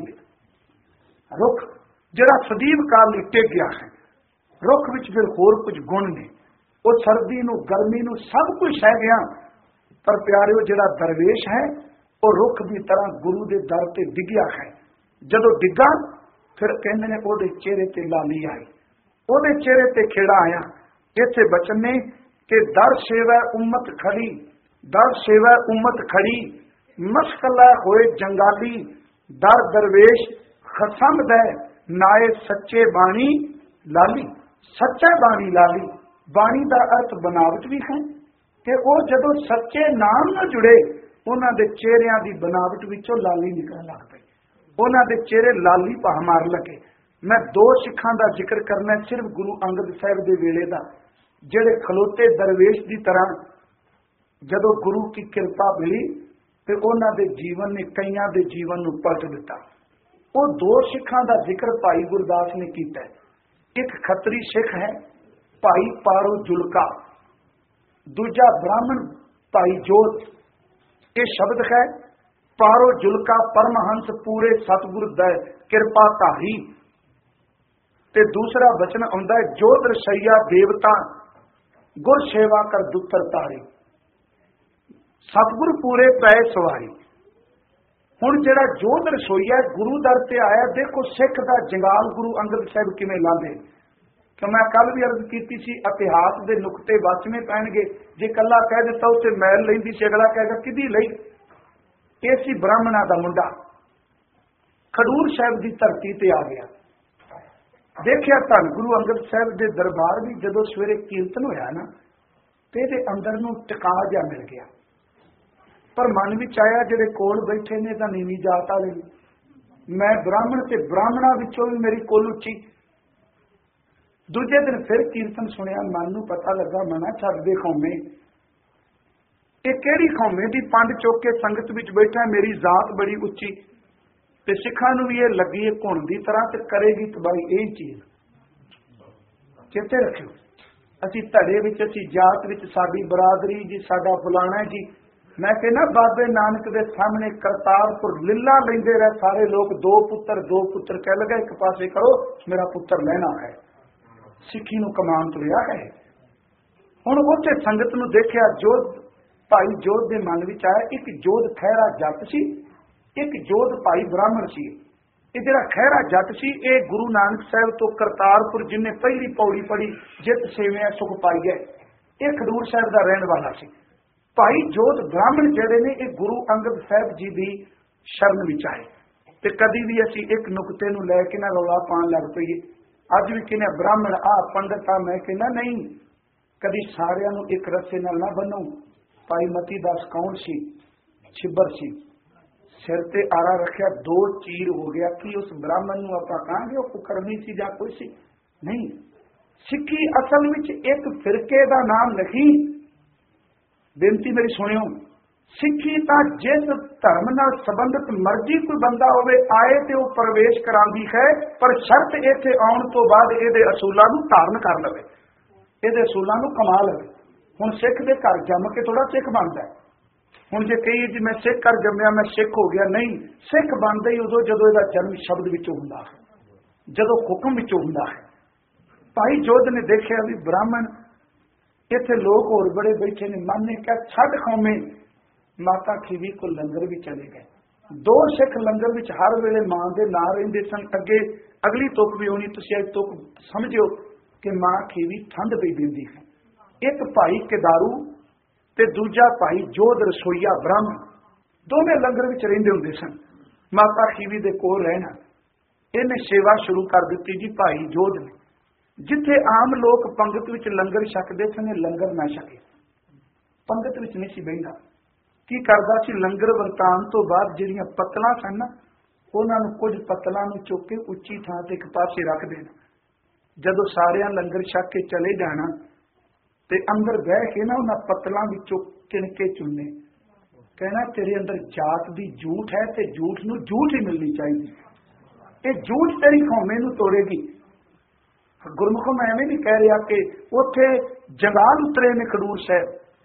नहीं। रुख जिहड़ा सदीव काल लई टिक गया है, रुख विच फिर होर कुछ गुण ने, वो सर्दी नूं गर्मी नूं सब कुछ है गया। पर प्यारिओ जिहड़ा दरवेश है वो रुख की तरह गुरु के दर ते डिग्या है। जदों डिग्गा फिर कहंदे ने ओहदे चेहरे ते लाली आई, ओहदे चेहरे ते खेड़ा आया। इत्थे बचन ने कि दर सेवा उम्मत खड़ी, दर सेवा उम्मत खड़ी, मशकला होए जंगाली, दर दरवेश खसम दे नाए सच्चे बाणी ਲਾਲੀ ਸੱਚਾ ਬਾਣੀ ਲਾਲੀ। ਬਾਣੀ ਦਾ ਅਰਥ ਬਨਾਵਟ ਵੀ ਹੈ ਤੇ ਉਹ ਜਦੋਂ ਸੱਚੇ ਨਾਮ ਨਾਲ ਜੁੜੇ ਉਹਨਾਂ ਦੇ ਚਿਹਰਿਆਂ ਦੀ ਬਨਾਵਟ ਵਿੱਚੋਂ ਲਾਲੀ ਨਿਕਲਣ ਲੱਗ ਪਈ। ਉਹਨਾਂ ਦੇ ਚਿਹਰੇ ਲਾਲੀ ਭਾਅ ਮਾਰ ਲੱਗੇ। ਮੈਂ ਦੋ ਸਿੱਖਾਂ ਦਾ ਜ਼ਿਕਰ ਕਰਨਾ, ਸਿਰਫ ਗੁਰੂ ਅੰਗਦ ਸਾਹਿਬ ਦੇ ਵੇਲੇ ਦਾ, ਜਿਹੜੇ ਖਲੋਤੇ ਦਰਵੇਸ਼ ਦੀ ਤਰ੍ਹਾਂ ਜਦੋਂ ਗੁਰੂ ਕੀ ਕਿਰਪਾ ਮਿਲੀ ਤੇ ਉਹਨਾਂ ਦੇ ਜੀਵਨ ਨੇ ਕਈਆਂ ਦੇ ਜੀਵਨ ਨੂੰ ਪਲਟ ਦਿੱਤਾ। ਉਹ ਦੋ ਸਿੱਖਾਂ ਦਾ ਜ਼ਿਕਰ ਭਾਈ ਗੁਰਦਾਸ ਨੇ ਕੀਤਾ। ਇੱਕ ਖੱਤਰੀ ਸਿੱਖ ਹੈ ਭਾਈ ਪਾਰੋ ਜੁਲਕਾ, ਦੂਜਾ ਬ੍ਰਾਹਮਣ ਭਾਈ ਜੋਤ। ਇਹ ਸ਼ਬਦ ਹੈ ਪਾਰੋ ਜੁਲਕਾ ਪਰਮਹੰਸ ਪੂਰੇ ਸਤਿਗੁਰ ਦਾ ਕਿਰਪਾ ਧਾਰੀ, ਤੇ ਦੂਸਰਾ ਬਚਨ ਆਉਂਦਾ ਹੈ ਜੋਤ ਰਸਈਆ ਦੇਵਤਾ ਗੁਰ ਸੇਵਾ ਕਰ ਦੁੱਤਰ ਤਾਰੀ। ਸਤਿਗੁਰ ਪੂਰੇ ਪੈ ਸਵਾਰੀ। ਹੁਣ ਜਿਹੜਾ ਜੋਤ ਰਸੋਈਆ ਗੁਰੂ ਦਰ ਤੇ ਆਇਆ, ਦੇਖੋ ਸਿੱਖ ਦਾ ਜੰਗਾਲ ਗੁਰੂ ਅੰਗਦ ਸਾਹਿਬ ਕਿਵੇਂ ਲਾਂਦੇ। ਕਿ ਮੈਂ ਕੱਲ ਵੀ ਅਰਜ਼ ਕੀਤੀ ਸੀ, ਇਤਿਹਾਸ ਦੇ ਨੁਕਤੇ ਬਚਵੇਂ ਪੈਣਗੇ। ਜੇ ਕੱਲਾ ਕਹਿ ਦਿੱਤਾ ਉੱਤੇ ਮੈਲ ਲੈਂਦੀ ਸੀ, ਅਗਲਾ ਕਹੇਗਾ ਕਿਹਦੀ ਲਈ। ਇਹ ਸੀ ਬ੍ਰਾਹਮਣਾਂ ਦਾ ਮੁੰਡਾ, ਖਡੂਰ ਸਾਹਿਬ ਦੀ ਧਰਤੀ ਤੇ ਆ ਗਿਆ। ਦੇਖਿਆ ਧੰਨ ਗੁਰੂ ਅੰਗਦ ਸਾਹਿਬ ਦੇ ਦਰਬਾਰ ਵੀ ਜਦੋਂ ਸਵੇਰੇ ਕੀਰਤਨ ਹੋਇਆ ਨਾ, ਤੇ ਇਹਦੇ ਅੰਦਰ ਨੂੰ ਟਿਕਾ ਜਾ ਮਿਲ ਗਿਆ। ਪਰ ਮਨ ਵਿੱਚ ਆਇਆ ਜਿਹੜੇ ਕੋਲ ਬੈਠੇ ਨੇ ਤਾਂ ਨੀਵੀਂ ਜਾਤ ਵਾਲੇ, ਮੈਂ ਬ੍ਰਾਹਮਣ ਤੇ ਬ੍ਰਾਹਮਣਾਂ ਵਿੱਚੋਂ ਵੀ ਮੇਰੀ ਕੋਲ ਉੱਚੀ। ਦੂਜੇ ਦਿਨ ਫਿਰ ਕੀਰਤਨ ਸੁਣਿਆ, ਮਨ ਨੂੰ ਪਤਾ ਲੱਗਾ ਮਨਾ ਛੱਡਦੇ ਖੌਮੇ, ਇਹ ਕਿਹੜੀ ਖੌਮੇ ਦੀ ਪੰਡ ਚੁੱਕ ਕੇ ਸੰਗਤ ਵਿੱਚ ਬੈਠਾ, ਮੇਰੀ ਜ਼ਾਤ ਬੜੀ ਉੱਚੀ। ਤੇ ਸਿੱਖਾਂ ਨੂੰ ਵੀ ਇਹ ਲੱਗੀ ਇਹ ਘੁਣ ਦੀ ਤਰ੍ਹਾਂ ਤੇ ਕਰੇਗੀ ਤਬਾਹੀ। ਇਹ ਚੀਜ਼ ਚੇਤੇ ਰੱਖਿਓ, ਅਸੀਂ ਧੜੇ ਵਿੱਚ, ਅਸੀਂ ਜਾਤ ਵਿੱਚ, ਸਾਡੀ ਬਰਾਦਰੀ ਜੀ, ਸਾਡਾ ਫਲਾਣਾ ਜੀ। ਮੈਂ ਕਹਿੰਦਾ ਬਾਬੇ ਨਾਨਕ ਦੇ ਸਾਹਮਣੇ ਕਰਤਾਰਪੁਰ ਲੀਲਾ ਲੈਂਦੇ ਰਹੇ ਸਾਰੇ ਲੋਕ, ਦੋ ਪੁੱਤਰ ਦੋ ਪੁੱਤਰ ਕਹਿ ਲਗਾ, ਇੱਕ ਪਾਸੇ ਕਰੋ ਮੇਰਾ ਪੁੱਤਰ ਲੈਣਾ ਹੈ। ਸਿੱਖੀ ਨੂੰ ਕਮਾਨ ਤੁਰਿਆ ਹੈ। ਹੁਣ ਉੱਥੇ ਸੰਗਤ ਨੂੰ ਦੇਖਿਆ, ਜੋਧ ਭਾਈ ਜੋਧ ਦੇ ਮਨ ਵਿੱਚ ਆਇਆ, ਇੱਕ ਜੋਧ ਖਹਿਰਾ ਜੱਟ ਸੀ, ਇੱਕ ਜੋਧ ਭਾਈ ਬ੍ਰਾਹਮਣ ਸੀ। ਇਹ ਜਿਹੜਾ ਖਹਿਰਾ ਜੱਟ ਸੀ, ਇਹ ਗੁਰੂ ਨਾਨਕ ਸਾਹਿਬ ਤੋਂ ਕਰਤਾਰਪੁਰ ਜਿੰਨੇ ਪਹਿਲੀ ਪੌੜੀ ਪੜੀ ਜਿੱਤ ਸੇਵਿਆ ਸੁਖ ਪਾਈਏ, ਇਹ ਖਡੂਰ ਸਾਹਿਬ ਦਾ ਰਹਿਣ ਵਾਲਾ ਸੀ। ਭਾਈ ਜੋਧ ਬ੍ਰਾਹਮਣ ਜਿਹੜੇ ਨੇ, ਇਹ ਗੁਰੂ ਅੰਗਦ ਸਾਹਿਬ ਜੀ ਦੀ ਸ਼ਰਨ ਵਿੱਚ ਆਏ। ਤੇ ਕਦੀ ਵੀ ਅਸੀਂ ਇੱਕ ਨੁਕਤੇ ਨੂੰ ਲੈ ਕੇ ਨਾ ਰੌਲਾ ਪਾਉਣ ਲੱਗ ਪਈਏ। ਅੱਜ ਵੀ ਕਹਿੰਦੇ ਬ੍ਰਾਹਮਣ ਆ ਪੰਡਤ ਆ, ਮੈਂ ਕਹਿੰਦਾ ਨਹੀਂ, ਕਦੀ ਸਾਰਿਆਂ ਨੂੰ ਇੱਕ ਰੱਸੇ ਨਾਲ ਨਾ ਬੰਨੋ। ਭਾਈ ਮਤੀ ਦਾਸ ਕੌਣ ਸੀ? ਛਿੱਬਰ ਸੀ, ਸਿਰ ਤੇ ਆਰਾ ਰੱਖਿਆ, ਦੋ ਚੀਰ ਹੋ ਗਿਆ। ਕੀ ਉਸ ਬ੍ਰਾਹਮਣ ਨੂੰ ਆਪਾਂ ਕਹਾਂਗੇ ਉਹ ਕੁਕਰਮੀ ਸੀ ਜਾਂ ਕੋਈ ਸੀ? ਨਹੀਂ। ਸਿੱਖੀ ਅਸਲ ਵਿੱਚ ਇੱਕ ਫਿਰਕੇ ਦਾ ਨਾਮ ਨਹੀਂ। ਬੇਨਤੀ ਮੇਰੀ ਸੁਣਿਓ, ਸਿੱਖੀ ਤਾਂ ਜਿਸ ਧਰਮ ਨਾਲ ਸੰਬੰਧਿਤ ਮਰਜ਼ੀ ਕੋਈ ਬੰਦਾ ਹੋਵੇ ਆਏ ਤੇ ਉਹ ਪ੍ਰਵੇਸ਼ ਕਰਾਂਦੀ ਹੈ, ਪਰ ਸ਼ਰਤ ਇੱਥੇ ਆਉਣ ਤੋਂ ਬਾਅਦ ਇਹਦੇ ਅਸੂਲਾਂ ਨੂੰ ਧਾਰਨ ਕਰ ਲਵੇ, ਇਹਦੇ ਅਸੂਲਾਂ ਨੂੰ ਕਮਾ ਲਵੇ। ਹੁਣ ਸਿੱਖ ਦੇ ਘਰ ਜੰਮ ਕੇ ਥੋੜਾ ਸਿੱਖ ਬਣਦਾ। ਹੁਣ ਜੇ ਕਹੀਏ ਜੀ ਮੈਂ ਸਿੱਖ ਘਰ ਜੰਮਿਆ ਮੈਂ ਸਿੱਖ ਹੋ ਗਿਆ, ਨਹੀਂ। ਸਿੱਖ ਬਣਦਾ ਹੀ ਉਦੋਂ ਜਦੋਂ ਇਹਦਾ ਜਨਮ ਸ਼ਬਦ ਵਿੱਚੋਂ ਹੁੰਦਾ ਹੈ, ਜਦੋਂ ਹੁਕਮ ਵਿੱਚੋਂ ਹੁੰਦਾ ਹੈ। ਭਾਈ ਜੋਧ ਨੇ ਦੇਖਿਆ ਵੀ ਬ੍ਰਾਹਮਣ ਇੱਥੇ ਲੋਕ ਹੋਰ ਬੜੇ ਬੈਠੇ ਨੇ, ਮਨ ਨੇ ਕਿਹਾ ਛੱਡ ਖੌਮੇ। ਮਾਤਾ ਖੀਵੀ ਕੋ ਲੰਗਰ ਵੀ ਚਲੇ ਗਏ। ਦੋ ਸਿੱਖ ਲੰਗਰ ਵਿੱਚ ਹਰ ਵੇਲੇ ਮਾਂ ਦੇ ਨਾਂ ਰਹਿੰਦੇ ਸਨ। ਅੱਗੇ ਅਗਲੀ ਤੁਕ ਵੀ ਹੋਣੀ, ਤੁਸੀਂ ਅੱਜ ਤੁਕ ਸਮਝਿਓ ਕਿ ਮਾਂ ਖੀਵੀ ਠੰਡ ਪਈ ਦਿੰਦੀ ਹੈ। ਇੱਕ ਭਾਈ ਕਿਦਾਰੂ ਤੇ ਦੂਜਾ ਭਾਈ ਜੋਧ ਰਸੋਈਆ ਬ੍ਰਾਹਮਣ, ਦੋਵੇਂ ਲੰਗਰ ਵਿੱਚ ਰਹਿੰਦੇ ਹੁੰਦੇ ਸਨ। ਮਾਤਾ ਖੀਵੀ ਦੇ ਕੋਲ ਰਹਿਣਾ, ਇਹਨੇ ਸੇਵਾ ਸ਼ੁਰੂ ਕਰ ਦਿੱਤੀ ਜੀ ਭਾਈ ਜੋਧ ਨੇ। ਜਿੱਥੇ ਆਮ ਲੋਕ ਪੰਗਤ ਵਿੱਚ ਲੰਗਰ ਛਕਦੇ ਸਨ, ਲੰਗਰ ਨਾ ਛਕੇ, ਪੰਗਤ ਵਿੱਚ ਨਹੀਂ ਸੀ ਬਹਿੰਦਾ। ਕੀ ਕਰਦਾ ਸੀ? ਲੰਗਰ ਵਰਤਾਨ ਤੋਂ ਬਾਅਦ ਜਿਹੜੀਆਂ ਪੱਤਲਾਂ ਸਨ ਨਾ, ਉਹਨਾਂ ਨੂੰ ਕੁਝ ਪੱਤਲਾਂ ਨੂੰ ਚੁੱਕ ਕੇ ਉੱਚੀ ਥਾਂ ਤੇ ਇੱਕ ਪਾਸੇ ਰੱਖ ਦੇਣਾ। ਜਦੋਂ ਸਾਰਿਆਂ ਲੰਗਰ ਛਕ ਕੇ ਚਲੇ ਜਾਣਾ ਤੇ ਅੰਦਰ ਬਹਿ ਕੇ ਨਾ ਉਹਨਾਂ ਪੱਤਲਾਂ ਵਿੱਚੋਂ ਕਿਣਕੇ ਚੁਣਨੇ, ਕਹਿਣਾ ਤੇਰੇ ਅੰਦਰ ਜਾਤ ਦੀ ਝੂਠ ਹੈ ਤੇ ਝੂਠ ਨੂੰ ਝੂਠ ਹੀ ਮਿਲਣੀ ਚਾਹੀਦੀ। ਇਹ ਝੂਠ ਤੇਰੀ ਖੌਮੇ ਨੂੰ ਤੋੜੇਗੀ। ਗੁਰਮੁਖੋਂ ਮੈਂ ਐਵੇਂ ਨਹੀਂ ਕਹਿ ਰਿਹਾ ਕਿ ਉੱਥੇ ਜੰਗਾਲ ਉਤਰੇ ਨੇ ਖਡੂਰ ਸਾਹਿਬ,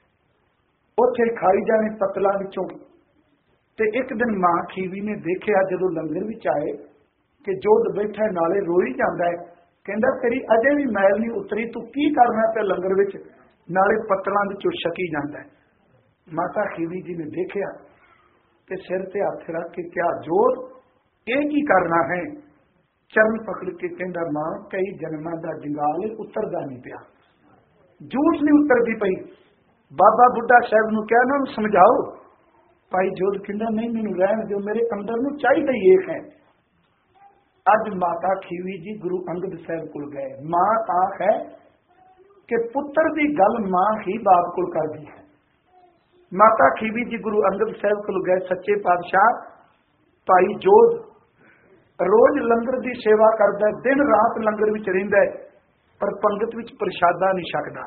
ਉੱਥੇ ਖਾਈ ਜਾਣੇ ਪਤਲਾਂ ਵਿੱਚੋਂ। ਤੇ ਇੱਕ ਦਿਨ ਮਾਂ ਖੀਵੀ ਨੇ ਦੇਖਿਆ ਜਦੋਂ ਲੰਗਰ ਵਿੱਚ ਆਏ ਕਿ ਜੋਧ ਬੈਠਾ ਨਾਲੇ ਰੋਈ ਜਾਂਦਾ ਹੈ। ਕਹਿੰਦਾ ਤੇਰੀ ਅਜੇ ਵੀ ਮੈਲ ਨਹੀਂ ਉਤਰੀ, ਤੂੰ ਕੀ ਕਰਨਾ ਪਿਆ ਲੰਗਰ ਵਿੱਚ, ਨਾਲੇ ਪਤਲਾਂ ਵਿੱਚੋਂ ਛਕੀ ਜਾਂਦਾ ਹੈ। ਮਾਤਾ ਖੀਵੀ ਜੀ ਨੇ ਦੇਖਿਆ ਤੇ ਸਿਰ ਤੇ ਹੱਥ ਰੱਖ ਕੇ ਕਿਹਾ ਜੋਧ ਇਹ ਕੀ ਕਰਨਾ ਹੈ? ਚਰਨ ਪਕੜ ਕੇ ਕਹਿੰਦਾ ਮਾਂ ਕਈ ਜਨਮਾਂ ਦਾ ਜੰਗਾਲ ਉਤਰਦਾ ਨਹੀਂ ਪਿਆ, ਝੂਠ ਨਹੀਂ ਉਤਰਦੀ ਪਈ। ਬਾਬਾ ਬੁੱਢਾ ਸਾਹਿਬ ਨੂੰ ਕਿਹਾ ਨਾ ਸਮਝਾਓ। ਭਾਈ ਜੋਧ ਕਹਿੰਦਾ ਨਹੀਂ, ਮੈਨੂੰ ਰਹਿਣ ਦਿਓ, ਮੇਰੇ ਅੰਦਰ ਨੂੰ ਚਾਹੀਦਾ ਹੀ ਇੱਕ ਹੈ। अज माता खीवी जी गुरु अंगद साहब को गए। मां आख है कि पुत्र की गल मां ही बाप को करती है। माता खीवी जी गुरु अंगद साहब को गए। सच्चे पातशाह भाई जोध रोज लंगर की सेवा करता है, दिन रात लंगर विच रहिंदा है, पर पंगत विच प्रशादा नहीं छकदा।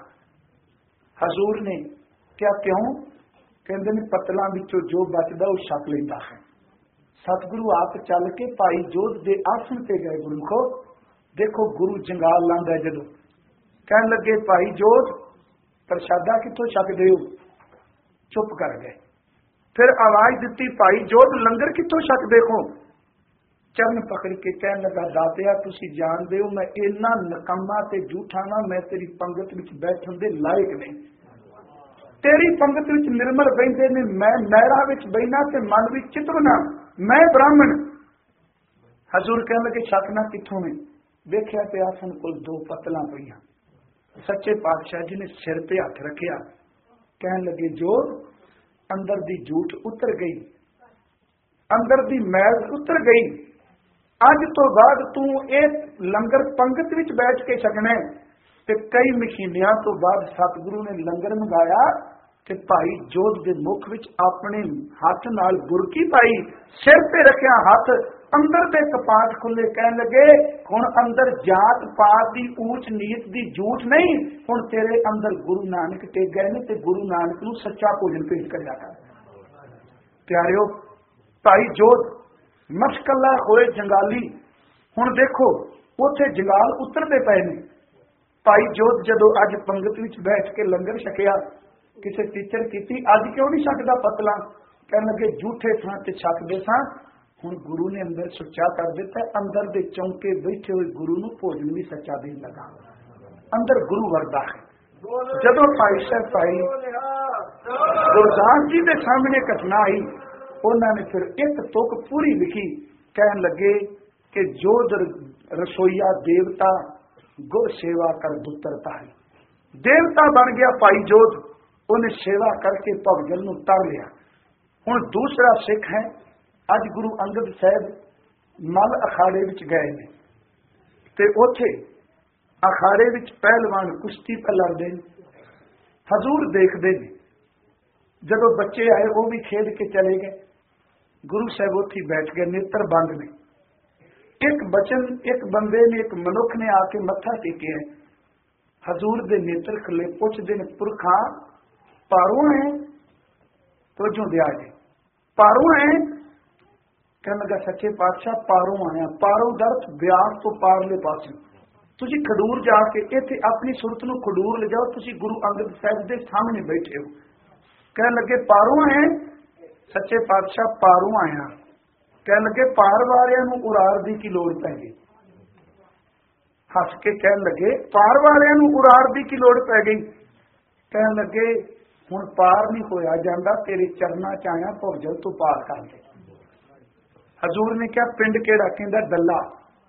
हजूर ने क्या क्यों? कहते ने पतलों विचों जो बचदा वो छक लैंदा है। सतगुरु आप चल के भाई जोध के आसन पे गए। गुरु को देखो गुरु जंगाल लांदा जदों कहन लगे भाई जोध प्रशादा कितों छकदे हो? चुप कर गए। फिर आवाज दी भाई जोध लंगर कितों छकदे हो? चरण पकड़ के कहन लगा दातिया तुसी जानदे हो मैं इन्ना नकम्मा ते झूठा ना, मैं तेरी पंगत विच बैठन दे लायक नहीं। तेरी पंगत विच निर्मल बहिंदे ने, मैं नहरा विच बहिना ते मन विच चितवना, मैं ब्राह्मण। हजूर कहन लगे छकना किथों में? देखिया ते आसन कोल दो पतलां पईयां। सच्चे पातशाह जी ने सिर पे हथ रखिया, कहन लगे जो अंदर दी झूठ उतर गई, अंदर दी मैल उतर गई। अज तो बाद तू एक लंगर पंगत विच बैठ के छकना है। ते कई महीनिया तो बाद सतगुरु ने लंगर मंगाया कि भाई जोध के मुख विच अपने हाथ नाल बुरकी पाई, सिर पे रखिया हाथ, अंदर दे कपाट खुले। कहन लगे हुण अंदर जात पात की ऊंच नीच की झूठ नहीं, हुण तेरे अंदर गुरु नानक टेक गए ने ते गुरु नानक नूं सच्चा भोजन पेश करिया कर। प्यारिओ भाई जोध मशकला होए जंगाली, हुण देखो उथे जंगाल उतरते पे ने। भाई जोध जदों अज पंगत विच बैठ के लंगर छकिया, किसी टीचर की अज क्यों नहीं छकदा पतला? कहन लगे झूठे थां ते छकदे सां, हुण गुरु ने अंदर सुच्चा कर दिता। अंदर दे चौंके बैठे हुए गुरु नूं भोजन भी सच्चा देन लगा। अंदर गुरु वरदा है। जदों भाई साहब भाई गुरदास जी के सामने घटना आई, उन्होंने फिर एक तुक पूरी लिखी। कहन लगे कि जोध रसोईया देवता गुर सेवा कर दुतरता है। देवता बन गया भाई जोध, उन्हें सेवा करके भवजल नूं तर लिया। हुण दूसरा सिख है, अज गुरु अंगद साहब मल अखाड़े विच गए ने ते उथे अखाड़े विच पहलवान कुश्ती पर लड़दे ने। हजूर देखदे ने, जदों बच्चे आए वो भी खेल के चले गए। गुरु साहब उथे बैठ गए, नेत्र बंद ने। एक बचन एक बंदे ने एक मनुख ने आके मत्था टेकिया। हजूर दे नेत्र खुले, पुछदे ने पुरखा पारों है? तवज्जो दिया जी, पारों है? कहने लगा सच्चे पातशाह पारों आया। पारों दर्थ ब्यास तो पारले पासे। तुसी खडूर जाके इत्थे अपनी सुरत नूं खडूर ले जाओ, तुसी गुरु अंगद साहब दे सामने बैठे हो। कहने लगे पारों है? सच्चे पातशाह पारों आया। कह लगे पार वालियां नूं उरार दी की लोड़ पै गई। हस के कह लगे पार वालियां नूं उरार दी की लोड़ पै गई। कह लगे हुण पार नहीं होया जांदा, तेरे चरना च आया, भुरजल तू पार कर दे। हजूर ने क्या पिंड केड़ा? कहंदा डल्ला।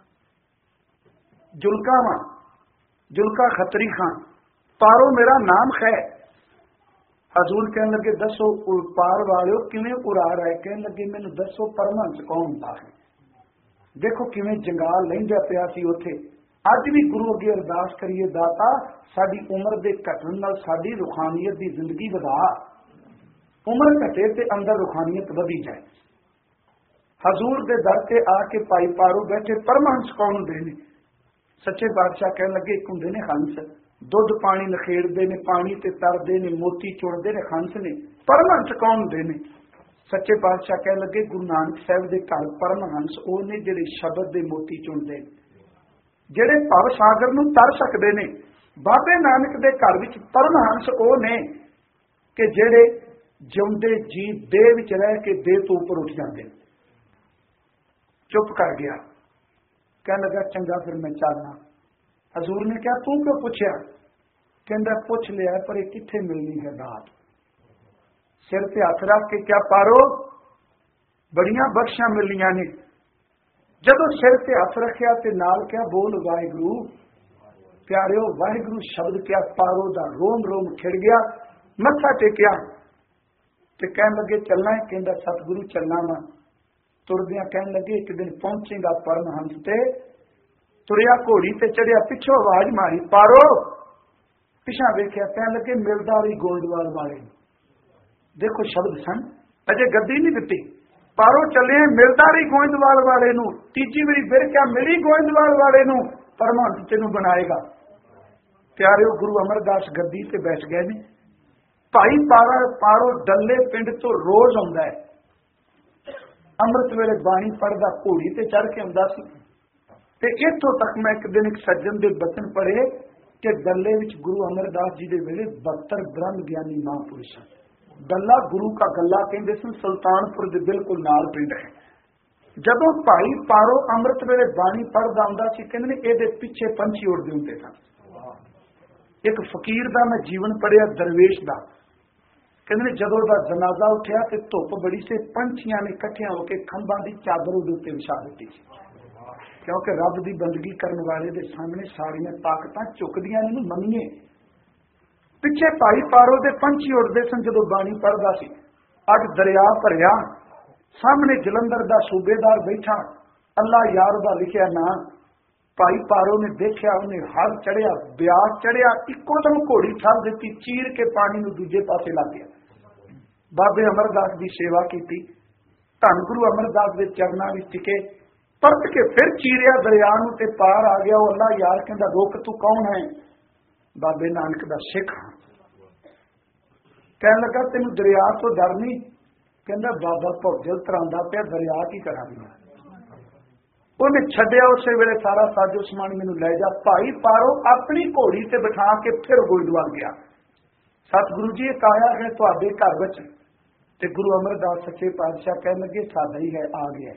जुलका वा, जुलका खतरी खां, पारो मेरा नाम है। हजूर कहने लगे दसो पार वाले किवें उरार है? कहने लगे मैनूं दसो परमहंस कौन हुंदा है? देखो किवें जंगाल लहिंदा पिया सी उत्थे। अज भी गुरु अगे अरदास करिए, दाता साडी उम्र दे घटण नाल साडी रूहानियत दी जिंदगी वधा। उम्र घटे ते अंदर रूहानियत वधी जाए। हजूर दे दर ते आके भाई पारो बैठे, परमहंस कौन हुंदे ने? सच्चे बादशाह कहने लगे एक हुंदे ने हंस, दुध पानी नखेड़ते ने, पानी ते तरते ने, मोती चुनते ने, हंस ने। परमहंस कौन होंदे ने? सच्चे पातशाह कह लगे गुरु नानक साहब के घर परमहंस वो ने जिहड़े शब्द दे मोती चुनते, जिहड़े भव सागर नूं तर सकते ने। बाबे नानक दे घर विच परमहंस वो ने कि जिहड़े जिउंदे जी देह विच रह के देह तो उपर उठ जाते। चुप कर गया, कह लगा चंगा फिर मैं चलना। हजूर ने क्या तू क्यों पूछया? कहंदा पुछ लिया पर ये कित्थे मिलनी है दात। सिर ते हथ रख के क्या पारो बड़ियां बख्शियां मिलनियां ने। जदों सिर ते हथ रखिया ते नाल क्या बोल वाहिगुरू। प्यारिओ वाहिगुरू शब्द क्या पारो दा रोम रोम खिड़ गया, मत्था टेकिया ते कहन लगे चलना है? कहंदा सतगुरु चलना वा, तुरदियां कहन लगे एक दिन पहुंचेगा परमहंस ते। तुरिया घोड़ी ते चढ़िया, पिछों आवाज मारी पारो। पिछा वेख्या, कहन लगे मिलदारी गोइंदवाल वाले। देखो शब्द सन, अजे गद्दी नहीं दिती। पारो चले मिलदारी गोइंदवाल वाले नू। तीजी बारी फिर क्या मिली गोइंदवाल वाले नू, परमहंस तेनू बनाएगा। प्यारे गुरु अमरदास गद्दी ते बैठ गए ने। भाई पारा पारो डल्ले पिंड तो रोज आउंदा है, अमृत वेले बाणी पढ़दा, घोड़ी ते चढ़ के आउंदा सी। ते इत्थों तक मैं एक दिन एक सज्जन दे बचन पढ़े कि डल्ले विच गुरु अमरदास जी दे वेले बहत्तर ब्रह्म ज्ञानी महापुरुष सन। डल्ला गुरु का गल्ला कहंदे सन, सुल्तानपुर दे बिल्कुल नाल पिंड है। जदों भाई पारो अमृत वेले बाणी पढ़दा आउंदा सी, कहंदे ने इहदे पिछे पंछी उड़दे हुंदे सन। एक फकीर दा मैं जीवन पढ़िया, दरवेश दा। कहते जदों का जनाजा उठिया तो धुप बड़ी से पंछियां ने इकट्ठिया होकर खंभा की चादर उहदे उत्ते विछा दी, क्योंकि रब की बंदगी करने वाले दे सामने सारियां ताकतां झुकदियां ने, मनीए। पिछे भाई पारो दे पंछी उड़ते सन जदों बाणी पढ़दा सी। अज दरिया भरिया, सामने जलंधर दा सूबेदार बैठा, अल्लाह यार दा लिखिया ना। भाई पारो ने देखा, उन्हें हर चढ़िया, ब्यास चढ़िया, इको दम घोड़ी ठल दी, चीर के पानी नूं दूजे पासे ला गया। बाबे अमरदास की सेवा की, धन गुरु अमरदास के चरणों में टिके, परत के फिर चीरिया दरिया नूं ते पार आ गया। वो अल्लाह यार कहंदा, रोक तू कौन है? बाबे नानक दा सिख हां। कहन लगा तेनू दरिया तो डर नहीं? कहंदा बाबा भौजल तरांदा पिया, दरिया की करा दी। उन्हें छड्डिया, उस वेले सारा साजो समान मैनू लै जा। भाई पारो अपनी घोड़ी ते बिठा के फिर गोइंदवाल गया। सतगुरु जी एक आया है तुहाडे घर विच, ते गुरु अमरदास सच्चे पातशाह कहन लगे सादा ही है, आ गया।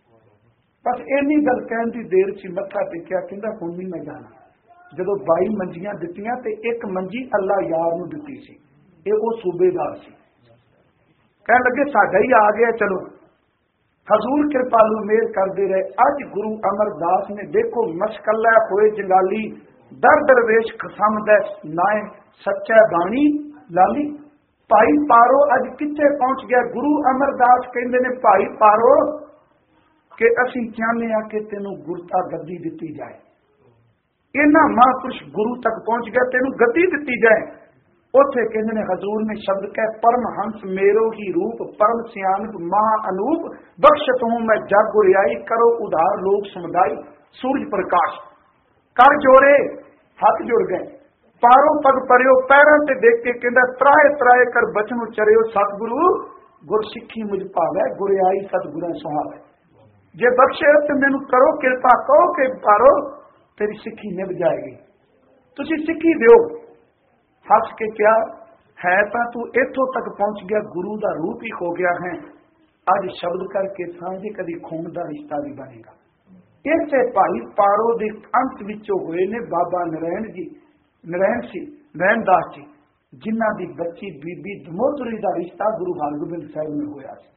बस इन्नी गल कहन की देर च मत्था टेकिया, कहंदा हुण नहीं मैं जाना। जदों बाई मंजियां दित्तियां ते एक मंजी अल्लाह यार नूं दित्ती सी, ये वो सूबेदार सी। कहन लगे सादा ही आ गया, चलो। हजूर कृपालू मेहर करते रहे। अज गुरु अमरदास ने देखो मशकला होए जंगाली, दर दरवेश खसमद नाए सच्चा बाणी लाली। भाई पारो अज किथे पहुंच गया। गुरु अमरदास कहते ने भाई पारो कि असीं चाहते हैं कि तेनू गुरता गद्दी दिती जाए। इन्हां महापुरुष गुरु तक पहुंच गया, तेनू गद्दी दिती जाए। उथे कहते ने हजूर ने शब्द कह, परमहंस मेरो ही रूप, परम सियानक महा अनूप, बख्शत हूं मैं जग गुरियाई, करो उधार लोक समुदाय। सूरज प्रकाश कर जोड़े, हाथ जुड़ गए। पारो पग परियो, पैरों ते देख के कहंदा त्राए त्राए कर बचन उचरियो, सतगुरु गुर सिੱਖੀ मुझ भावै, गुरियाई सतगुरां सुहावै। जे बख्शे तो मैनू करो कृपा, कहो कि पारो तेरी सिੱਖੀ निभ जाएगी, तुसी सिੱਖੀ दिओ। हस के क्या है, तो तू इथों तक पहुंच गया, गुरु का रूप ही हो गया है। अज शब्द करके सांझे कभी खून का रिश्ता भी बनेगा। इसे भाई पारो के अंत विचों हुए ने बाबा नारायण जी, नारायण सी नारायण दास जी, जिन्हां दी बच्ची बीबी दमोदरी का रिश्ता गुरु हरगोबिंद साहिब में होया सी।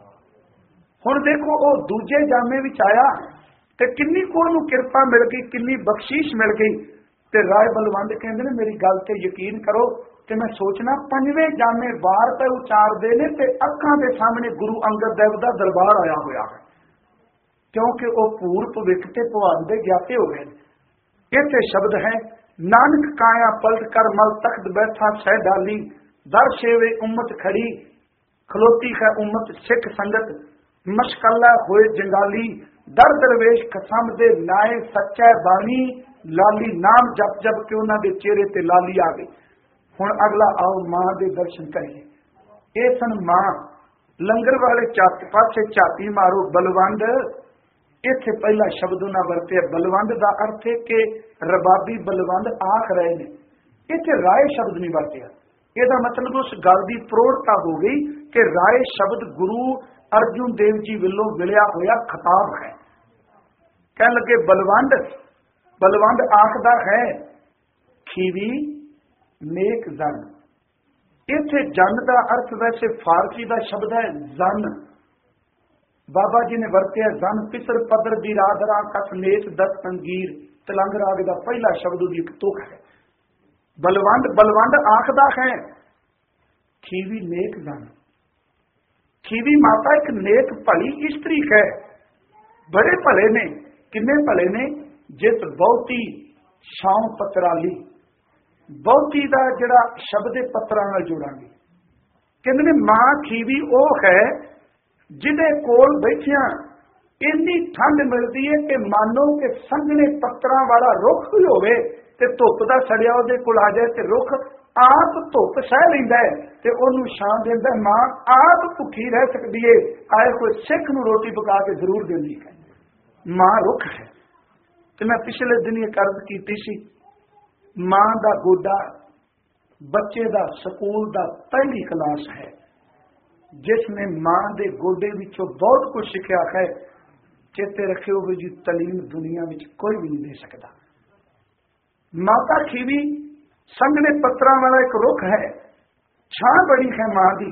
हुण देखो वो दूजे जामे विच आया ते किन्नी को नूं किरपा मिल गई, किन्नी बख्शीश मिल गई। ते राय बलवंत कहंदे ने मेरी गल ते यकीन करो, ते मैं सोचना पंजवें जामे वार पे उचारदे ने ते अखां दे सामने गुरु अंगद देव दा दरबार आया होया है, क्योंकि वो पूर भविख ते भविष्य दे ज्ञाते हो गए। इत्थे शब्द है, नानक काया पलट कर मल तख्त बैठा सह डाली, दर सेवे उम्मत खड़ी, खलोती है उम्मत सिख संगत, मशकला होए जंगाली, दर दरवेश खसम दे नाए सच्चा बाणी लाली। नाम जप जप के उन्होंने चेहरे ते लाली आ गई। हुण अगला आओ मां दे दर्शन करिए। ये सन मां, लंगर वाले चात पासे झाती मारो बलवंड। इत्थे पहला शब्द उन्हें वरते, बलवंड का अर्थ है कि रबाबी बलवंड आख रहे ने। इत्थे राय शब्द नहीं वरतिया। ਇਹਦਾ मतलब उस गल की प्रौढ़ता हो गई कि राय शब्द गुरु अर्जुन देव जी वालों मिलिया होया खिताब है। कह लगे बलवंड, बलवंड आखदा है खीवी नेक जन। इत्थे जन का अर्थ वैसे फारसी का शब्द है जन। बाबा जी ने वरतिया जन, पिसर पदर दी राधरा कस नेत दस संगीर। तलंग राग का पहला शब्द की एक तुक है। बलवंड, बलवंड आखदा है खीवी नेक जन। खीवी माता एक नेक भली इस्त्री है, बड़े भले ने। किन्ने भले ने? जित बहुती छां पत्राली, बहुती का जिहड़ा शब्द पत्रा नाल जोड़ांगे। कहंदे ने मां खीवी वो है जिहदे कोल बैठिया इन्नी ठंड मिलती है कि मानो कि संघने पत्रा वाला रुख भी होवे ते धुप दा सड़िया उहदे कोल आ जाए ते रुख आप धुप सह लैंदा है ते ओनू छां दिंदा। मां आप भुखी रह सकदी है, आए कोई सिख नूं रोटी पका के जरूर दिंदी है। मां रुख है। ते मैं पिछले दिन ये अर्ज कीती सी, मां दा गोडा बच्चे दा स्कूल दा पहली क्लास है, जिसने मां दे गोडे विचों बहुत कुछ सीखा है। चेते रखियो भी जी तलीम दुनिया में कोई भी नहीं दे सकता। माता खीवी संघने पत्रा वाला एक रुख है, छां बड़ी है मां दी।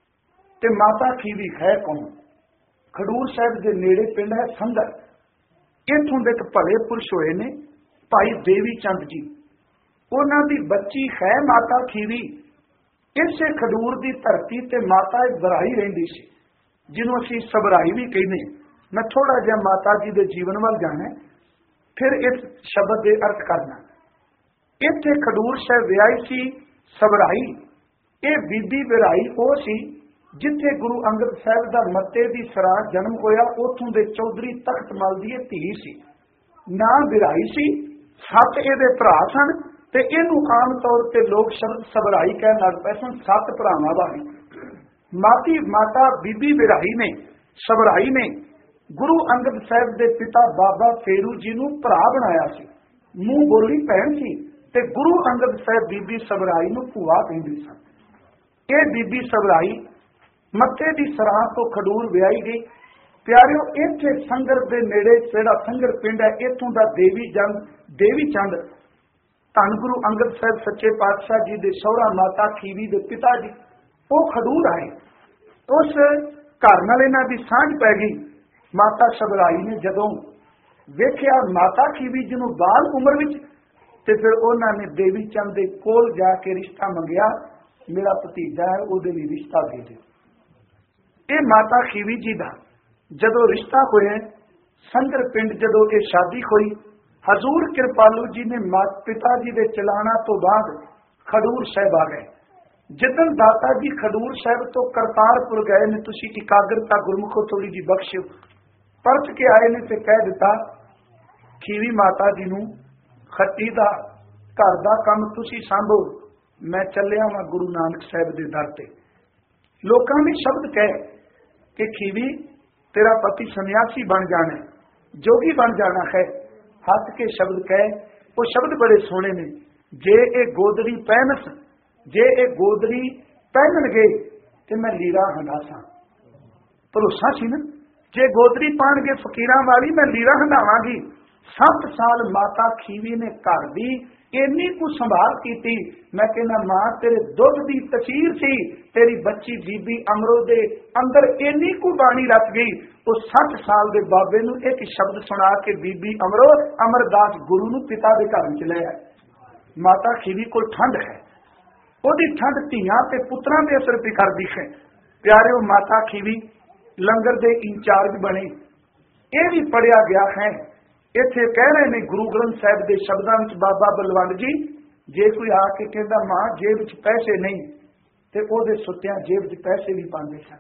ते माता खीवी है कौन? खडूर साहब के नेड़े पिंड है संघर। इथों दे एक भले पुरुष होए ने भाई देवी चंद जी, उन्हां दी बच्ची है माता खीवी। इसे खडूर की धरती ते माता बराई रहिंदी सी, जिन्हों असीं सबराई भी कहने। मैं थोड़ा जिहा माता जी के जीवन वाल जाना, फिर इस शब्द के अर्थ करना। इत्थे खडूर साहब विआही सी सबराई। ये बीबी विराई वो सी जिथे गुरु अंगद साहब का मत्ते की सराह जन्म होया। उथों दे चौधरी तख्त मल दी धी सी, ना विराई सी। सत इहदे भरा सन ते इहनूं आम तौर पर लोग शब्द सबराई कहन लग पए सन, सत भरावां वाली। माती माता बीबी विराई ने सबराई ने गुरु अंगद साहब के पिता बाबा फेरू जी नूं भरा बनाया सी। मूँह बोली भैन सी ते गुरु अंगद साहब बीबी सबराई नूं भूआ कहंदे सन। ये बीबी सबराई मत्ते की सराह तो खडूर विआही गई। प्यारिओ इत्थे संगर के नेड़े जिहड़ा संगर पिंड है, इत्थों दा देवी जंग देवी चंद धन गुरु अंगद साहब सच्चे पातशाह जी के सौरा माता खीवी के पिता जी वो खडूर आए। उस घर नाल इन्हां दी सांझ पै गई। माता सबराई ने जदों वेखिया माता खीवी जी नूं बाल उम्र विच, ते फिर उन्होंने देवी चंद के कोल जाके रिश्ता मंगिया। मेरा भतीजा है, उहदे लई रिश्ता दे दे। ये माता खीवी जी का जदों रिश्ता होया, संगर पिंड जदों ये शादी हुई, हजूर कृपालू जी ने पिता जी के चलाना तो बाद खडूर साहब आ गए। जिदन दाता जी खडूर साहब तो करतारपुर गए ने, तुसी इकाग्रता गुरमुखो थोड़ी जी बख्शिओ, परत के आए ने ते कह दिता खीवी माता जी नूं खट्टी दा घर दा काम तुसी सांभो, मैं चलिया वां गुरु नानक साहब दे दर ते। लोकां ने शब्द कहे कि खीवी तेरा पति सन्यासी बन जाना है, जोगी बन जाना है। हथ के शब्द कहे, वो शब्द बड़े सोहने ने। जे ए गोदरी पहनस, जे ए गोदरी पहन गए तो मैं लीरा हंडासा। भरोसा सी ना, जे गोदरी पान गए फकीरां वाली, मैं लीरा हंडावांगी। सत्त साल माता खीवी ने घर दी इन्नी कुछ संभाल की। मैं कहना मां तेरे दुध की तसीर सी, तेरी बच्ची बीबी अमरो दे अंदर इन्नी कु बाणी रच गई। उस सठ साल के बाबे नूं एक शब्द सुना के बीबी अमरो अमरदास गुरु नूं पिता के घर च ले आए। माता खीवी को ठंड है, ओदी ठंड धीआं ते पुत्रां दे असर भी करदी है। प्यारिओ माता खीवी लंगर दे इंचार्ज बने। यह भी पढ़िया गया है, इत्थे कह रहे ने गुरु ग्रंथ साहिब के शब्दों में बाबा बलवंत जी, जे कोई आके कहता मां जेब च पैसे नहीं, तो ओदे सुत्तियां जेब च पैसे भी पाते सन।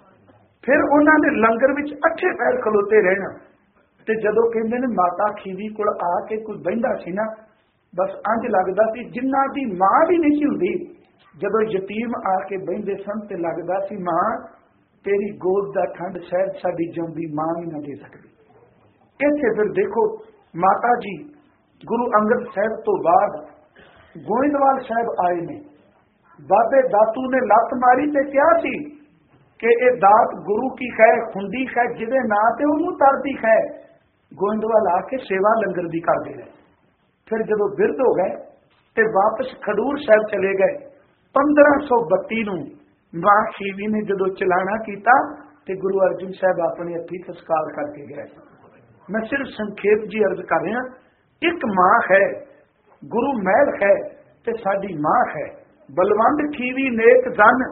फिर उन्होंने लंगर में अठे पैर खलोते रहना। तो जदों कहते ने माता खीवी को आके कोई बहिंदा सी ना, बस अंज लगता सी जिन्ना की मां भी नहीं सी हुंदी। जदों यतीम आके बहिंदे सन ते लगता सी मां तेरी गोद का ठंड शायद साडी जिउंदी मां भी ना दे सकती। इत्थे फिर देखो माता जी गुरु अंगद साहब तो बाद गोइंदवाल साहब आए ने। बाबे दातू ने लत मारी ते क्या सी कि ये दात गुरु की है, खुंडी है, जिदे ना ते उन्होंने तरदी है। गोइंदवाल आके सेवा लंगर दी करते रहे। फिर जब बिरध हो गए तो वापस खडूर साहब चले गए। पंद्रह सौ बत्ती नूं मां खीवी ने जदों चलाना किया तो गुरु अर्जन साहब अपने हथी संस्कार करके गए। मैं सिर्फ संखेप जी अर्ज कर रहा, एक मां है, गुरु महल है, ते साडी मां है। बलवंत खीवी नेक जन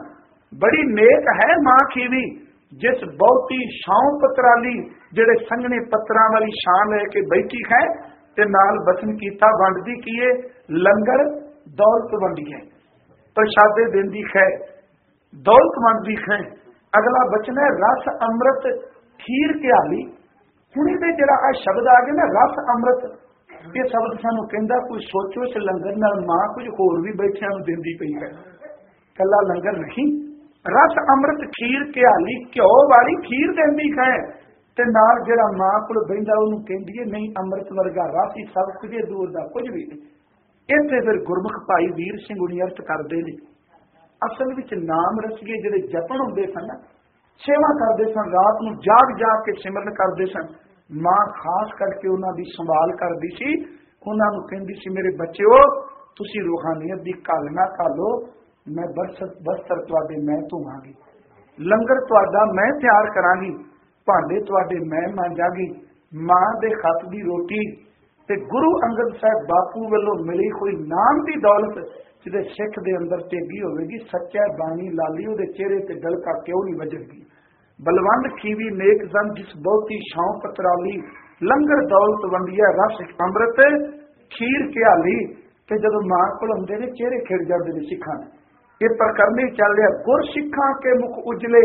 बड़ी नेक है मां खीवी जिस बहुती छां पतराली जेड़े संघने पत्रा वाली छां लेके बैठी है ते नाल बचन कीता वंडदी कीए लंगर दौलत वंडी है प्रशादे देंदी है दौलत वंडदी है। अगला बचन है रस अमृत खीर घियाली। हुण इहदे जिहड़ा आ शब्द आ गया ना रस अमृत, ये शब्द सानू कहंदा कोई सोचो इस लंगर नाल मां कुछ होर भी बैठियां नूं दिंदी पई है, कला लंगर नहीं। रस अमृत खीर घियाली घ्यो वाली खीर देंदी है ते नाल जिहड़ा मां कोल बहिंदा उहनूं कहंदी है नहीं अमृत वर्गा रस ही सब कुछ दूर दा कुछ भी नहीं। इत्थे फिर गुरमुख भाई वीर सिंह हुणी अर्थ करदे ने असल विच नाम रसीए जिहड़े जपण हुंदे सन सेवा करदे सन रात नूं जाग जाग के सिमरन करदे सन। मां खास करके उन्हां दी संभाल करदी सी, उन्हां नूं कहंदी सी मेरे बच्चों तुसीं रूहानियत दी घल ना घालो, मैं बरसत बस्तर तुहाडे मैं धोवांगी, लंगर तुहाडा मैं तैयार करांगी, भांडे तुहाडे मैं मांजांगी, मां दे हत्थ दी रोटी ते गुरु अंगद साहब बापू वालों मिली कोई नाम दी दौलत जिहदे सिख दे अंदर टेगी होवेगी सच्चा बाणी लाली उहदे चेहरे ते डलका क्यों नहीं वजेगी। बलवंत खीवी नेक जन जिस बहुती छां पतराली लंगर दौलत वंडिया रस अमृत खीर घियाली। ते जदों मां कोल आउंदे ने चेहरे खिड़ जांदे ने सिखां दे। ये प्रकरण ही चल रहा गुर सिखां के मुख उजले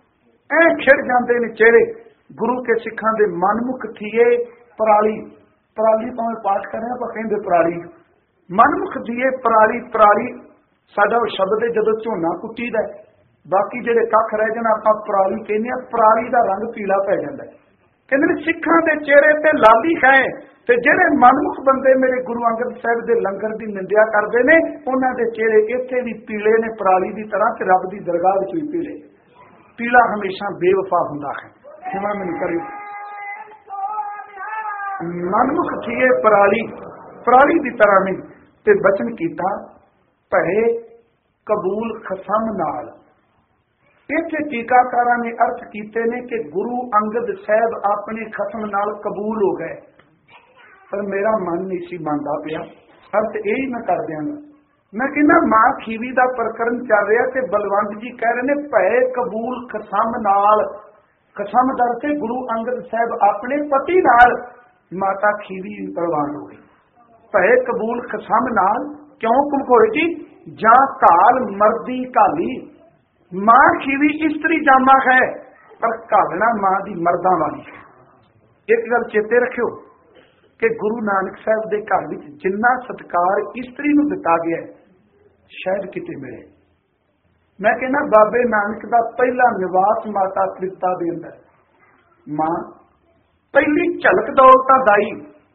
ऐ खिड़ जांदे ने चेहरे गुरु के सिखां दे मनमुख थीए पराली। पराली भावें पाठ कर रहे पर कहंदे पराली मनमुख थीए पराली। पराली साडा शब्द है जदों झोना कुट्टीदा बाकी जेडे कख रह जाण आपां पराली कहने पराली दा रंग पीला पै जांदा। कहंदे सिखां दे चेहरे ते लाली है ते जेडे मनमुख बंदे मेरे गुरु अंगद साहब दे लंगर दी निंदिया करदे ने उन्हां दे चेहरे इत्थे भी पीले ने पराली दी तरह ते रब दी दरगाह विच भी पीले। पीला हमेशा बेवफा हुंदा है। क्षमा मैनूं करियो मनमुख थीए पराली पराली दी तरह नहीं ते बचन कीता भए कबूल खसम नाल। इत्थे टीकाकारां ने अर्थ कीते ने कि गुरु अंगद साहब अपने खसम नाल कबूल हो गए, पर मेरा मन नहीं सी मनदा पिया। अर्थ यही मैं कर दियांगा। मैं कहना मां खीवी दा प्रकरण चल रहा ते बलवंत जी कह रहे ने भए कबूल खसम नाल। खसम दर से गुरु अंगद साहब अपने पति नाल माता खीवी परवान हो गई। भए कबूल खसम नाल क्यों कमकोएगी जा काल मर्दी काली। मां खीवी स्त्री जामा है पर घालना मां दी मर्दां वाली है। एक गल चेते रखियो कि गुरु नानक साहब दे घर विच जिन्ना सत्कार स्त्री नूं दिता गया शायद किते मिले। मैं कहना बाबे नानक दा पहला निवास माता तृप्ता दे अंदर मां पहली झलक दौलतां दाई,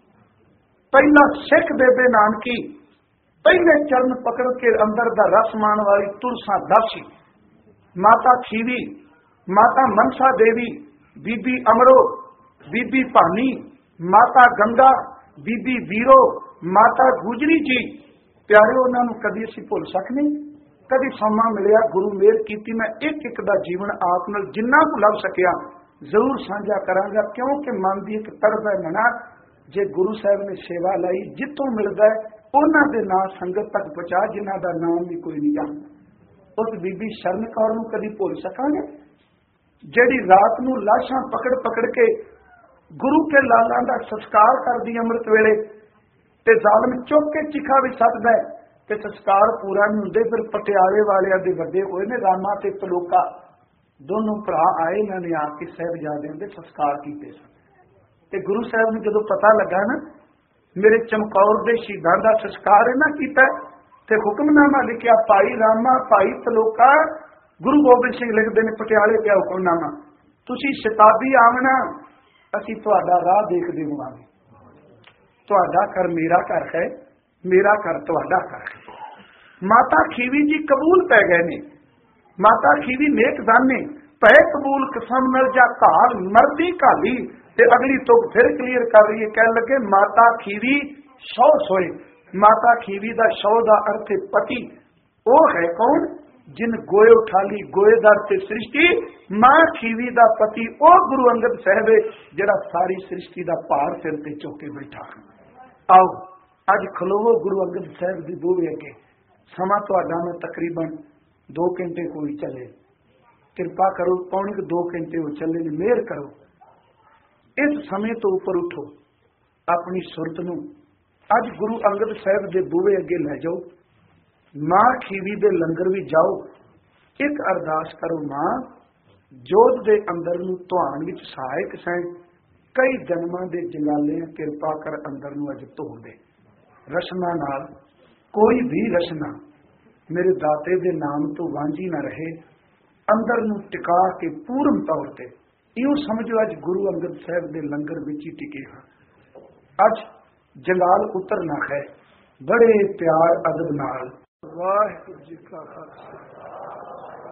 पहला सिख बेबे नानकी, पहले चरण पकड़ के अंदर दा रस मान वाली तुलसा दासी माता खीवी, माता मनसा देवी, बीबी अमरो, बीबी भानी, माता गंगा, बीबी वीरो, माता गुजरी जी। प्यारे उन्होंने कभी असीं भुल सकने? कभी समा मिलिया गुरु मेहर कीती मैं एक एक दा जीवन आप नाल जिन्ना को लभ सकिया जरूर साझा करांगा, क्योंकि मन की एक तड़प है मना जे गुरु साहब ने सेवा लाई जितों मिलता है उन्हां दे नाम संगत तक पहुंचा जिन्हां दा नाम भी कोई नहीं जानता। उस बीबी शरण कौर नूं कदी भुल सकांगे जिहड़ी रात नूं लाशां पकड़ पकड़ के गुरु के लालां दा संस्कार करदी अमृत वेले ते जालम चुक के चिखा भी सटदा है ते संस्कार पूरा नहीं हुंदे। फिर पटियाले वालियां दे वड्डे होए ने रामा ते तलोका दोनों भरा आए, इन्होंने आके साहिबजादे दे संस्कार कीते सन ते गुरु साहब नूं जदों पता लगा ना मेरे चमकौर दे शहीदां दा संस्कार इन्हां कीता ते हुक्मनामा लिखिया भाई रामा भाई तलोका। गुरु गोबिंद सिंह लिखते हैं पटियाले पिया हुक्मनामा तुसीं शताबी आवना असीं तुहाडा राह देखदे होवांगे, तुहाडा घर मेरा घर है, मेरा घर तुहाडा घर है। माता खीवी जी कबूल पै गए ने। माता खीवी नेक जाने पै कबूल कसम मिल जा काल मर्दी काली। ते अगली तुक फिर क्लीयर कर रही है, कह लगे माता खीवी सौ सोए। माता खीवी दा सौ दा अर्थ पति। वो है कौन जिन गोए उठाली गोएदार ते सृष्टि। मां खीवी दा पति ओ गुरु अंगद साहब जिहड़ा सारी सृष्टि दा भार सिर ते चुक के बैठा। आओ अज खलोवो गुरु अंगद साहब दी बूहे अगे। समा तुहाडा मैं तकरीबन दो घंटे कोई चले, कृपा करो पौने के दो घंटे वो चले ने, मेहर करो। इस समय तो ऊपर उठो, अपनी सुरत नूं अज गुरु अंगद साहब दे बूहे अगे लै जाओ, मां खीवी दे लंगर भी जाओ, एक अरदास करो, मां जोत दे अंदर नूं तुहान विच सहायक सैं, कई जन्मां दे जंगाले कृपा कर अंदर नूं अज धो दे। रसना नाल कोई भी रसना मेरे दाते दे नाम तो वांझी ना रहे, अंदर नूं टिका के पूर्ण तौर ते इहो समझो अज गुरु अंगद साहब दे लंगर विच ही टिके हां। अज जंगाल उतरना है बड़े प्यार अदब नाल। वाहिगुरू जी का खालसा